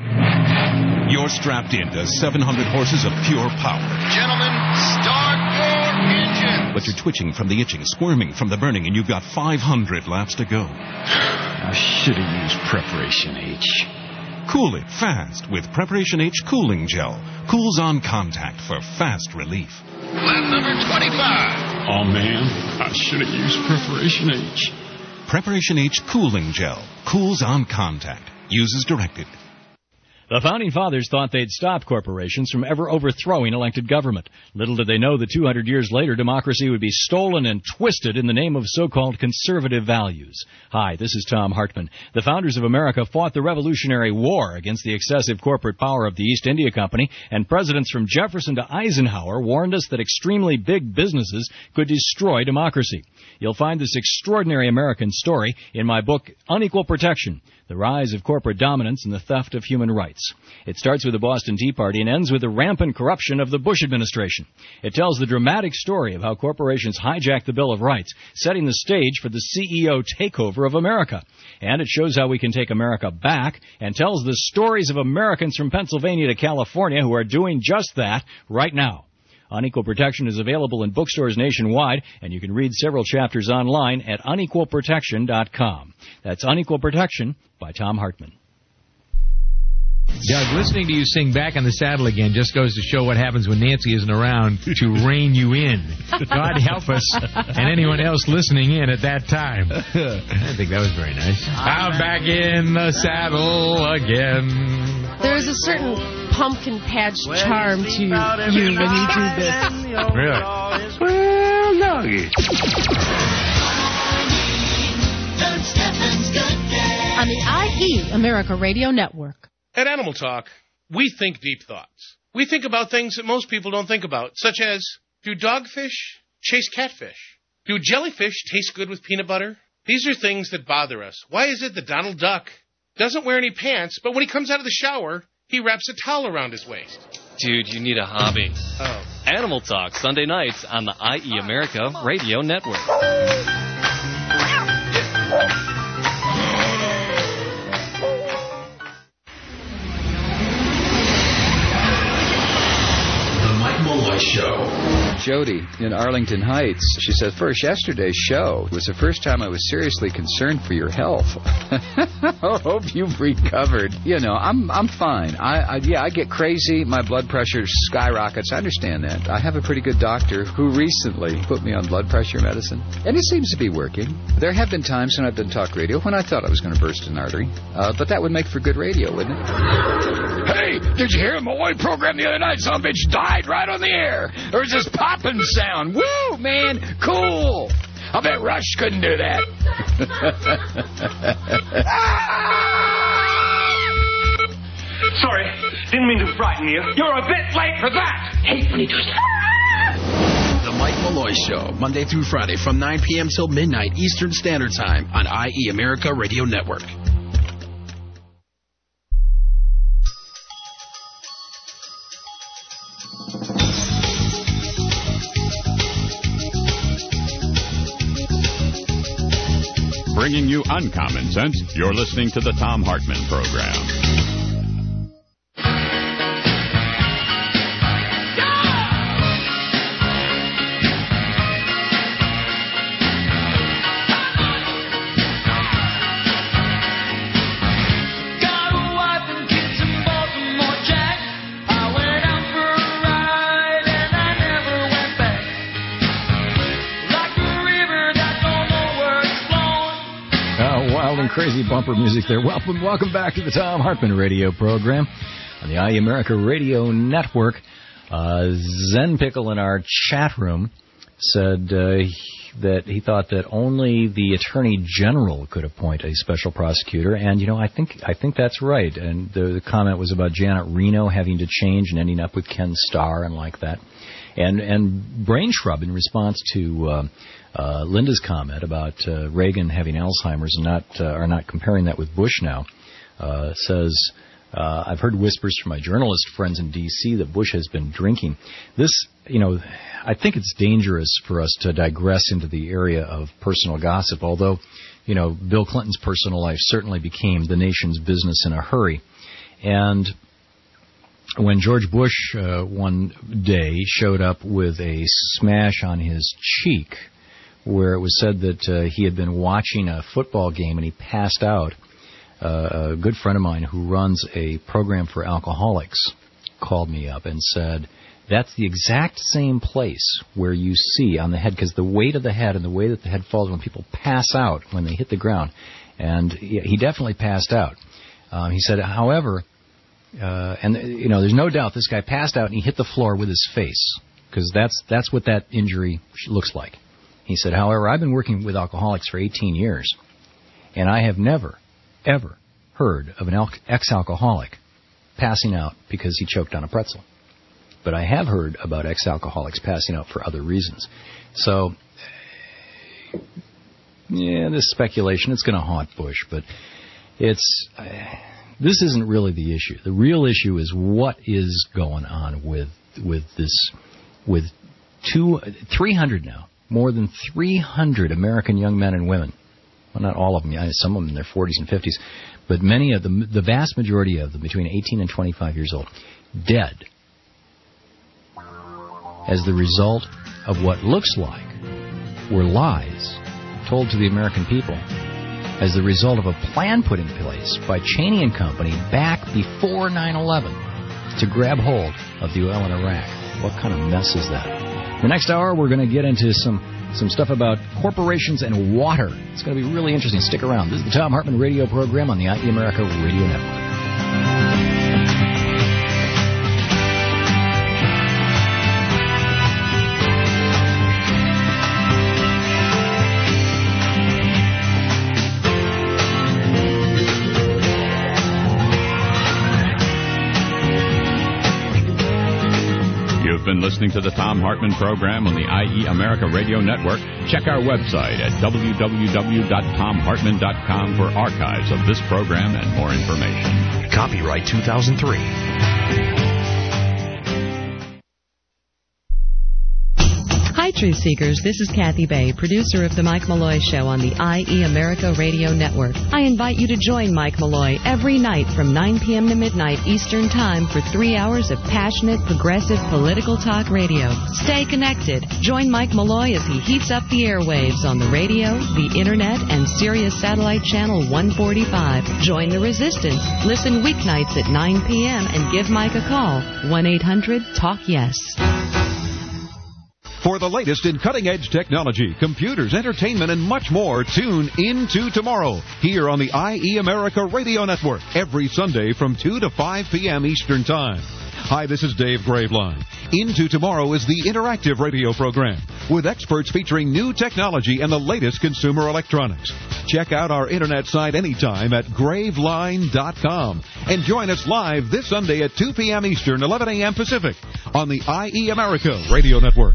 You're strapped into 700 horses of pure power. Gentlemen, start your engine. But you're twitching from the itching, squirming from the burning, and you've got 500 laps to go. I should have used Preparation H. Cool it fast with Preparation H Cooling Gel. Cools on contact for fast relief. Lap number 25. Oh, man, I should have used Preparation H. Preparation H Cooling Gel. Cools on contact. Use as directed. The Founding Fathers thought they'd stop corporations from ever overthrowing elected government. Little did they know that 200 years later, democracy would be stolen and twisted in the name of so-called conservative values. Hi, this is Thom Hartmann. The founders of America fought the Revolutionary War against the excessive corporate power of the East India Company, and presidents from Jefferson to Eisenhower warned us that extremely big businesses could destroy democracy. You'll find this extraordinary American story in my book, Unequal Protection: The Rise of Corporate Dominance and the Theft of Human Rights. It starts with the Boston Tea Party and ends with the rampant corruption of the Bush administration. It tells the dramatic story of how corporations hijacked the Bill of Rights, setting the stage for the CEO takeover of America. And it shows how we can take America back, and tells the stories of Americans from Pennsylvania to California who are doing just that right now. Unequal Protection is available in bookstores nationwide, and you can read several chapters online at unequalprotection.com. That's Unequal Protection by Thom Hartmann. Doug, listening to you sing Back on the Saddle Again just goes to show what happens when Nancy isn't around to rein you in. God help us and anyone else listening in at that time. I think that was very nice. I'm back in the saddle again. There's a certain pumpkin patch charm to you when you do this. Really? Well, Doggy. On the IE America Radio Network. At Animal Talk, we think deep thoughts. We think about things that most people don't think about, such as, do dogfish chase catfish? Do jellyfish taste good with peanut butter? These are things that bother us. Why is it that Donald Duck doesn't wear any pants, but when he comes out of the shower, he wraps a towel around his waist? Dude, you need a hobby. Oh. Animal Talk, Sunday nights on the IE America Radio Network. The Mike Malloy Malloy Show. Jody in Arlington Heights. She said, first, yesterday's show was the first time I was seriously concerned for your health. I hope you've recovered. You know, I'm fine. I get crazy. My blood pressure skyrockets. I understand that. I have a pretty good doctor who recently put me on blood pressure medicine, and it seems to be working. There have been times when I've done talk radio when I thought I was going to burst an artery, but that would make for good radio, wouldn't it? Hey, did you hear the Malloy program the other night? Some bitch died right on the air. There was this popping sound. Woo, man, cool. I bet Rush couldn't do that. Sorry, didn't mean to frighten you. You're a bit late for that. Hate when he does The Mike Malloy Show, Monday through Friday from 9 p.m. till midnight Eastern Standard Time on IE America Radio Network. Bringing you uncommon sense, you're listening to the Thom Hartmann Program. Crazy bumper music there. Welcome back to the Thom Hartmann Radio program on the IE America Radio Network. Zen Pickle in our chat room said that he thought that only the Attorney General could appoint a special prosecutor, and I think that's right. And the comment was about Janet Reno having to change and ending up with Ken Starr and like that. And Brain Shrub, in response to Linda's comment about Reagan having Alzheimer's and not comparing that with Bush now, says, I've heard whispers from my journalist friends in D.C. that Bush has been drinking. This, I think it's dangerous for us to digress into the area of personal gossip, although, Bill Clinton's personal life certainly became the nation's business in a hurry. And when George Bush one day showed up with a smash on his cheek, where it was said that he had been watching a football game and he passed out, a good friend of mine who runs a program for alcoholics called me up and said, that's the exact same place where you see on the head, because the weight of the head and the way that the head falls when people pass out when they hit the ground. And he definitely passed out. He said, however, there's no doubt this guy passed out and he hit the floor with his face, because that's what that injury looks like. He said, however, I've been working with alcoholics for 18 years, and I have never, ever heard of an ex-alcoholic passing out because he choked on a pretzel. But I have heard about ex-alcoholics passing out for other reasons. So, this speculation, it's going to haunt Bush, but this isn't really the issue. The real issue is what is going on with 300 now. More than 300 American young men and women, well, not all of them, some of them in their 40s and 50s, but many of them, the vast majority of them, between 18 and 25 years old, dead as the result of what looks like were lies told to the American people, as the result of a plan put in place by Cheney and Company back before 9/11 to grab hold of the oil in Iraq. What kind of mess is that? The next hour, we're going to get into some stuff about corporations and water. It's going to be really interesting. Stick around. This is the Thom Hartmann Radio program on the IE America Radio Network. Been listening to the Thom Hartmann Program on the IE America Radio Network. Check our website at www.thomhartmann.com for archives of this program and more information. Copyright 2003. Hi, Truth Seekers, this is Kathy Bay, producer of The Mike Malloy Show on the IE America Radio Network. I invite you to join Mike Malloy every night from 9 p.m. to midnight Eastern Time for 3 hours of passionate, progressive political talk radio. Stay connected. Join Mike Malloy as he heats up the airwaves on the radio, the internet, and Sirius Satellite Channel 145. Join the resistance. Listen weeknights at 9 p.m. and give Mike a call. 1-800-TALK-YES. For the latest in cutting-edge technology, computers, entertainment, and much more, tune into tomorrow here on the IE America Radio Network every Sunday from 2 to 5 p.m. Eastern Time. Hi, this is Dave Graveline. Into Tomorrow is the interactive radio program with experts featuring new technology and the latest consumer electronics. Check out our internet site anytime at graveline.com and join us live this Sunday at 2 p.m. Eastern, 11 a.m. Pacific on the IE America Radio Network.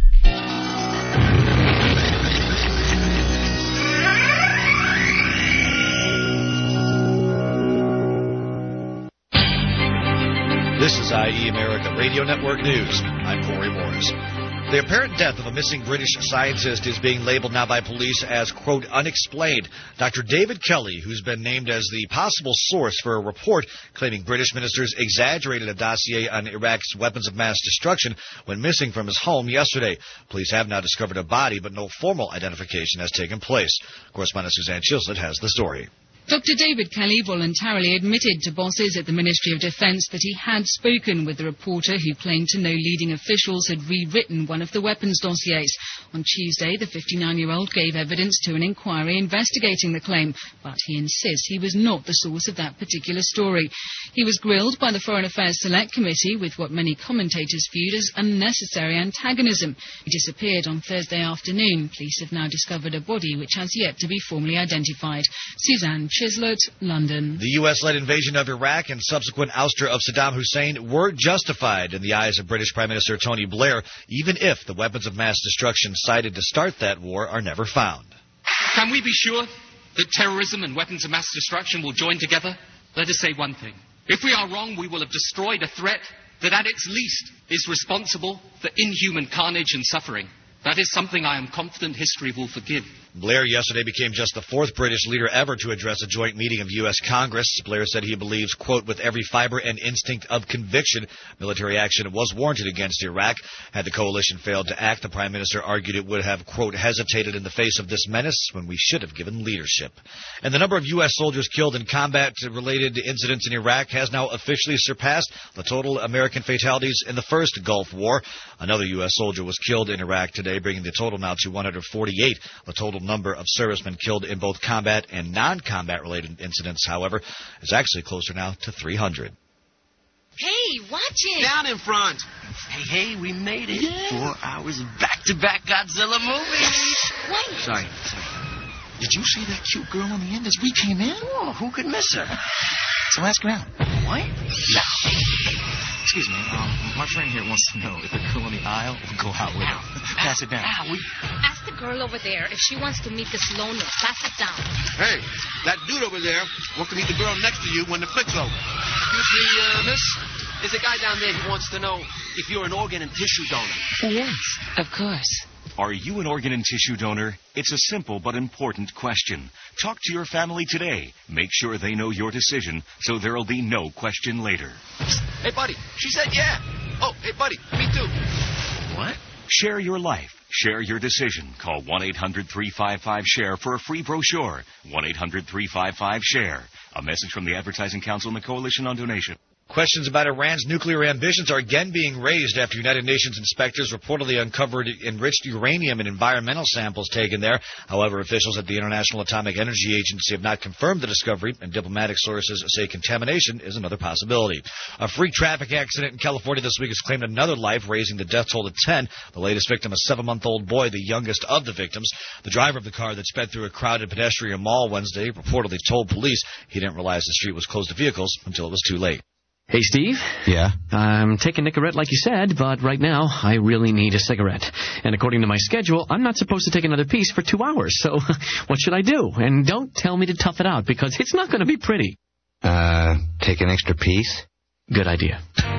This is IE America Radio Network News. I'm Corey Morris. The apparent death of a missing British scientist is being labeled now by police as, quote, unexplained. Dr. David Kelly, who's been named as the possible source for a report claiming British ministers exaggerated a dossier on Iraq's weapons of mass destruction, went missing from his home yesterday. Police have now discovered a body, but no formal identification has taken place. Correspondent Suzanne Chilsett has the story. Dr. David Kelly voluntarily admitted to bosses at the Ministry of Defence that he had spoken with the reporter who claimed to know leading officials had rewritten one of the weapons dossiers. On Tuesday, the 59-year-old gave evidence to an inquiry investigating the claim, but he insists he was not the source of that particular story. He was grilled by the Foreign Affairs Select Committee with what many commentators viewed as unnecessary antagonism. He disappeared on Thursday afternoon. Police have now discovered a body which has yet to be formally identified. Suzanne Chislett, London. The U.S.-led invasion of Iraq and subsequent ouster of Saddam Hussein were justified in the eyes of British Prime Minister Tony Blair, even if the weapons of mass destruction cited to start that war are never found. Can we be sure that terrorism and weapons of mass destruction will join together? Let us say one thing. If we are wrong, we will have destroyed a threat that at its least is responsible for inhuman carnage and suffering. That is something I am confident history will forgive. Blair yesterday became just the fourth British leader ever to address a joint meeting of U.S. Congress. Blair said he believes, quote, with every fiber and instinct of conviction, military action was warranted against Iraq. Had the coalition failed to act, the Prime Minister argued it would have, quote, hesitated in the face of this menace when we should have given leadership. And the number of U.S. soldiers killed in combat-related incidents in Iraq has now officially surpassed the total American fatalities in the first Gulf War. Another U.S. soldier was killed in Iraq today, bringing the total now to 148. The total number of servicemen killed in both combat and non-combat related incidents, however, is actually closer now to 300. Hey, watch it! Down in front. Hey, we made it. Yeah. 4 hours of back-to-back Godzilla movies. Wait. Sorry. Did you see that cute girl on the end as we came in? Oh, who could miss her? So ask her out. What? No. Excuse me, my friend here wants to know if the girl on the aisle will go out with her. Pass it down. Ask the girl over there if she wants to meet this loner. Pass it down. Hey, that dude over there wants to meet the girl next to you when the flick's over. Excuse me, miss? There's a guy down there who wants to know if you're an organ and tissue donor. Yes, of course. Are you an organ and tissue donor? It's a simple but important question. Talk to your family today. Make sure they know your decision so there'll be no question later. Hey, buddy, she said yeah. Oh, hey, buddy, me too. What? Share your life. Share your decision. Call 1-800-355-SHARE for a free brochure. 1-800-355-SHARE. A message from the Advertising Council and the Coalition on Donation. Questions about Iran's nuclear ambitions are again being raised after United Nations inspectors reportedly uncovered enriched uranium in environmental samples taken there. However, officials at the International Atomic Energy Agency have not confirmed the discovery, and diplomatic sources say contamination is another possibility. A freak traffic accident in California this week has claimed another life, raising the death toll to 10. The latest victim, a 7-month-old boy, the youngest of the victims. The driver of the car that sped through a crowded pedestrian mall Wednesday reportedly told police he didn't realize the street was closed to vehicles until it was too late. Hey, Steve. Yeah? I'm taking Nicorette like you said, but right now I really need a cigarette. And according to my schedule, I'm not supposed to take another piece for 2 hours. So what should I do? And don't tell me to tough it out, because it's not going to be pretty. Take an extra piece? Good idea.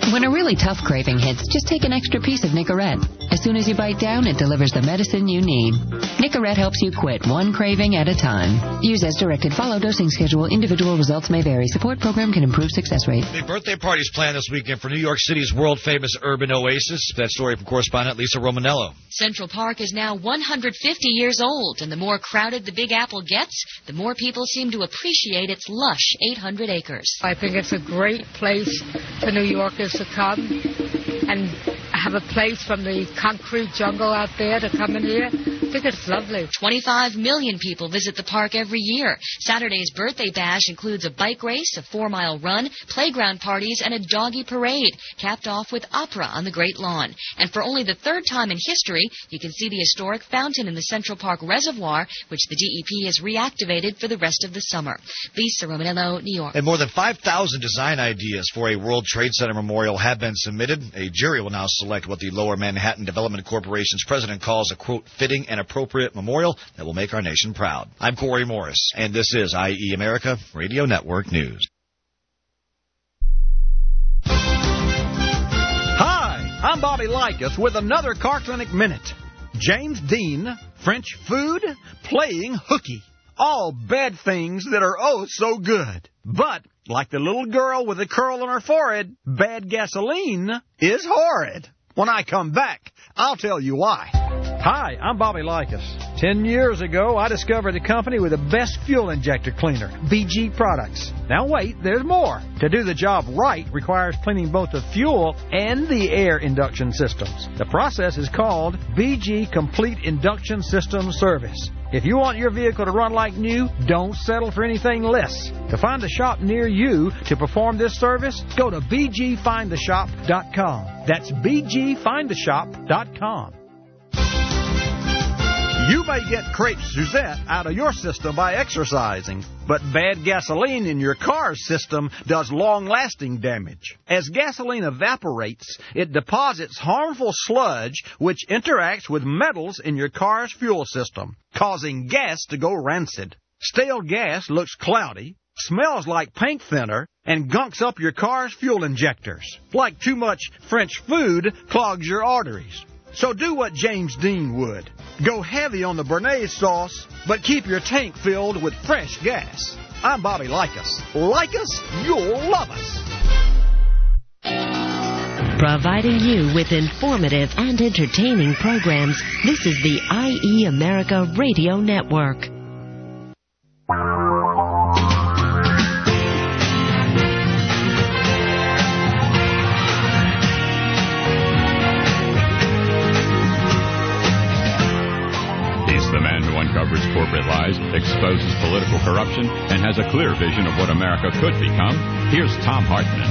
When a really tough craving hits, just take an extra piece of Nicorette. As soon as you bite down, it delivers the medicine you need. Nicorette helps you quit one craving at a time. Use as directed. Follow dosing schedule. Individual results may vary. Support program can improve success rate. Big birthday parties planned this weekend for New York City's world-famous urban oasis. That story from correspondent Lisa Romanello. Central Park is now 150 years old, and the more crowded the Big Apple gets, the more people seem to appreciate its lush 800 acres. I think it's a great place for New Yorkers to come and have a place from the concrete jungle out there to come in here. I think it's lovely. 25 million people visit the park every year. Saturday's birthday bash includes a bike race, a 4-mile run, playground parties, and a doggy parade, capped off with opera on the Great Lawn. And for only the third time in history, you can see the historic fountain in the Central Park Reservoir, which the DEP has reactivated for the rest of the summer. Lisa Romanello, New York. And more than 5,000 design ideas for a World Trade Center memorial have been submitted. A jury will now select what the Lower Manhattan Development Corporation's president calls a, quote, fitting and appropriate memorial that will make our nation proud. I'm Corey Morris, and this is IE America Radio Network News. Hi, I'm Bobby Likas with another Car Clinic Minute. James Dean, French food, playing hooky. All bad things that are oh so good. But, like the little girl with a curl on her forehead, bad gasoline is horrid. When I come back, I'll tell you why. Hi, I'm Bobby Likas. 10 years ago, I discovered a company with the best fuel injector cleaner, BG Products. Now wait, there's more. To do the job right requires cleaning both the fuel and the air induction systems. The process is called BG Complete Induction System Service. If you want your vehicle to run like new, don't settle for anything less. To find a shop near you to perform this service, go to bgfindtheshop.com. That's bgfindtheshop.com. You may get crepe Suzette out of your system by exercising, but bad gasoline in your car's system does long-lasting damage. As gasoline evaporates, it deposits harmful sludge which interacts with metals in your car's fuel system, causing gas to go rancid. Stale gas looks cloudy, smells like paint thinner, and gunks up your car's fuel injectors. Like too much French food clogs your arteries. So do what James Dean would. Go heavy on the Béarnaise sauce, but keep your tank filled with fresh gas. I'm Bobby Likas. Like us, you'll love us. Providing you with informative and entertaining programs, this is the IE America Radio Network. The man who uncovers corporate lies, exposes political corruption, and has a clear vision of what America could become. Here's Tom Hartman.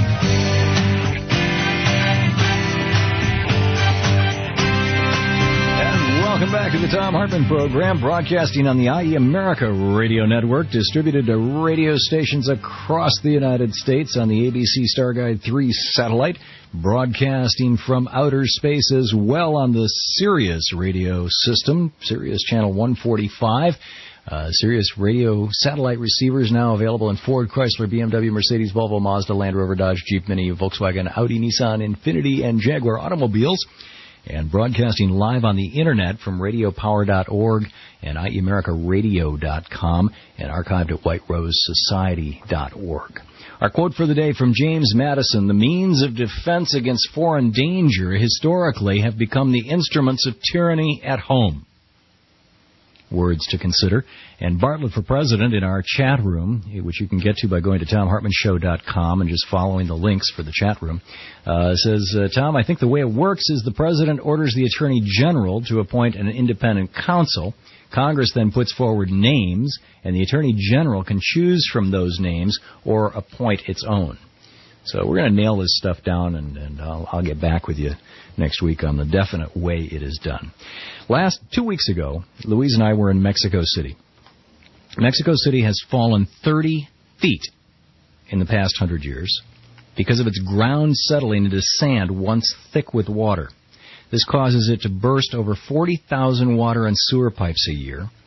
And welcome back to the Tom Hartman program, broadcasting on the IE America Radio Network, distributed to radio stations across the United States on the ABC Starguide 3 satellite, broadcasting from outer space as well on the Sirius radio system, Sirius channel 145. Sirius radio satellite receivers now available in Ford, Chrysler, BMW, Mercedes, Volvo, Mazda, Land Rover, Dodge, Jeep, Mini, Volkswagen, Audi, Nissan, Infiniti, and Jaguar automobiles. And broadcasting live on the Internet from radiopower.org and IEAmericaRadio.com and archived at whiterosesociety.org. Our quote for the day from James Madison: the means of defense against foreign danger historically have become the instruments of tyranny at home. Words to consider. And Bartlett for President in our chat room, which you can get to by going to TomHartmanShow.com and just following the links for the chat room, says, Tom, I think the way it works is the President orders the Attorney General to appoint an independent counsel. Congress then puts forward names, and the Attorney General can choose from those names or appoint its own. So we're going to nail this stuff down, and I'll get back with you next week on the definite way it is done. 2 weeks ago, Louise and I were in Mexico City. Mexico City has fallen 30 feet in the past 100 years because of its ground settling into sand once thick with water. This causes it to burst over 40,000 water and sewer pipes a year.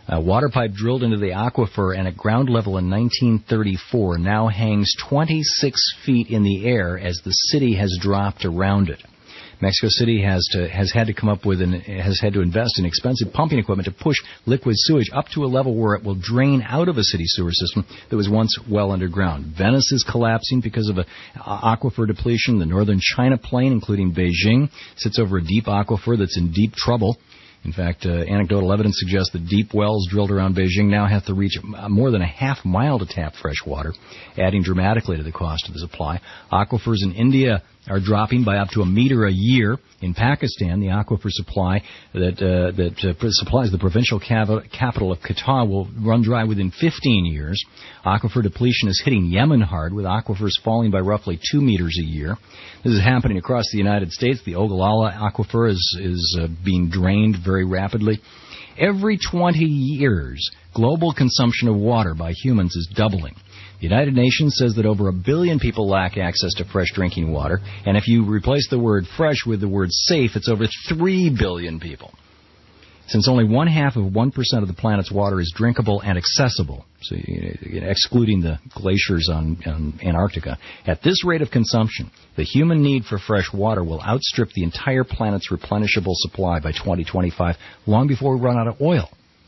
A water pipe drilled into the aquifer and at ground level in 1934 now hangs 26 feet in the air as the city has dropped around it. Mexico City has had to invest in expensive pumping equipment to push liquid sewage up to a level where it will drain out of a city sewer system that was once well underground. Venice is collapsing because of aquifer depletion. The northern China plain, including Beijing, sits over a deep aquifer that's in deep trouble. In fact, anecdotal evidence suggests that deep wells drilled around Beijing now have to reach more than a half mile to tap fresh water, adding dramatically to the cost of the supply. Aquifers in India are dropping by up to a meter a year. In Pakistan, the aquifer supply that supplies the provincial capital of Qatar will run dry within 15 years. Aquifer depletion is hitting Yemen hard, with aquifers falling by roughly 2 meters a year. This is happening across the United States. The Ogallala aquifer is being drained very rapidly. Every 20 years, global consumption of water by humans is doubling. The United Nations says that over 1 billion people lack access to fresh drinking water, and if you replace the word fresh with the word safe, it's over 3 billion people. Since only 0.5% of the planet's water is drinkable and accessible, so excluding the glaciers on Antarctica, at this rate of consumption, the human need for fresh water will outstrip the entire planet's replenishable supply by 2025, long before we run out of oil.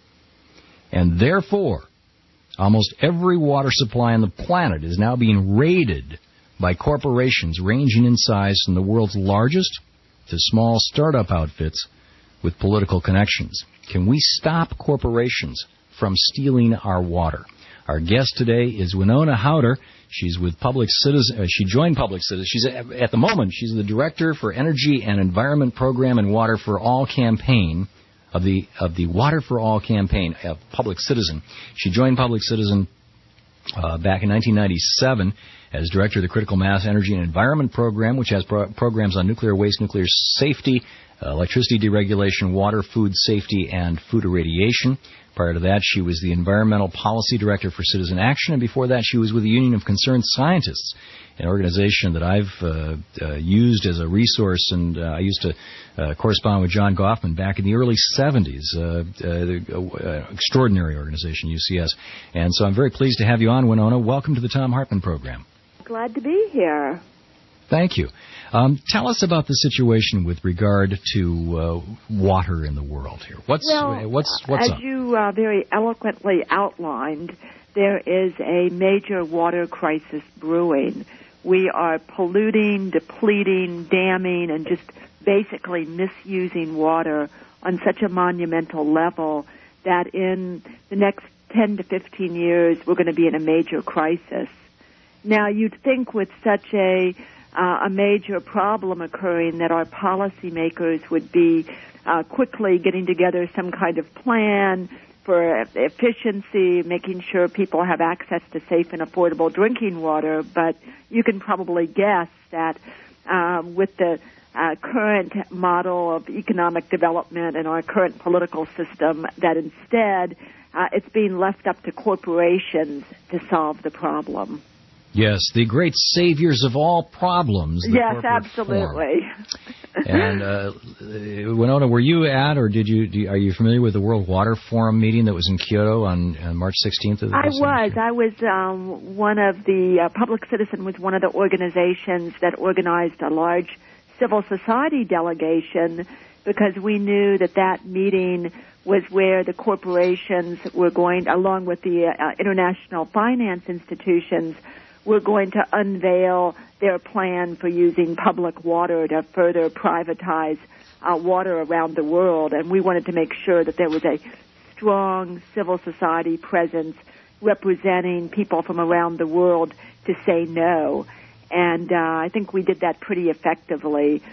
And therefore, almost every water supply on the planet is now being raided by corporations ranging in size from the world's largest to small startup outfits with political connections. Can we stop corporations from stealing our water? Our guest today is Winona Howder. She's with Public Citizen. She joined Public Citizen. She's at the moment she's the director for Energy and Environment Program and Water for All campaign of the Water for All campaign of Public Citizen. She joined Public Citizen back in 1997 as director of the Critical Mass Energy and Environment Program, which has programs on nuclear waste, nuclear safety, electricity deregulation, water, food safety, and food irradiation. Prior to that, she was the Environmental Policy Director for Citizen Action, and before that, she was with the Union of Concerned Scientists, an organization that I've used as a resource, and I used to correspond with John Goffman back in the early 70s, extraordinary organization, UCS. And so I'm very pleased to have you on, Winona. Welcome to the Thom Hartmann Program. Glad to be here. Thank you. Tell us about the situation with regard to water in the world here. What's as up? You very eloquently outlined, there is a major water crisis brewing. We are polluting, depleting, damming, and just basically misusing water on such a monumental level that in the next 10 to 15 years, we're going to be in a major crisis. Now, you'd think with such a major problem occurring that our policymakers would be quickly getting together some kind of plan for efficiency, making sure people have access to safe and affordable drinking water. But you can probably guess that with the current model of economic development and our current political system, that instead it's being left up to corporations to solve the problem. Yes, the great saviors of all problems. Yes, absolutely. And Winona, were you at, or are you familiar with the World Water Forum meeting that was in Kyoto on March 16th? I was one of the Public Citizen was one of the organizations that organized a large civil society delegation because we knew that meeting was where the corporations were going, along with the international finance institutions, we're going to unveil their plan for using public water to further privatize water around the world. And we wanted to make sure that there was a strong civil society presence representing people from around the world to say no. And I think we did that pretty effectively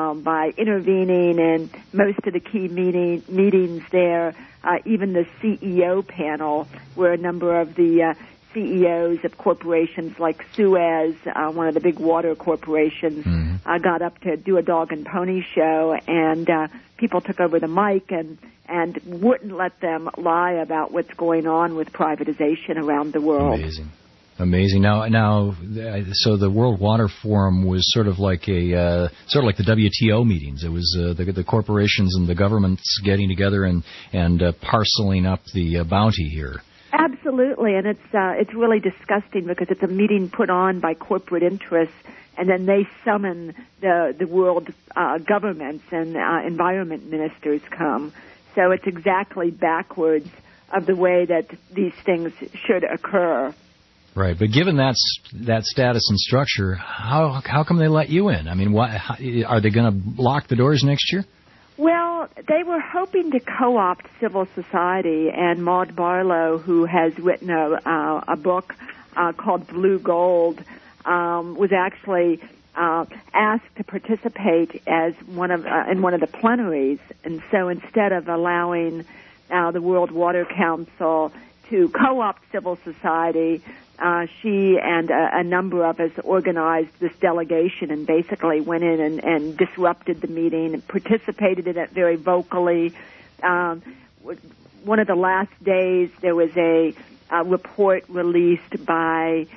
by intervening in most of the key meetings there, even the CEO panel, where a number of the CEOs of corporations like Suez, one of the big water corporations, got up to do a dog and pony show, and people took over the mic and wouldn't let them lie about what's going on with privatization around the world. Amazing. Amazing. Now, so the World Water Forum was sort of like the WTO meetings. It was the corporations and the governments getting together and parceling up the bounty here. Absolutely, and it's really disgusting because it's a meeting put on by corporate interests, and then they summon the world governments and environment ministers come. So it's exactly backwards of the way that these things should occur. Right, but given that status and structure, how come they let you in? I mean, are they going to lock the doors next year? Well, they were hoping to co-opt civil society, and Maud Barlow, who has written a book called Blue Gold, was actually asked to participate as in one of the plenaries, and so instead of allowing the World Water Council to co-opt civil society, she and a number of us organized this delegation and basically went in and disrupted the meeting and participated in it very vocally. One of the last days, there was a report released by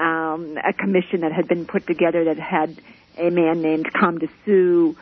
a commission that had been put together that had a man named Kamdasu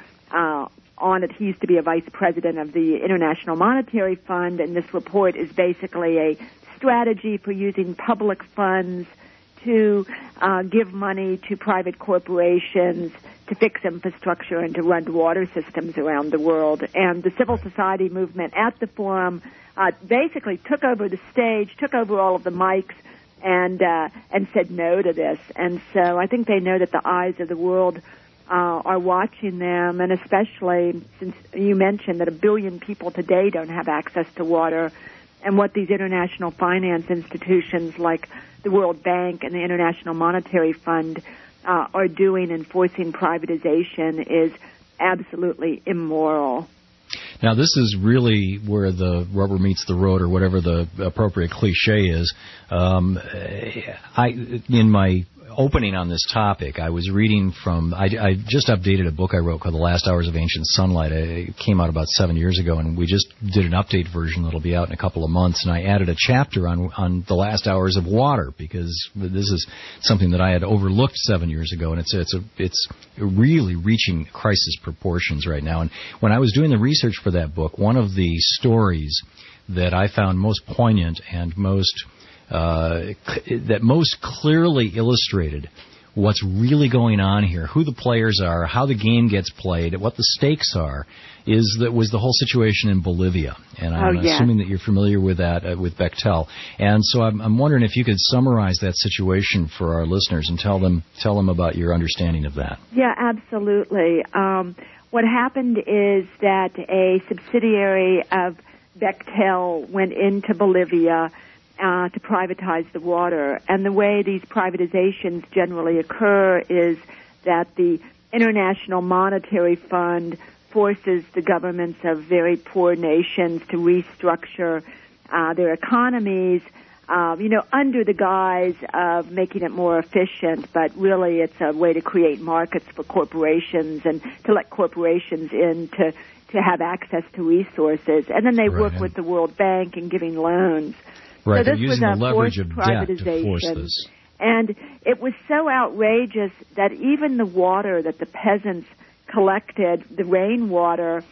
on it. He used to be a vice president of the International Monetary Fund, and this report is basically a strategy for using public funds to give money to private corporations to fix infrastructure and to run water systems around the world. And the civil society movement at the forum basically took over the stage, took over all of the mics, and said no to this. And so I think they know that the eyes of the world are watching them, and especially since you mentioned that 1 billion people today don't have access to water, and what these international finance institutions like the World Bank and the International Monetary Fund are doing in forcing privatization is absolutely immoral. Now, this is really where the rubber meets the road, or whatever the appropriate cliche is. In my opening on this topic, I was reading from, I just updated a book I wrote called The Last Hours of Ancient Sunlight. It came out about 7 years ago, and we just did an update version that'll be out in a couple of months, and I added a chapter on the last hours of water, because this is something that I had overlooked 7 years ago, and it's really reaching crisis proportions right now. And when I was doing the research for that book, one of the stories that I found most poignant and that most clearly illustrated what's really going on here, who the players are, how the game gets played, what the stakes are, was the whole situation in Bolivia. And I'm assuming that you're familiar with that, with Bechtel. And so I'm wondering if you could summarize that situation for our listeners and tell them about your understanding of that. Yeah, absolutely. What happened is that a subsidiary of Bechtel went into Bolivia to privatize the water. And the way these privatizations generally occur is that the International Monetary Fund forces the governments of very poor nations to restructure their economies, under the guise of making it more efficient, but really it's a way to create markets for corporations and to let corporations in to have access to resources. And then they work with the World Bank in giving loans. Right, so they're using the leverage of debt to force this. And it was so outrageous that even the water that the peasants collected, the rainwater,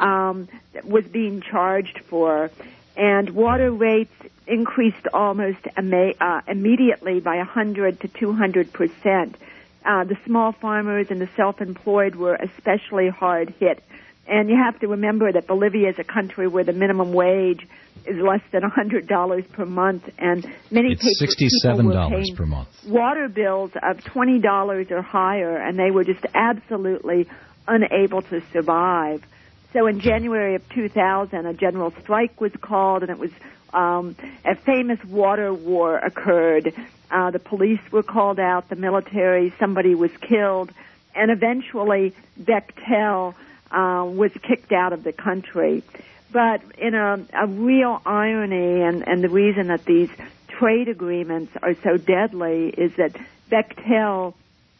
was being charged for. And water rates increased almost immediately by 100 to 200%. The small farmers and the self-employed were especially hard hit. And you have to remember that Bolivia is a country where the minimum wage is less than $100 per month, and many people were paying per month. Water bills of $20 or higher, and they were just absolutely unable to survive. So in January of 2000, a general strike was called, and it was a famous water war occurred. The police were called out, the military, somebody was killed, and eventually Bechtel was kicked out of the country. But in a real irony, and the reason that these trade agreements are so deadly is that Bechtel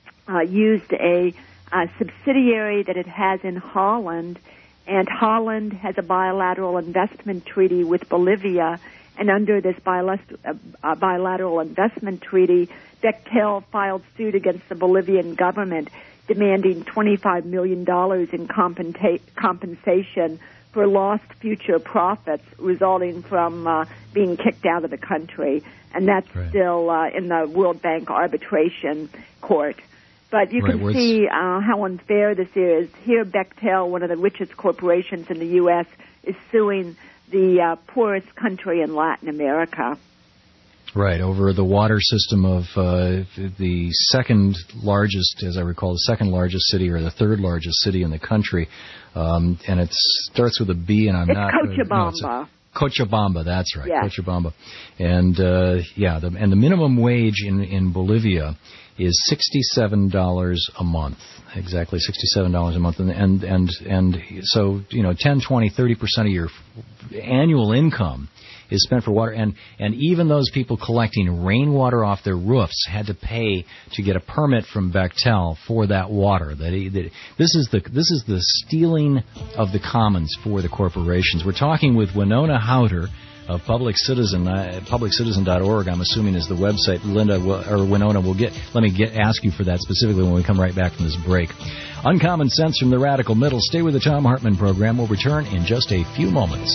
used a subsidiary that it has in Holland, and Holland has a bilateral investment treaty with Bolivia, And under this bilateral investment treaty, Bechtel filed suit against the Bolivian government, demanding $25 million in compensation for lost future profits resulting from being kicked out of the country. And that's still in the World Bank arbitration court. But you can see how unfair this is. Here, Bechtel, one of the richest corporations in the U.S., is suing the poorest country in Latin America. Right, over the water system of the second largest, as I recall, the second largest city or the third largest city in the country. And it starts with a B, and Cochabamba. Cochabamba, that's right, yes. Cochabamba. And, the minimum wage in Bolivia is $67 a month, exactly $67 a month. And so, 10, 20, 30% of your annual income is spent for water, and even those people collecting rainwater off their roofs had to pay to get a permit from Bechtel for that water. This is the stealing of the commons for the corporations. We're talking with Winona Hauter of Public Citizen, publiccitizen.org, I'm assuming is the website. Winona let me ask you for that specifically when we come right back from this break. Uncommon Sense from the Radical Middle. Stay with the Thom Hartmann program. We'll return in just a few moments.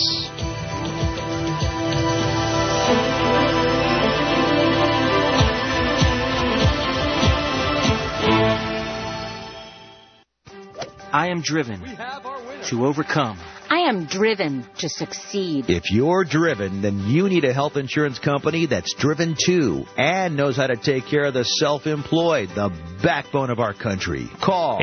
I am driven to overcome. I am driven to succeed. If you're driven, then you need a health insurance company that's driven too and knows how to take care of the self-employed, the backbone of our country. Call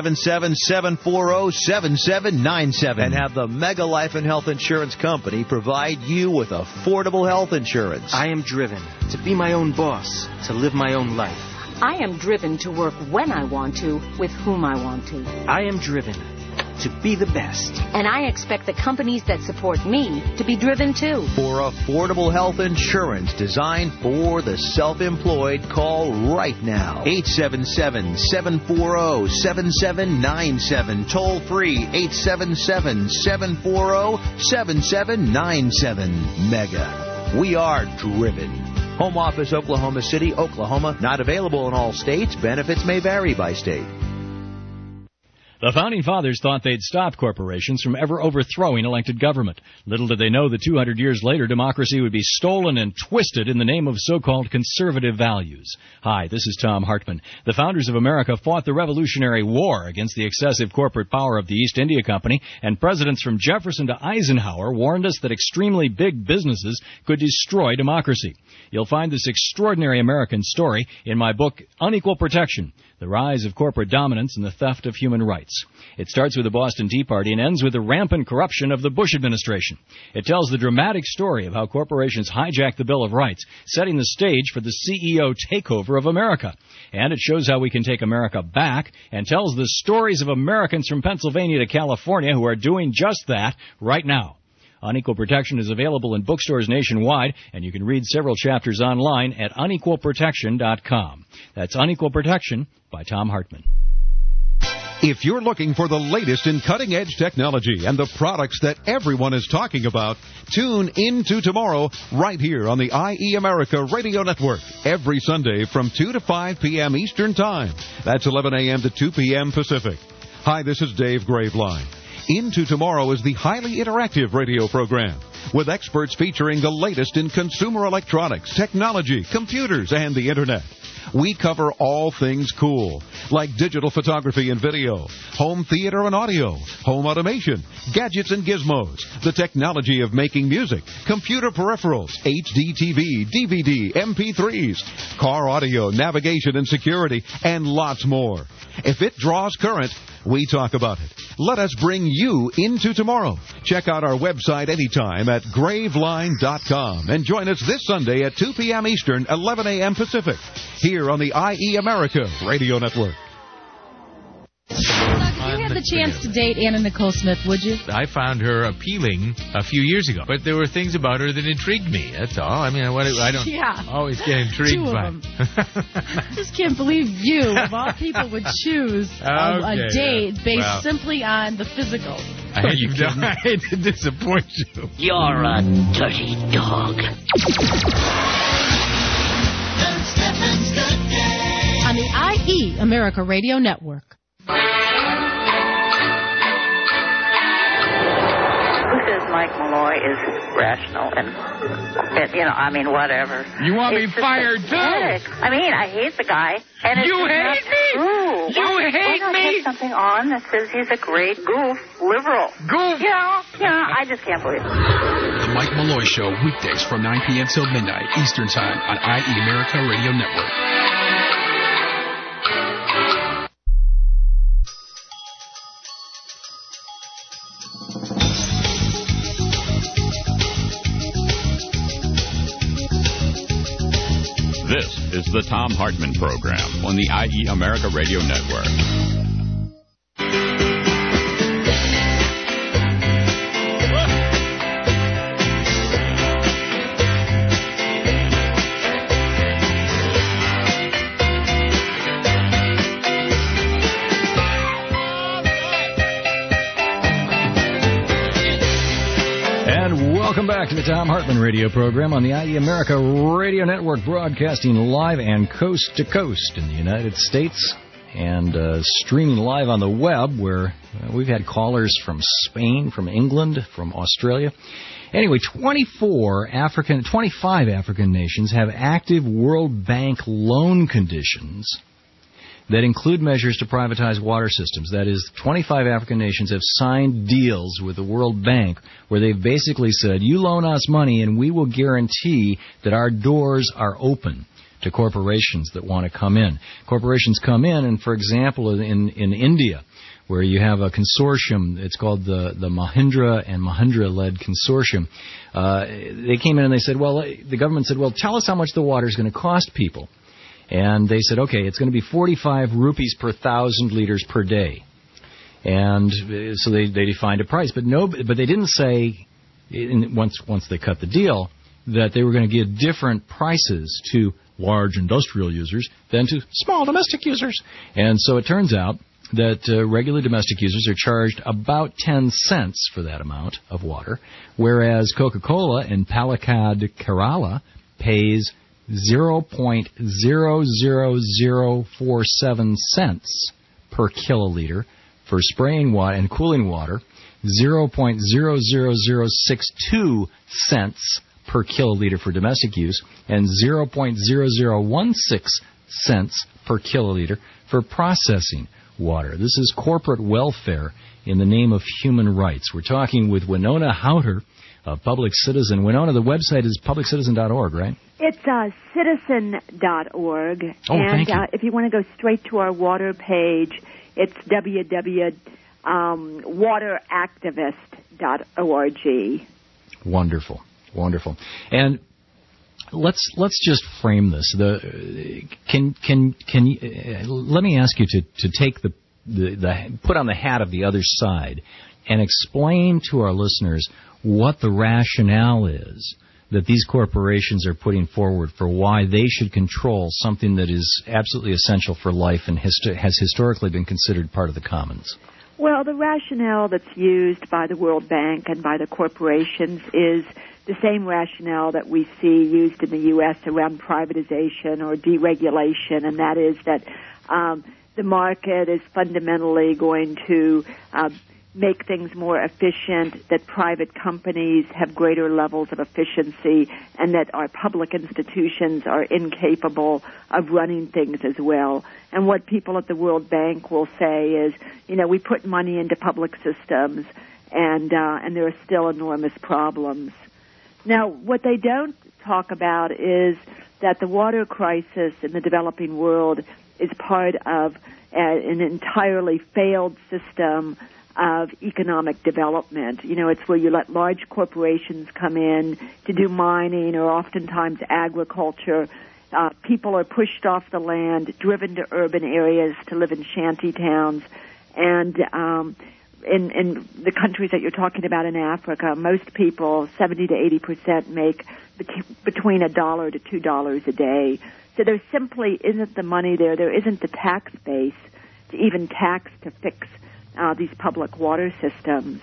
877-740-7797 and have the Mega Life and Health Insurance Company provide you with affordable health insurance. I am driven to be my own boss, to live my own life. I am driven to work when I want to, with whom I want to. I am driven to be the best. And I expect the companies that support me to be driven too. For affordable health insurance designed for the self-employed, call right now. 877-740-7797. Toll free 877-740-7797. Mega. We are driven. Home office, Oklahoma City, Oklahoma. Not available in all states. Benefits may vary by state. The Founding Fathers thought they'd stop corporations from ever overthrowing elected government. Little did they know that 200 years later, democracy would be stolen and twisted in the name of so-called conservative values. Hi, this is Thom Hartmann. The founders of America fought the Revolutionary War against the excessive corporate power of the East India Company, and presidents from Jefferson to Eisenhower warned us that extremely big businesses could destroy democracy. You'll find this extraordinary American story in my book, Unequal Protection: The Rise of Corporate Dominance and the Theft of Human Rights. It starts with the Boston Tea Party and ends with the rampant corruption of the Bush administration. It tells the dramatic story of how corporations hijacked the Bill of Rights, setting the stage for the CEO takeover of America. And it shows how we can take America back, and tells the stories of Americans from Pennsylvania to California who are doing just that right now. Unequal Protection is available in bookstores nationwide, and you can read several chapters online at unequalprotection.com. That's Unequal Protection by Thom Hartmann. If you're looking for the latest in cutting-edge technology and the products that everyone is talking about, tune into tomorrow right here on the IE America Radio Network every Sunday from 2 to 5 p.m. Eastern Time. That's 11 a.m. to 2 p.m. Pacific. Hi, this is Dave Graveline. Into Tomorrow is the highly interactive radio program with experts featuring the latest in consumer electronics, technology, computers, and the Internet. We cover all things cool, like digital photography and video, home theater and audio, home automation, gadgets and gizmos, the technology of making music, computer peripherals, HD TV, DVD, MP3s, car audio, navigation and security, and lots more. If it draws current, we talk about it. Let us bring you into tomorrow. Check out our website anytime at graveline.com and join us this Sunday at 2 p.m. Eastern, 11 a.m. Pacific, here on the IE America Radio Network. If you had the chance to date Anna Nicole Smith, would you? I found her appealing a few years ago, but there were things about her that intrigued me. That's all. I mean, I don't always get intrigued by. I just can't believe you, of all people, would choose a date based simply on the physical. I hate to disappoint you. You're a dirty dog. On the IE America Radio Network. Who says Mike Malloy is rational and whatever. You want me fired, too? I mean, I hate the guy. And it's You hate me? True. You hate why not me? put something on that says he's a great goof, liberal. Goof? I just can't believe it. The Mike Malloy Show, weekdays from 9 p.m. till midnight Eastern Time on IE America Radio Network. This is the Thom Hartmann Program on the IE America Radio Network. Welcome back to the Thom Hartmann Radio Program on the IE America Radio Network, broadcasting live and coast to coast in the United States and streaming live on the web, where we've had callers from Spain, from England, from Australia. Anyway, 25 African nations have active World Bank loan conditions that include measures to privatize water systems. That is, 25 African nations have signed deals with the World Bank where they've basically said, you loan us money and we will guarantee that our doors are open to corporations that want to come in. Corporations come in, and for example, in India, where you have a consortium, it's called the Mahindra and Mahindra-led consortium, they came in and they said, the government said, tell us how much the water is going to cost people. And they said, okay, it's going to be 45 rupees per 1,000 liters per day. And so they defined a price. But they didn't say, once they cut the deal, that they were going to give different prices to large industrial users than to small domestic users. And so it turns out that regular domestic users are charged about 10 cents for that amount of water, whereas Coca-Cola in Palakkad, Kerala, pays 0.00047 cents per kiloliter for spraying water and cooling water, 0.00062 cents per kiloliter for domestic use, and 0.0016 cents per kiloliter for processing water. This is corporate welfare in the name of human rights. We're talking with Winona Hauter, a Public Citizen. Winona, the website is publiccitizen.org, right? It's citizen.org. Thank you. If you want to go straight to our water page, it's www.wateractivist.org. Wonderful. And let's just frame this. Can you, let me ask you to take the put on the hat of the other side and explain to our listeners what the rationale is that these corporations are putting forward for why they should control something that is absolutely essential for life and has historically been considered part of the commons. Well, the rationale that's used by the World Bank and by the corporations is the same rationale that we see used in the U.S. around privatization or deregulation, and that is that the market is fundamentally going to make things more efficient, that private companies have greater levels of efficiency, and that our public institutions are incapable of running things as well. And what people at the World Bank will say is, we put money into public systems, and there are still enormous problems. Now, what they don't talk about is that the water crisis in the developing world is part of an entirely failed system of economic development. It's where you let large corporations come in to do mining or oftentimes agriculture. People are pushed off the land, driven to urban areas to live in shanty towns. And in the countries that you're talking about in Africa, most people, 70 to 80%, make between $1 to $2 a day. So there simply isn't the money there. There isn't the tax base to even tax to fix these public water systems.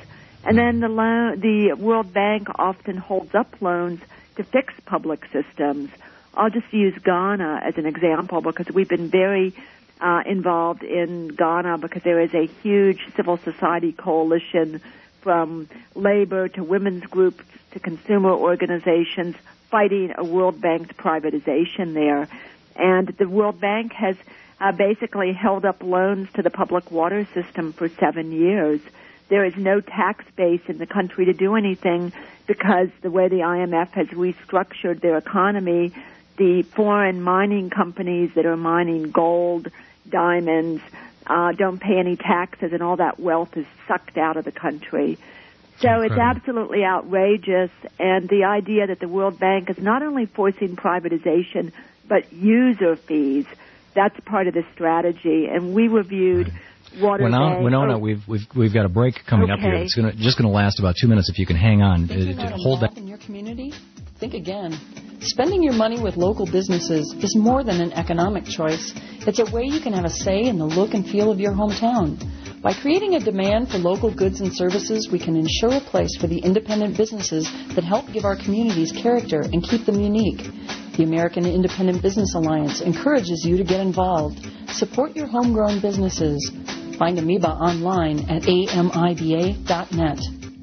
And then the World Bank often holds up loans to fix public systems. I'll just use Ghana as an example because we've been very involved in Ghana because there is a huge civil society coalition from labor to women's groups to consumer organizations fighting a World Bank privatization there. And the World Bank has basically held up loans to the public water system for 7 years. There is no tax base in the country to do anything because the way the IMF has restructured their economy, the foreign mining companies that are mining gold, diamonds, don't pay any taxes, and all that wealth is sucked out of the country. So it's absolutely outrageous, and the idea that the World Bank is not only forcing privatization, but user fees, that's part of the strategy. And we reviewed Water Bay. Winona, we've got a break coming up here. It's just going to last about 2 minutes if you can hang on. Hold that. In your community, think again. Spending your money with local businesses is more than an economic choice. It's a way you can have a say in the look and feel of your hometown. By creating a demand for local goods and services, we can ensure a place for the independent businesses that help give our communities character and keep them unique. The American Independent Business Alliance encourages you to get involved. Support your homegrown businesses. Find Amoeba online at amiba.net.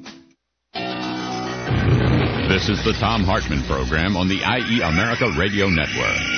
This is the Thom Hartmann Program on the IE America Radio Network.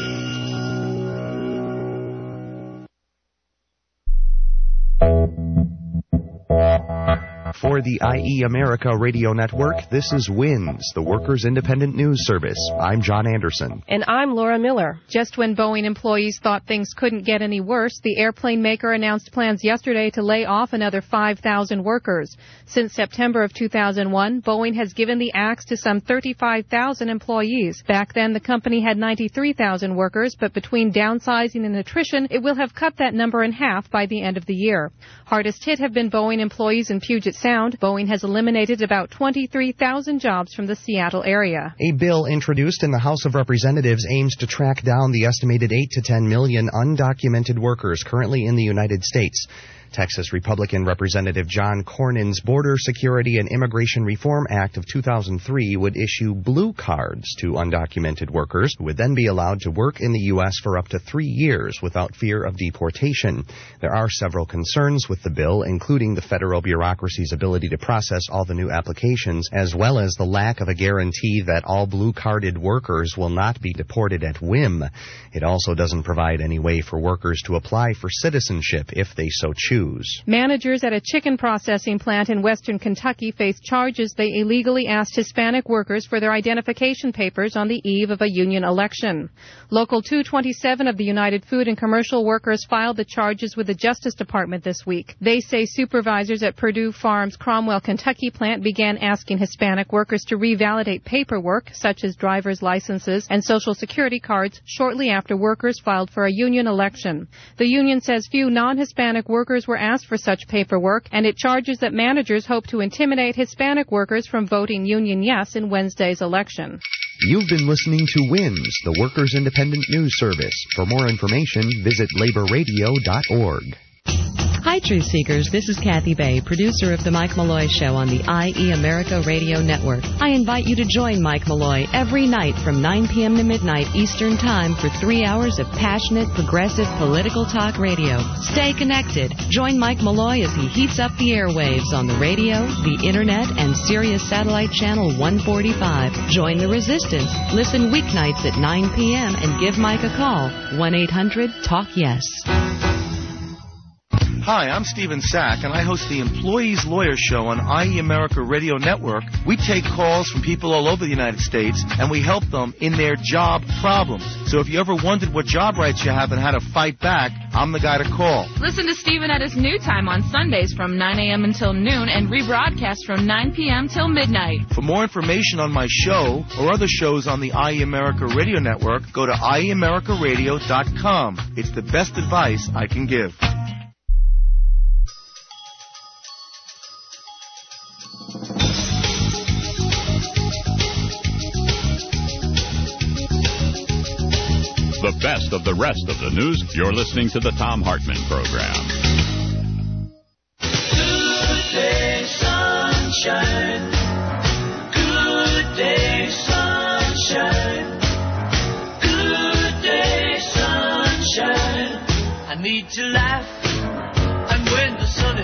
For the IE America Radio Network, this is WINS, the Workers' Independent News Service. I'm John Anderson. And I'm Laura Miller. Just when Boeing employees thought things couldn't get any worse, the airplane maker announced plans yesterday to lay off another 5,000 workers. Since September of 2001, Boeing has given the axe to some 35,000 employees. Back then, the company had 93,000 workers, but between downsizing and attrition, it will have cut that number in half by the end of the year. Hardest hit have been Boeing employees in Puget Sound. Boeing has eliminated about 23,000 jobs from the Seattle area. A bill introduced in the House of Representatives aims to track down the estimated 8 to 10 million undocumented workers currently in the United States. Texas Republican Representative John Cornyn's Border Security and Immigration Reform Act of 2003 would issue blue cards to undocumented workers who would then be allowed to work in the U.S. for up to 3 years without fear of deportation. There are several concerns with the bill, including the federal bureaucracy's ability to process all the new applications, as well as the lack of a guarantee that all blue-carded workers will not be deported at whim. It also doesn't provide any way for workers to apply for citizenship if they so choose. Managers at a chicken processing plant in western Kentucky face charges they illegally asked Hispanic workers for their identification papers on the eve of a union election. Local 227 of the United Food and Commercial Workers filed the charges with the Justice Department this week. They say supervisors at Purdue Farms' Cromwell, Kentucky plant began asking Hispanic workers to revalidate paperwork, such as driver's licenses and Social Security cards, shortly after workers filed for a union election. The union says few non-Hispanic workers were asked for such paperwork, and it charges that managers hope to intimidate Hispanic workers from voting union yes in Wednesday's election. You've been listening to WINS, the Workers' Independent News Service. For more information, visit laborradio.org. Hi, Truth Seekers. This is Kathy Bay, producer of The Mike Malloy Show on the IE America Radio Network. I invite you to join Mike Malloy every night from 9 p.m. to midnight Eastern Time for 3 hours of passionate, progressive political talk radio. Stay connected. Join Mike Malloy as he heats up the airwaves on the radio, the Internet, and Sirius Satellite Channel 145. Join the resistance. Listen weeknights at 9 p.m. and give Mike a call. 1-800-TALK-YES. Hi, I'm Stephen Sack, and I host the Employees Lawyer Show on IE America Radio Network. We take calls from people all over the United States, and we help them in their job problems. So if you ever wondered what job rights you have and how to fight back, I'm the guy to call. Listen to Stephen at his new time on Sundays from 9 a.m. until noon and rebroadcast from 9 p.m. till midnight. For more information on my show or other shows on the IE America Radio Network, go to IEAmericaRadio.com. It's the best advice I can give. The best of the rest of the news. You're listening to the Thom Hartmann Program. Good day, son.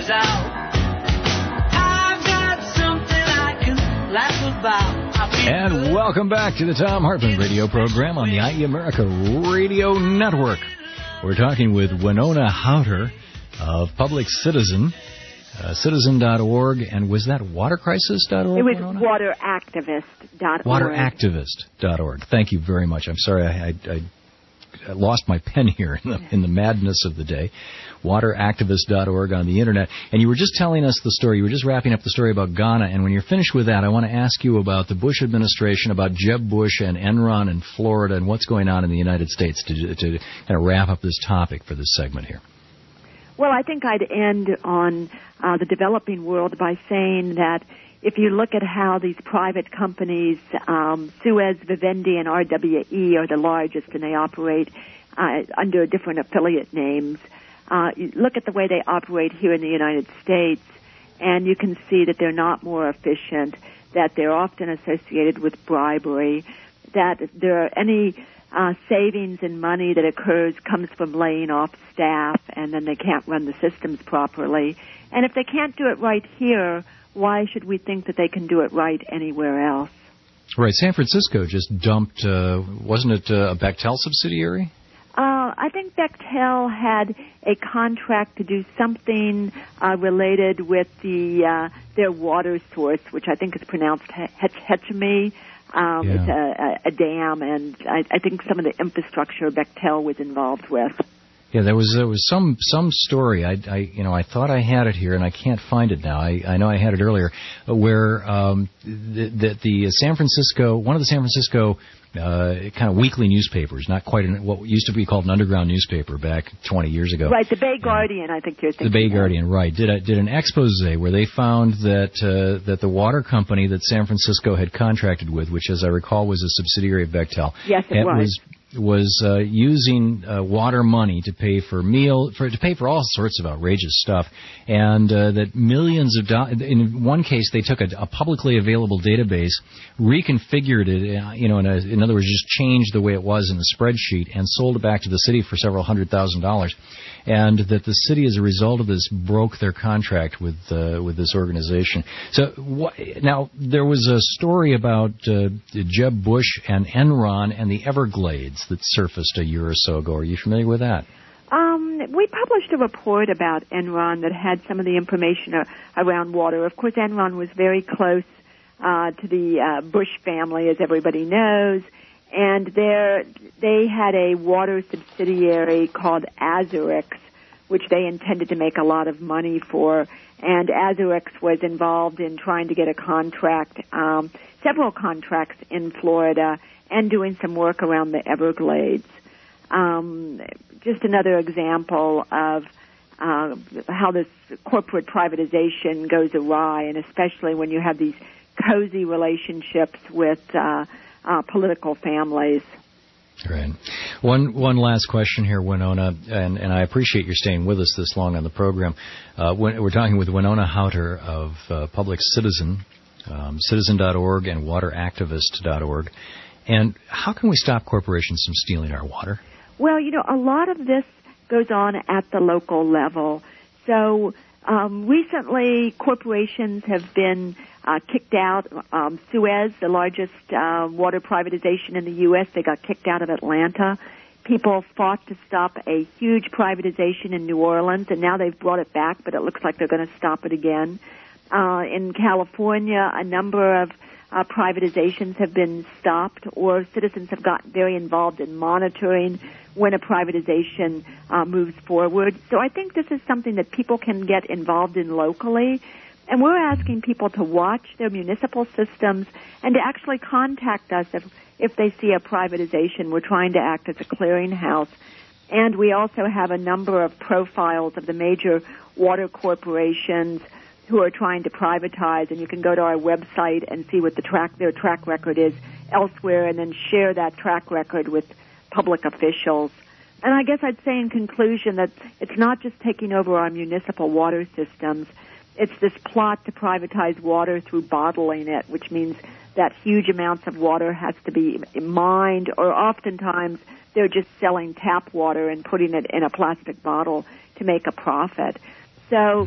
out. I've got something I can laugh about. And welcome back to the Thom Hartmann radio program on the IE America Radio Network. We're talking with Winona Hauter of Public Citizen, citizen.org, and was that watercrisis.org? It was Winona? wateractivist.org. Wateractivist.org. Thank you very much. I'm sorry I lost my pen here in the madness of the day. Wateractivist.org on the Internet. And you were just telling us the story. You were just wrapping up the story about Ghana. And when you're finished with that, I want to ask you about the Bush administration, about Jeb Bush and Enron in Florida, and what's going on in the United States to kind of wrap up this topic for this segment here. Well, I think I'd end on the developing world by saying that if you look at how these private companies, Suez, Vivendi, and RWE are the largest, and they operate under different affiliate names. You look at the way they operate here in the United States, and you can see that they're not more efficient, that they're often associated with bribery, that there are any savings in money that occurs comes from laying off staff, and then they can't run the systems properly. And if they can't do it right here, why should we think that they can do it right anywhere else? Right. San Francisco just dumped, wasn't it a Bechtel subsidiary? I think Bechtel had a contract to do something related with their water source, which I think is pronounced Hetchemy. It's a dam, and I think some of the infrastructure Bechtel was involved with. Yeah, there was some story. I thought I had it here, and I can't find it now. I know I had it earlier, where the San Francisco, one of the San Francisco kind of weekly newspapers, not quite what used to be called an underground newspaper back 20 years ago. Right, the Bay Guardian, I think you're thinking. The Bay Guardian, right, did an expose where they found that the water company that San Francisco had contracted with, which as I recall was a subsidiary of Bechtel, yes, it was using water money to pay for all sorts of outrageous stuff, and that millions of dollars. In one case, they took a publicly available database, reconfigured it, in other words, just changed the way it was in the spreadsheet, and sold it back to the city for several $100,000. And that the city, as a result of this, broke their contract with this organization. So now there was a story about Jeb Bush and Enron and the Everglades that surfaced a year or so ago. Are you familiar with that? We published a report about Enron that had some of the information around water. Of course, Enron was very close to the Bush family, as everybody knows. And they had a water subsidiary called Azurix, which they intended to make a lot of money for. And Azurix was involved in trying to get a contract, several contracts in Florida, and doing some work around the Everglades. Just another example of how this corporate privatization goes awry, and especially when you have these cozy relationships with political families. Right. One last question here, Winona, and I appreciate your staying with us this long on the program. We're talking with Winona Hauter of Public Citizen, citizen.org and wateractivist.org. And how can we stop corporations from stealing our water? Well, a lot of this goes on at the local level. So recently, corporations have been kicked out. Suez, the largest water privatization in the U.S., they got kicked out of Atlanta. People fought to stop a huge privatization in New Orleans, and now they've brought it back, but it looks like they're going to stop it again. In California, a number of privatizations have been stopped, or citizens have gotten very involved in monitoring when a privatization moves forward. So I think this is something that people can get involved in locally. And we're asking people to watch their municipal systems and to actually contact us if they see a privatization. We're trying to act as a clearinghouse. And we also have a number of profiles of the major water corporations who are trying to privatize, and you can go to our website and see what their track record is elsewhere, and then share that track record with public officials. And I guess I'd say in conclusion that it's not just taking over our municipal water systems. It's this plot to privatize water through bottling it, which means that huge amounts of water has to be mined, or oftentimes they're just selling tap water and putting it in a plastic bottle to make a profit. So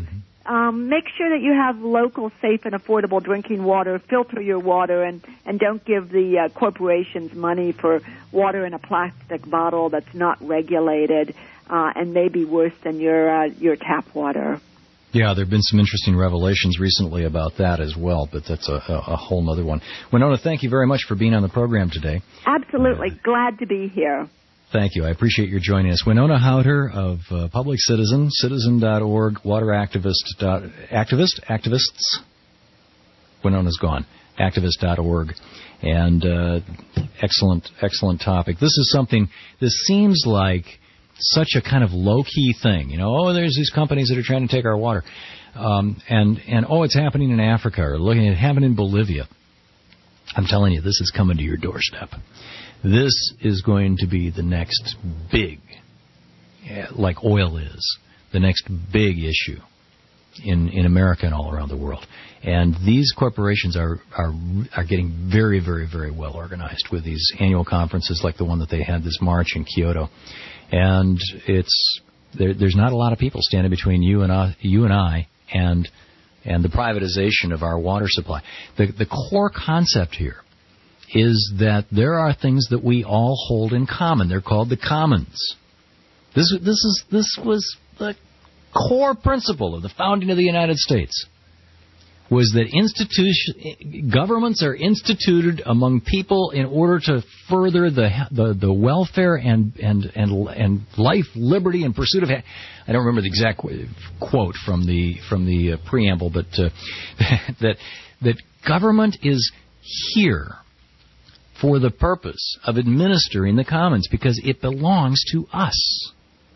make sure that you have local, safe, and affordable drinking water. Filter your water, and don't give the corporations money for water in a plastic bottle that's not regulated and may be worse than your tap water. Yeah, there have been some interesting revelations recently about that as well, but that's a whole other one. Winona, thank you very much for being on the program today. Absolutely. Glad to be here. Thank you. I appreciate your joining us. Winona Hauter of Public Citizen, citizen.org, water activists. Winona's gone. Activist.org. And excellent topic. This seems like such a kind of low-key thing. You know, there's these companies that are trying to take our water. And it's happening in Africa, or looking at it happening in Bolivia. I'm telling you, this is coming to your doorstep. This is going to be the next big, like oil is, the next big issue in America and all around the world. And these corporations are getting very, very, very well organized with these annual conferences like the one that they had this March in Kyoto. And there's not a lot of people standing between you and I and the privatization of our water supply. The core concept here is that there are things that we all hold in common. They're called the commons. This was the core principle of the founding of the United States. Was that governments are instituted among people in order to further the welfare and life, liberty, and pursuit of. I don't remember the exact quote from the preamble, but that government is here for the purpose of administering the commons because it belongs to us.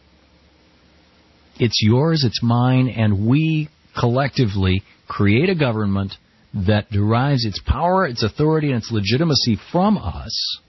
It's yours, it's mine, and we collectively create a government that derives its power, its authority, and its legitimacy from us,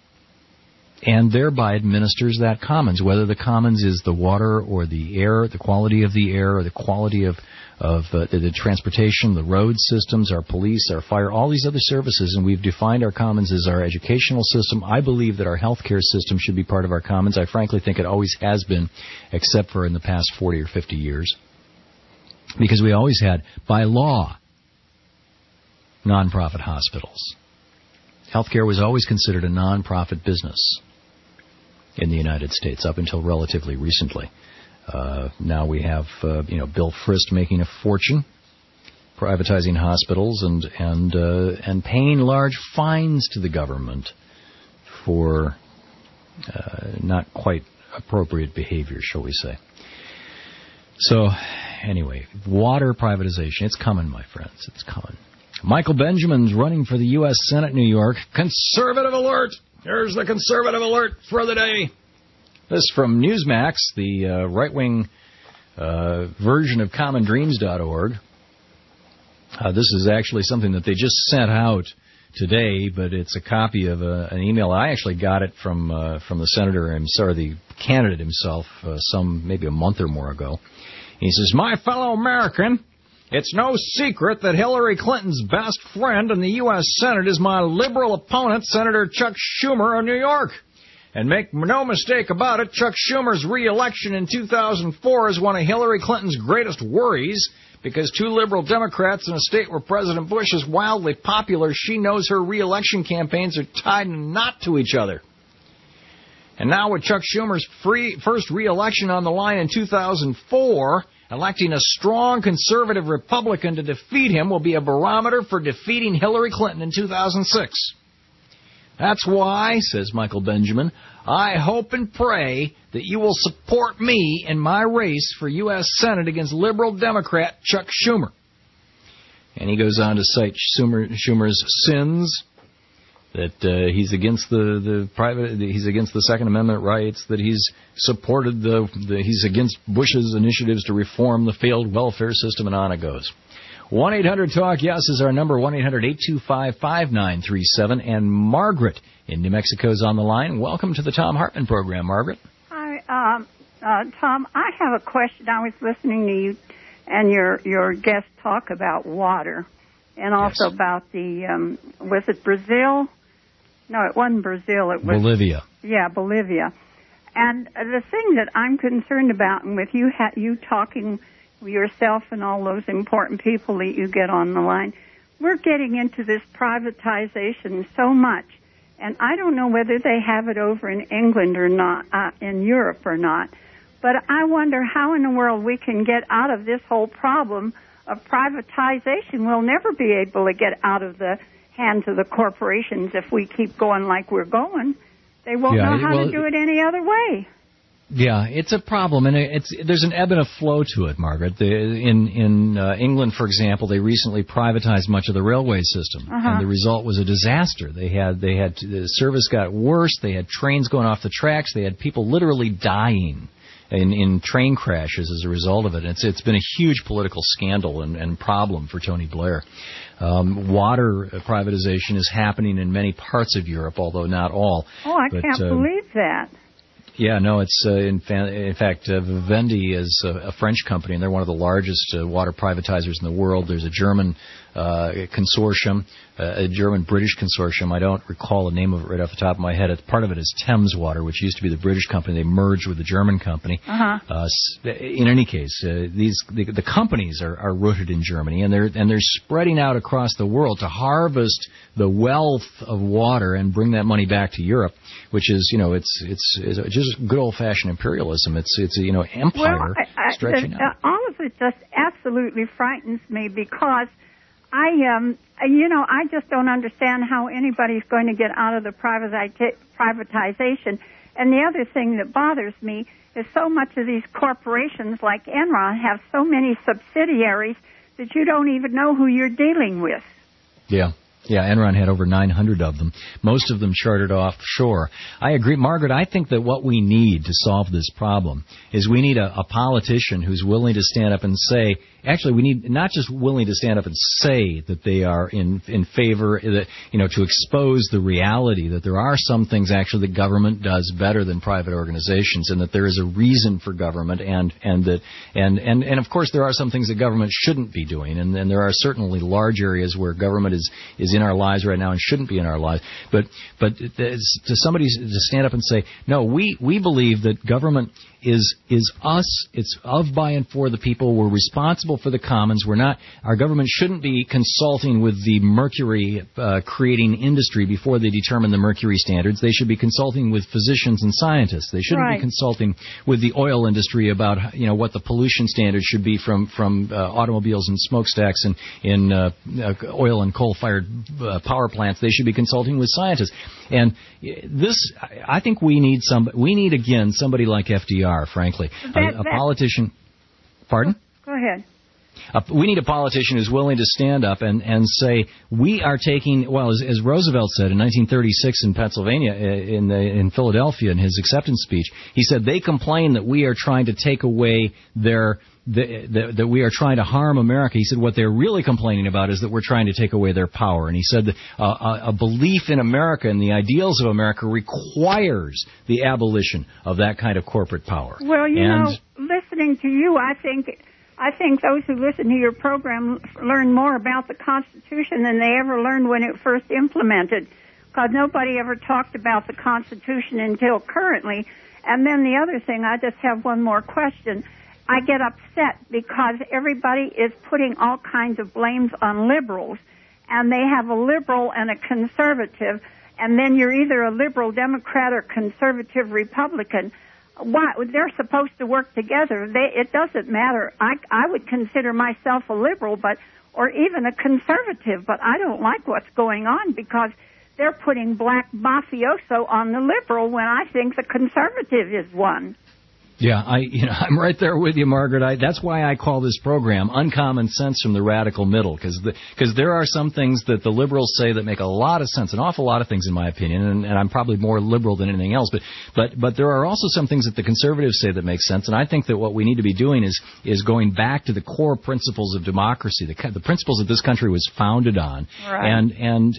and thereby administers that commons, whether the commons is the water or the air, the quality of the air, or the quality of the transportation, the road systems, our police, our fire, all these other services, and we've defined our commons as our educational system. I believe that our healthcare system should be part of our commons. I frankly think it always has been, except for in the past 40 or 50 years. Because we always had, by law, nonprofit hospitals. Healthcare was always considered a nonprofit business in the United States up until relatively recently. Now we have, Bill Frist making a fortune, privatizing hospitals and paying large fines to the government for not quite appropriate behavior, shall we say. So, anyway, water privatization, it's coming, my friends, it's coming. Michael Benjamin's running for the U.S. Senate, New York. Conservative alert! Here's the conservative alert for the day. This from Newsmax, the right-wing version of commondreams.org. This is actually something that they just sent out today, but it's a copy of an email. I actually got it from the candidate himself, maybe a month or more ago. He says, "My fellow American, it's no secret that Hillary Clinton's best friend in the U.S. Senate is my liberal opponent, Senator Chuck Schumer of New York. And make no mistake about it, Chuck Schumer's re-election in 2004 is one of Hillary Clinton's greatest worries, because two liberal Democrats in a state where President Bush is wildly popular, she knows her re-election campaigns are tied in a knot to each other. And now with Chuck Schumer's first re-election on the line in 2004, electing a strong conservative Republican to defeat him will be a barometer for defeating Hillary Clinton in 2006. That's why," says Michael Benjamin, "I hope and pray that you will support me in my race for U.S. Senate against liberal Democrat Chuck Schumer." And he goes on to cite Schumer's sins, that he's against he's against the Second Amendment rights, that he's supported he's against Bush's initiatives to reform the failed welfare system, and on it goes. 1-800-TALK-YES is our number, 1-800-825-5937. And Margaret in New Mexico is on the line. Welcome to the Thom Hartmann program, Margaret. Hi, Tom. I have a question. I was listening to you and your guest talk about water, and also about the was it Brazil? No, it wasn't Brazil. It was Bolivia. Yeah, Bolivia. And the thing that I'm concerned about, and with you talking yourself and all those important people that you get on the line. We're getting into this privatization so much, and I don't know whether they have it over in England or not, in Europe or not, but I wonder how in the world we can get out of this whole problem of privatization. We'll never be able to get out of the hands of the corporations if we keep going like we're going. They won't know how to do it any other way. Yeah, it's a problem, and there's an ebb and a flow to it, Margaret. In England, for example, they recently privatized much of the railway system, and the result was a disaster. The service got worse. They had trains going off the tracks. They had people literally dying in train crashes as a result of it. It's been a huge political scandal and problem for Tony Blair. Water privatization is happening in many parts of Europe, although not all. Oh, I can't believe that. Yeah, no, it's in fact, Vivendi is a French company, and they're one of the largest water privatizers in the world. There's a German consortium, a German-British consortium. I don't recall the name of it right off the top of my head. Part of it is Thames Water, which used to be the British company. They merged with the German company. In any case, the companies are rooted in Germany, and they're spreading out across the world to harvest the wealth of water and bring that money back to Europe, which is, it's just good old-fashioned imperialism. It's empire stretching out. All of it just absolutely frightens me because I just don't understand how anybody's going to get out of the privatization. And the other thing that bothers me is so much of these corporations like Enron have so many subsidiaries that you don't even know who you're dealing with. Yeah. Yeah, Enron had over 900 of them, most of them chartered offshore. I agree, Margaret, I think that what we need to solve this problem is we need a politician who's willing to stand up and say, actually, we need not just willing to stand up and say that they are in favor, to expose the reality that there are some things actually that government does better than private organizations, and that there is a reason for government, and of course there are some things that government shouldn't be doing, and there are certainly large areas where government is in our lives right now and shouldn't be in our lives. But to somebody to stand up and say, no, we believe that government is us. It's of, by, and for the people. We're responsible for the commons. Our government shouldn't be consulting with the mercury creating industry before they determine the mercury standards. They should be consulting with physicians and scientists. They shouldn't be consulting with the oil industry about what the pollution standards should be from automobiles and smokestacks and in oil and coal-fired power plants. They should be consulting with scientists. And I think we need again somebody like FDR. Frankly, a politician. Pardon? Go ahead. We need a politician who's willing to stand up and say, we are taking, well, as Roosevelt said in 1936 in Pennsylvania, in Philadelphia, in his acceptance speech, he said, they complain that we are trying to take away that we are trying to harm America. He said what they're really complaining about is that we're trying to take away their power. And he said that a belief in America and the ideals of America requires the abolition of that kind of corporate power. Well, listening to you, I think those who listen to your program learn more about the Constitution than they ever learned when it first implemented, because nobody ever talked about the Constitution until currently. And then the other thing, I just have one more question. I get upset because everybody is putting all kinds of blames on liberals, and they have a liberal and a conservative, and then you're either a liberal Democrat or conservative Republican. Why? They're supposed to work together. It doesn't matter. I would consider myself a liberal, or even a conservative, but I don't like what's going on because they're putting black mafioso on the liberal when I think the conservative is one. Yeah, I'm right there with you, Margaret. That's why I call this program Uncommon Sense from the Radical Middle, because there are some things that the liberals say that make a lot of sense, an awful lot of things in my opinion, and I'm probably more liberal than anything else, but there are also some things that the conservatives say that make sense, and I think that what we need to be doing is going back to the core principles of democracy, the principles that this country was founded on, and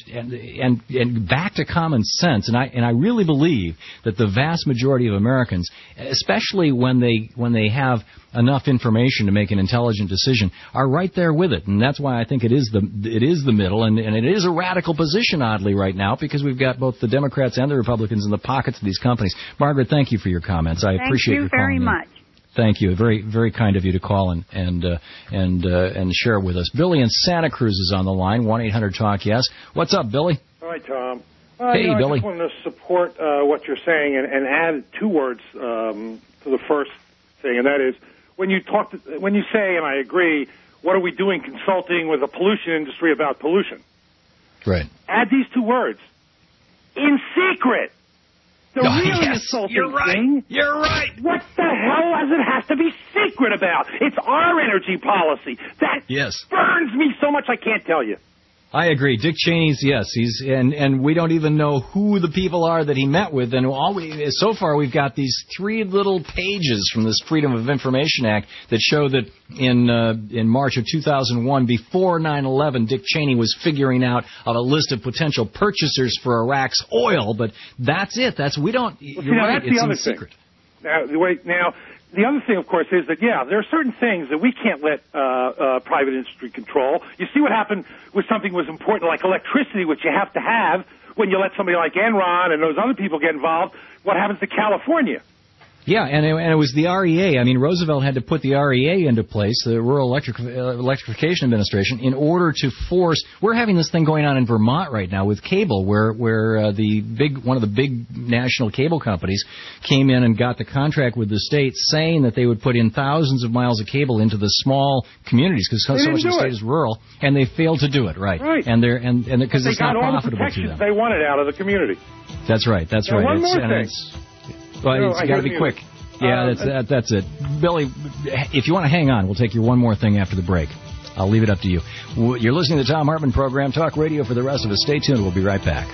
back to common sense, and I really believe that the vast majority of Americans, especially when they have enough information to make an intelligent decision, are right there with it. And that's why I think it is the middle, and it is a radical position, oddly, right now, because we've got both the Democrats and the Republicans in the pockets of these companies. Margaret, thank you for your comments. I appreciate your calling. Thank you very much. Thank you. Very, very kind of you to call and share with us. Billy in Santa Cruz is on the line. 1-800-TALK-YES. What's up, Billy? Hi, Tom. Hey, Billy. I just wanted to support what you're saying and add 2 words to the first thing, and that is when you say, and I agree, what are we doing consulting with the pollution industry about pollution? Right. Add these 2 words. In secret. The real insulting thing. You're right. What the hell does it have to be secret about? It's our energy policy. That burns me so much I can't tell you. I agree. Dick Cheney's, and we don't even know who the people are that he met with. And so far we've got these 3 little pages from this Freedom of Information Act that show that in March of 2001, before 9/11, Dick Cheney was figuring out a list of potential purchasers for Iraq's oil. But that's it. You're right. It's in secret. Now, the other thing, of course, is that, there are certain things that we can't let private industry control. You see what happened with something was important like electricity, which you have to have when you let somebody like Enron and those other people get involved. What happens to California? Yeah, and it was the REA. I mean, Roosevelt had to put the REA into place, the Rural Electrification Administration, in order to force. We're having this thing going on in Vermont right now with cable, where one of the big national cable companies came in and got the contract with the state, saying that they would put in thousands of miles of cable into the small communities because so much of the state is rural, and they failed to do it. Right. And because it's not profitable to them. They wanted out of the community. That's right. One more thing. Well, it's got to be quick. Yeah, that's it. Billy, if you want to hang on, we'll take your one more thing after the break. I'll leave it up to you. You're listening to the Thom Hartmann Program, Talk Radio for the rest of us. Stay tuned. We'll be right back.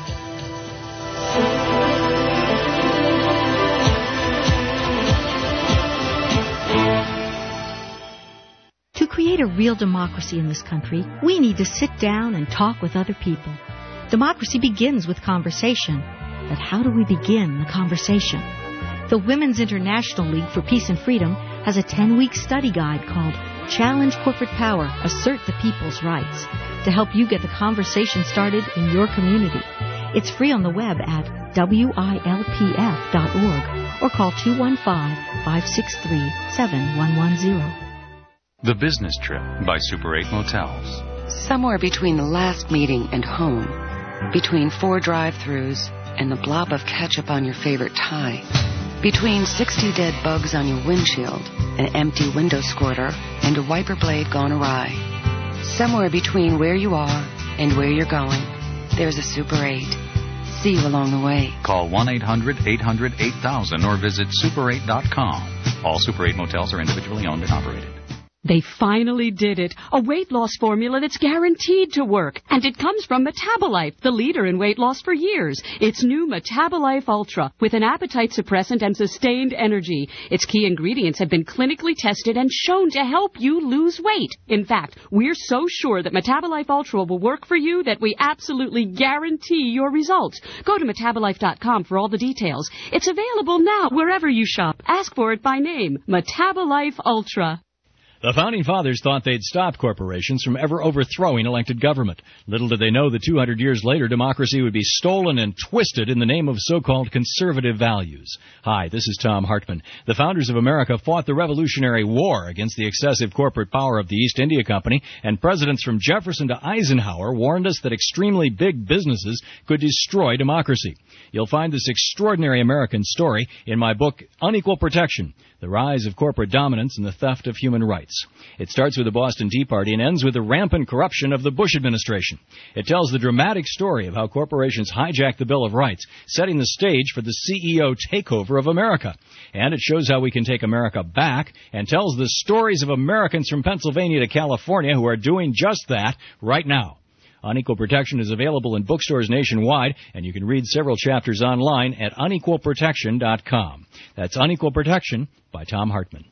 To create a real democracy in this country, we need to sit down and talk with other people. Democracy begins with conversation. But how do we begin the conversation? The Women's International League for Peace and Freedom has a 10-week study guide called Challenge Corporate Power, Assert the People's Rights, to help you get the conversation started in your community. It's free on the web at WILPF.org or call 215-563-7110. The Business Trip by Super 8 Motels. Somewhere between the last meeting and home, between 4 drive-thrus and the blob of ketchup on your favorite tie, between 60 dead bugs on your windshield, an empty window squirter, and a wiper blade gone awry. Somewhere between where you are and where you're going, there's a Super 8. See you along the way. Call 1-800-800-8000 or visit super8.com. All Super 8 motels are individually owned and operated. They finally did it. A weight loss formula that's guaranteed to work. And it comes from Metabolife, the leader in weight loss for years. It's new Metabolife Ultra with an appetite suppressant and sustained energy. Its key ingredients have been clinically tested and shown to help you lose weight. In fact, we're so sure that Metabolife Ultra will work for you that we absolutely guarantee your results. Go to Metabolife.com for all the details. It's available now wherever you shop. Ask for it by name. Metabolife Ultra. The Founding Fathers thought they'd stop corporations from ever overthrowing elected government. Little did they know that 200 years later, democracy would be stolen and twisted in the name of so-called conservative values. Hi, this is Thom Hartmann. The founders of America fought the Revolutionary War against the excessive corporate power of the East India Company, and presidents from Jefferson to Eisenhower warned us that extremely big businesses could destroy democracy. You'll find this extraordinary American story in my book, Unequal Protection: The Rise of Corporate Dominance and the Theft of Human Rights. It starts with the Boston Tea Party and ends with the rampant corruption of the Bush administration. It tells the dramatic story of how corporations hijacked the Bill of Rights, setting the stage for the CEO takeover of America. And it shows how we can take America back and tells the stories of Americans from Pennsylvania to California who are doing just that right now. Unequal Protection is available in bookstores nationwide, and you can read several chapters online at unequalprotection.com. That's Unequal Protection by Thom Hartmann.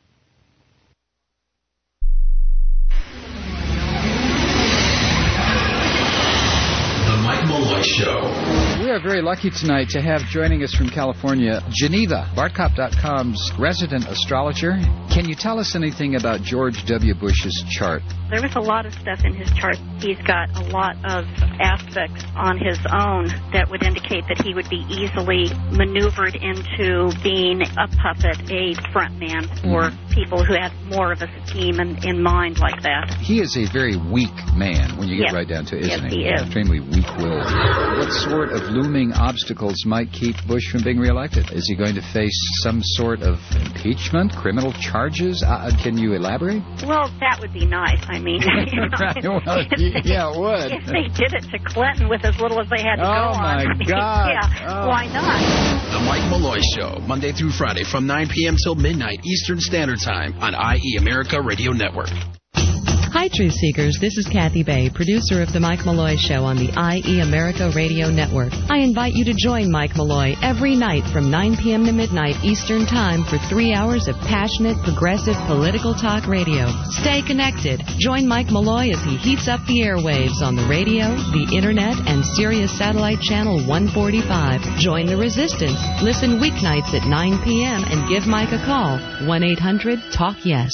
The Mike Malloy Show. We are very lucky tonight to have joining us from California, Geneva, Bartcop.com's resident astrologer. Can you tell us anything about George W. Bush's chart? There was a lot of stuff in his chart. He's got a lot of aspects on his own that would indicate that he would be easily maneuvered into being a puppet, a front man for people who have more of a scheme in mind like that. He is a very weak man when you get right down to it, isn't he? Yes, he is. Extremely weak-willed. What sort of looming obstacles might keep Bush from being reelected? Is he going to face some sort of impeachment, criminal charges? Can you elaborate? Well, that would be nice. I mean, yeah, it would. If they did it to Clinton with as little as they had to go on. Oh, my God. Why not? The Mike Malloy Show, Monday through Friday from 9 p.m. till midnight Eastern Standard Time on IE America Radio Network. Hi, Truth Seekers. This is Kathy Bay, producer of The Mike Malloy Show on the IE America Radio Network. I invite you to join Mike Malloy every night from 9 p.m. to midnight Eastern Time for 3 hours of passionate, progressive, political talk radio. Stay connected. Join Mike Malloy as he heats up the airwaves on the radio, the Internet, and Sirius Satellite Channel 145. Join the resistance. Listen weeknights at 9 p.m. and give Mike a call. 1-800-TALK-YES.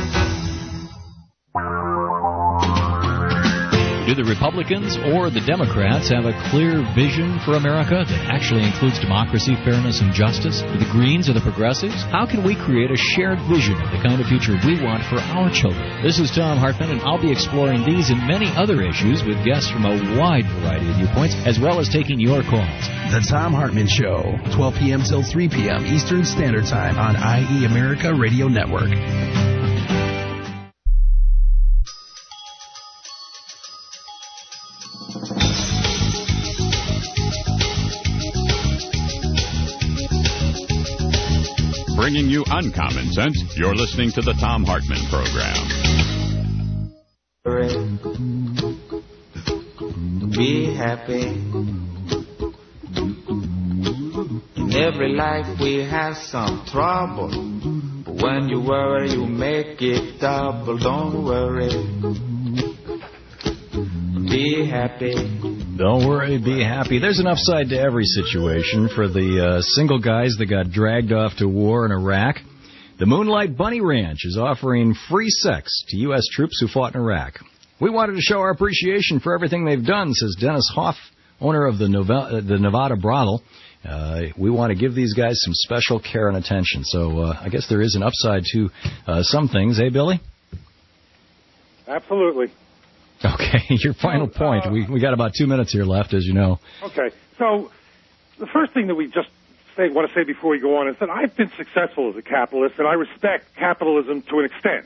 Do the Republicans or the Democrats have a clear vision for America that actually includes democracy, fairness, and justice? Do the Greens or the Progressives? How can we create a shared vision of the kind of future we want for our children? This is Tom Hartman, and I'll be exploring these and many other issues with guests from a wide variety of viewpoints, as well as taking your calls. The Tom Hartman Show, 12 p.m. till 3 p.m. Eastern Standard Time on IE America Radio Network. Bringing you uncommon sense, you're listening to the Tom Hartman Program. Be happy. In every life we have some trouble. But when you worry, you make it double. Don't worry. Be happy. Don't worry, be happy. There's an upside to every situation. For the single guys that got dragged off to war in Iraq, the Moonlight Bunny Ranch is offering free sex to U.S. troops who fought in Iraq. We wanted to show our appreciation for everything they've done, says Dennis Hoff, owner of the Nevada Brothel. We want to give these guys some special care and attention. So I guess there is an upside to some things, eh, Billy? Absolutely. Okay, your final point. We got about 2 minutes here left, as you know. Okay, so the first thing that we just want to say before we go on is that I've been successful as a capitalist, and I respect capitalism to an extent.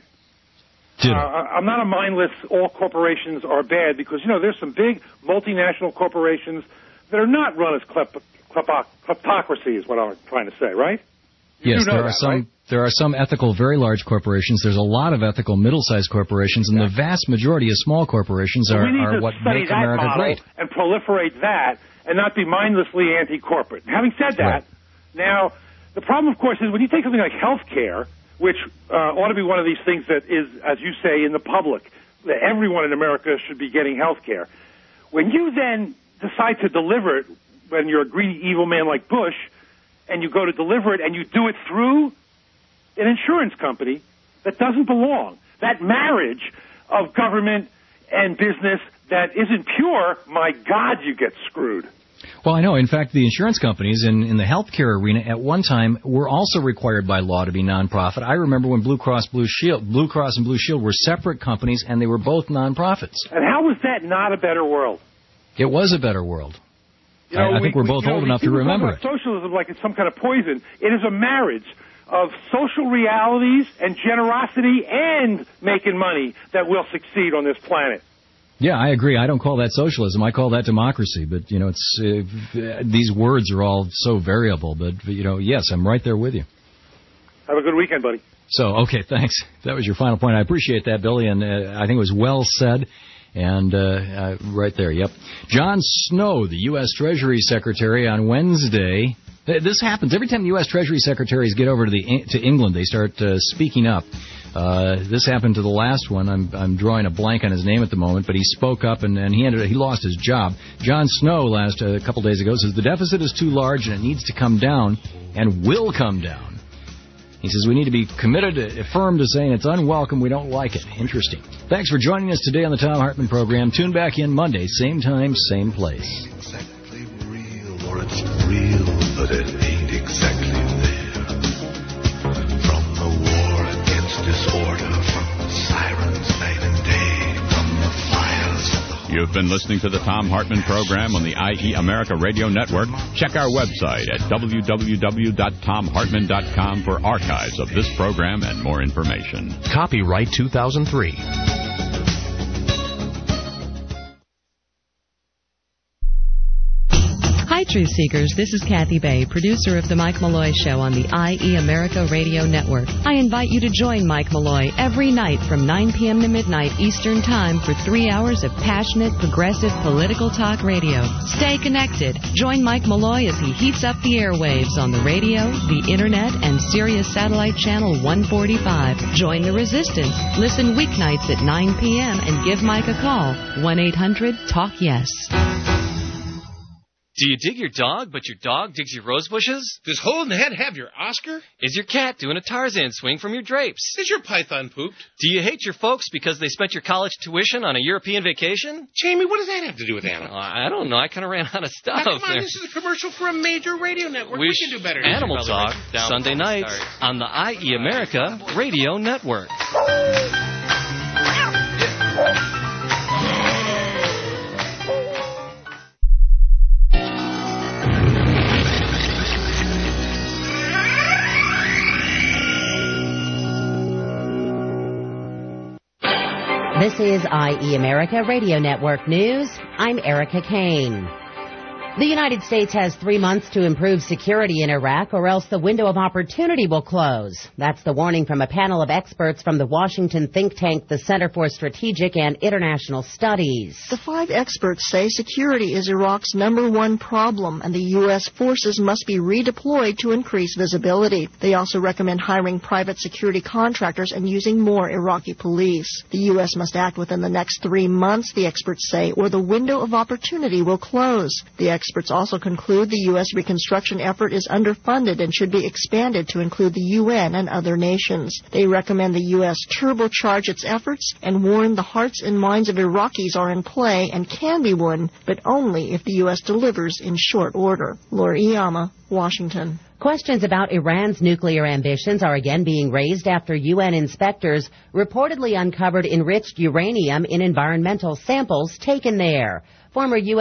I'm not a mindless, all corporations are bad, because, there's some big multinational corporations that are not run as kleptocracy, is what I'm trying to say, right? Yes, there are some. Right? There are some ethical, very large corporations. There's a lot of ethical, middle-sized corporations, and the vast majority of small corporations are what make America great. And proliferate that, and not be mindlessly anti-corporate. Having said that, now the problem, of course, is when you take something like health care, which ought to be one of these things that is, as you say, in the public, that everyone in America should be getting health care. When you then decide to deliver it, when you're a greedy, evil man like Bush, and you go to deliver it, and you do it through an insurance company that doesn't belong. That marriage of government and business that isn't pure, my God, you get screwed. Well, I know. In fact, the insurance companies in the healthcare arena at one time were also required by law to be nonprofit. I remember when Blue Cross and Blue Shield were separate companies, and they were both nonprofits. And how was that not a better world? It was a better world. I think we're both old enough to remember it. Socialism like it's some kind of poison. It is a marriage of social realities and generosity and making money that will succeed on this planet. Yeah, I agree. I don't call that socialism. I call that democracy. But, it's these words are all so variable. But, yes, I'm right there with you. Have a good weekend, buddy. So, okay, thanks. That was your final point. I appreciate that, Billy, and I think it was well said. And right there, yep. John Snow, the U.S. Treasury Secretary, on Wednesday. This happens every time the U.S. Treasury Secretaries get over to England. They start speaking up. This happened to the last one. I'm drawing a blank on his name at the moment, but he spoke up and he lost his job. Jon Snow a couple days ago says the deficit is too large and it needs to come down and will come down. He says we need to be committed, firm to saying it's unwelcome, we don't like it. Interesting. Thanks for joining us today on the Thom Hartmann program. Tune back in Monday, same time, same place. Exactly real, or it's real, but it ain't exactly there. From the war against disorder, from the sirens night and day, from the fires of the... You've been listening to the Thom Hartmann program on the IE America Radio Network. Check our website at www.thomhartmann.com for archives of this program and more information. Copyright 2003. Hi, Truth Seekers. This is Kathy Bay, producer of The Mike Malloy Show on the IE America Radio Network. I invite you to join Mike Malloy every night from 9 p.m. to midnight Eastern Time for 3 hours of passionate, progressive, political talk radio. Stay connected. Join Mike Malloy as he heats up the airwaves on the radio, the Internet, and Sirius Satellite Channel 145. Join the resistance. Listen weeknights at 9 p.m. and give Mike a call. 1-800-TALK-YES. Do you dig your dog, but your dog digs your rose bushes? Does Hole in the Head have your Oscar? Is your cat doing a Tarzan swing from your drapes? Is your python pooped? Do you hate your folks because they spent your college tuition on a European vacation? Jamie, what does that have to do with animals? I don't know. I kind of ran out of stuff. Now, come on, this is a commercial for a major radio network. We can do better. Animal Talk, Sunday nights on the IE America Radio Network. This is IE America Radio Network News. I'm Erica Kane. The United States has 3 months to improve security in Iraq, or else the window of opportunity will close. That's the warning from a panel of experts from the Washington think tank, the Center for Strategic and International Studies. The 5 experts say security is Iraq's #1 problem, and the U.S. forces must be redeployed to increase visibility. They also recommend hiring private security contractors and using more Iraqi police. The U.S. must act within the next 3 months, the experts say, or the window of opportunity will close. The experts also conclude the U.S. reconstruction effort is underfunded and should be expanded to include the UN and other nations. They recommend the U.S. turbocharge its efforts and warn the hearts and minds of Iraqis are in play and can be won, but only if the U.S. delivers in short order. Laura Iyama, Washington. Questions about Iran's nuclear ambitions are again being raised after UN inspectors reportedly uncovered enriched uranium in environmental samples taken there. Former U.S.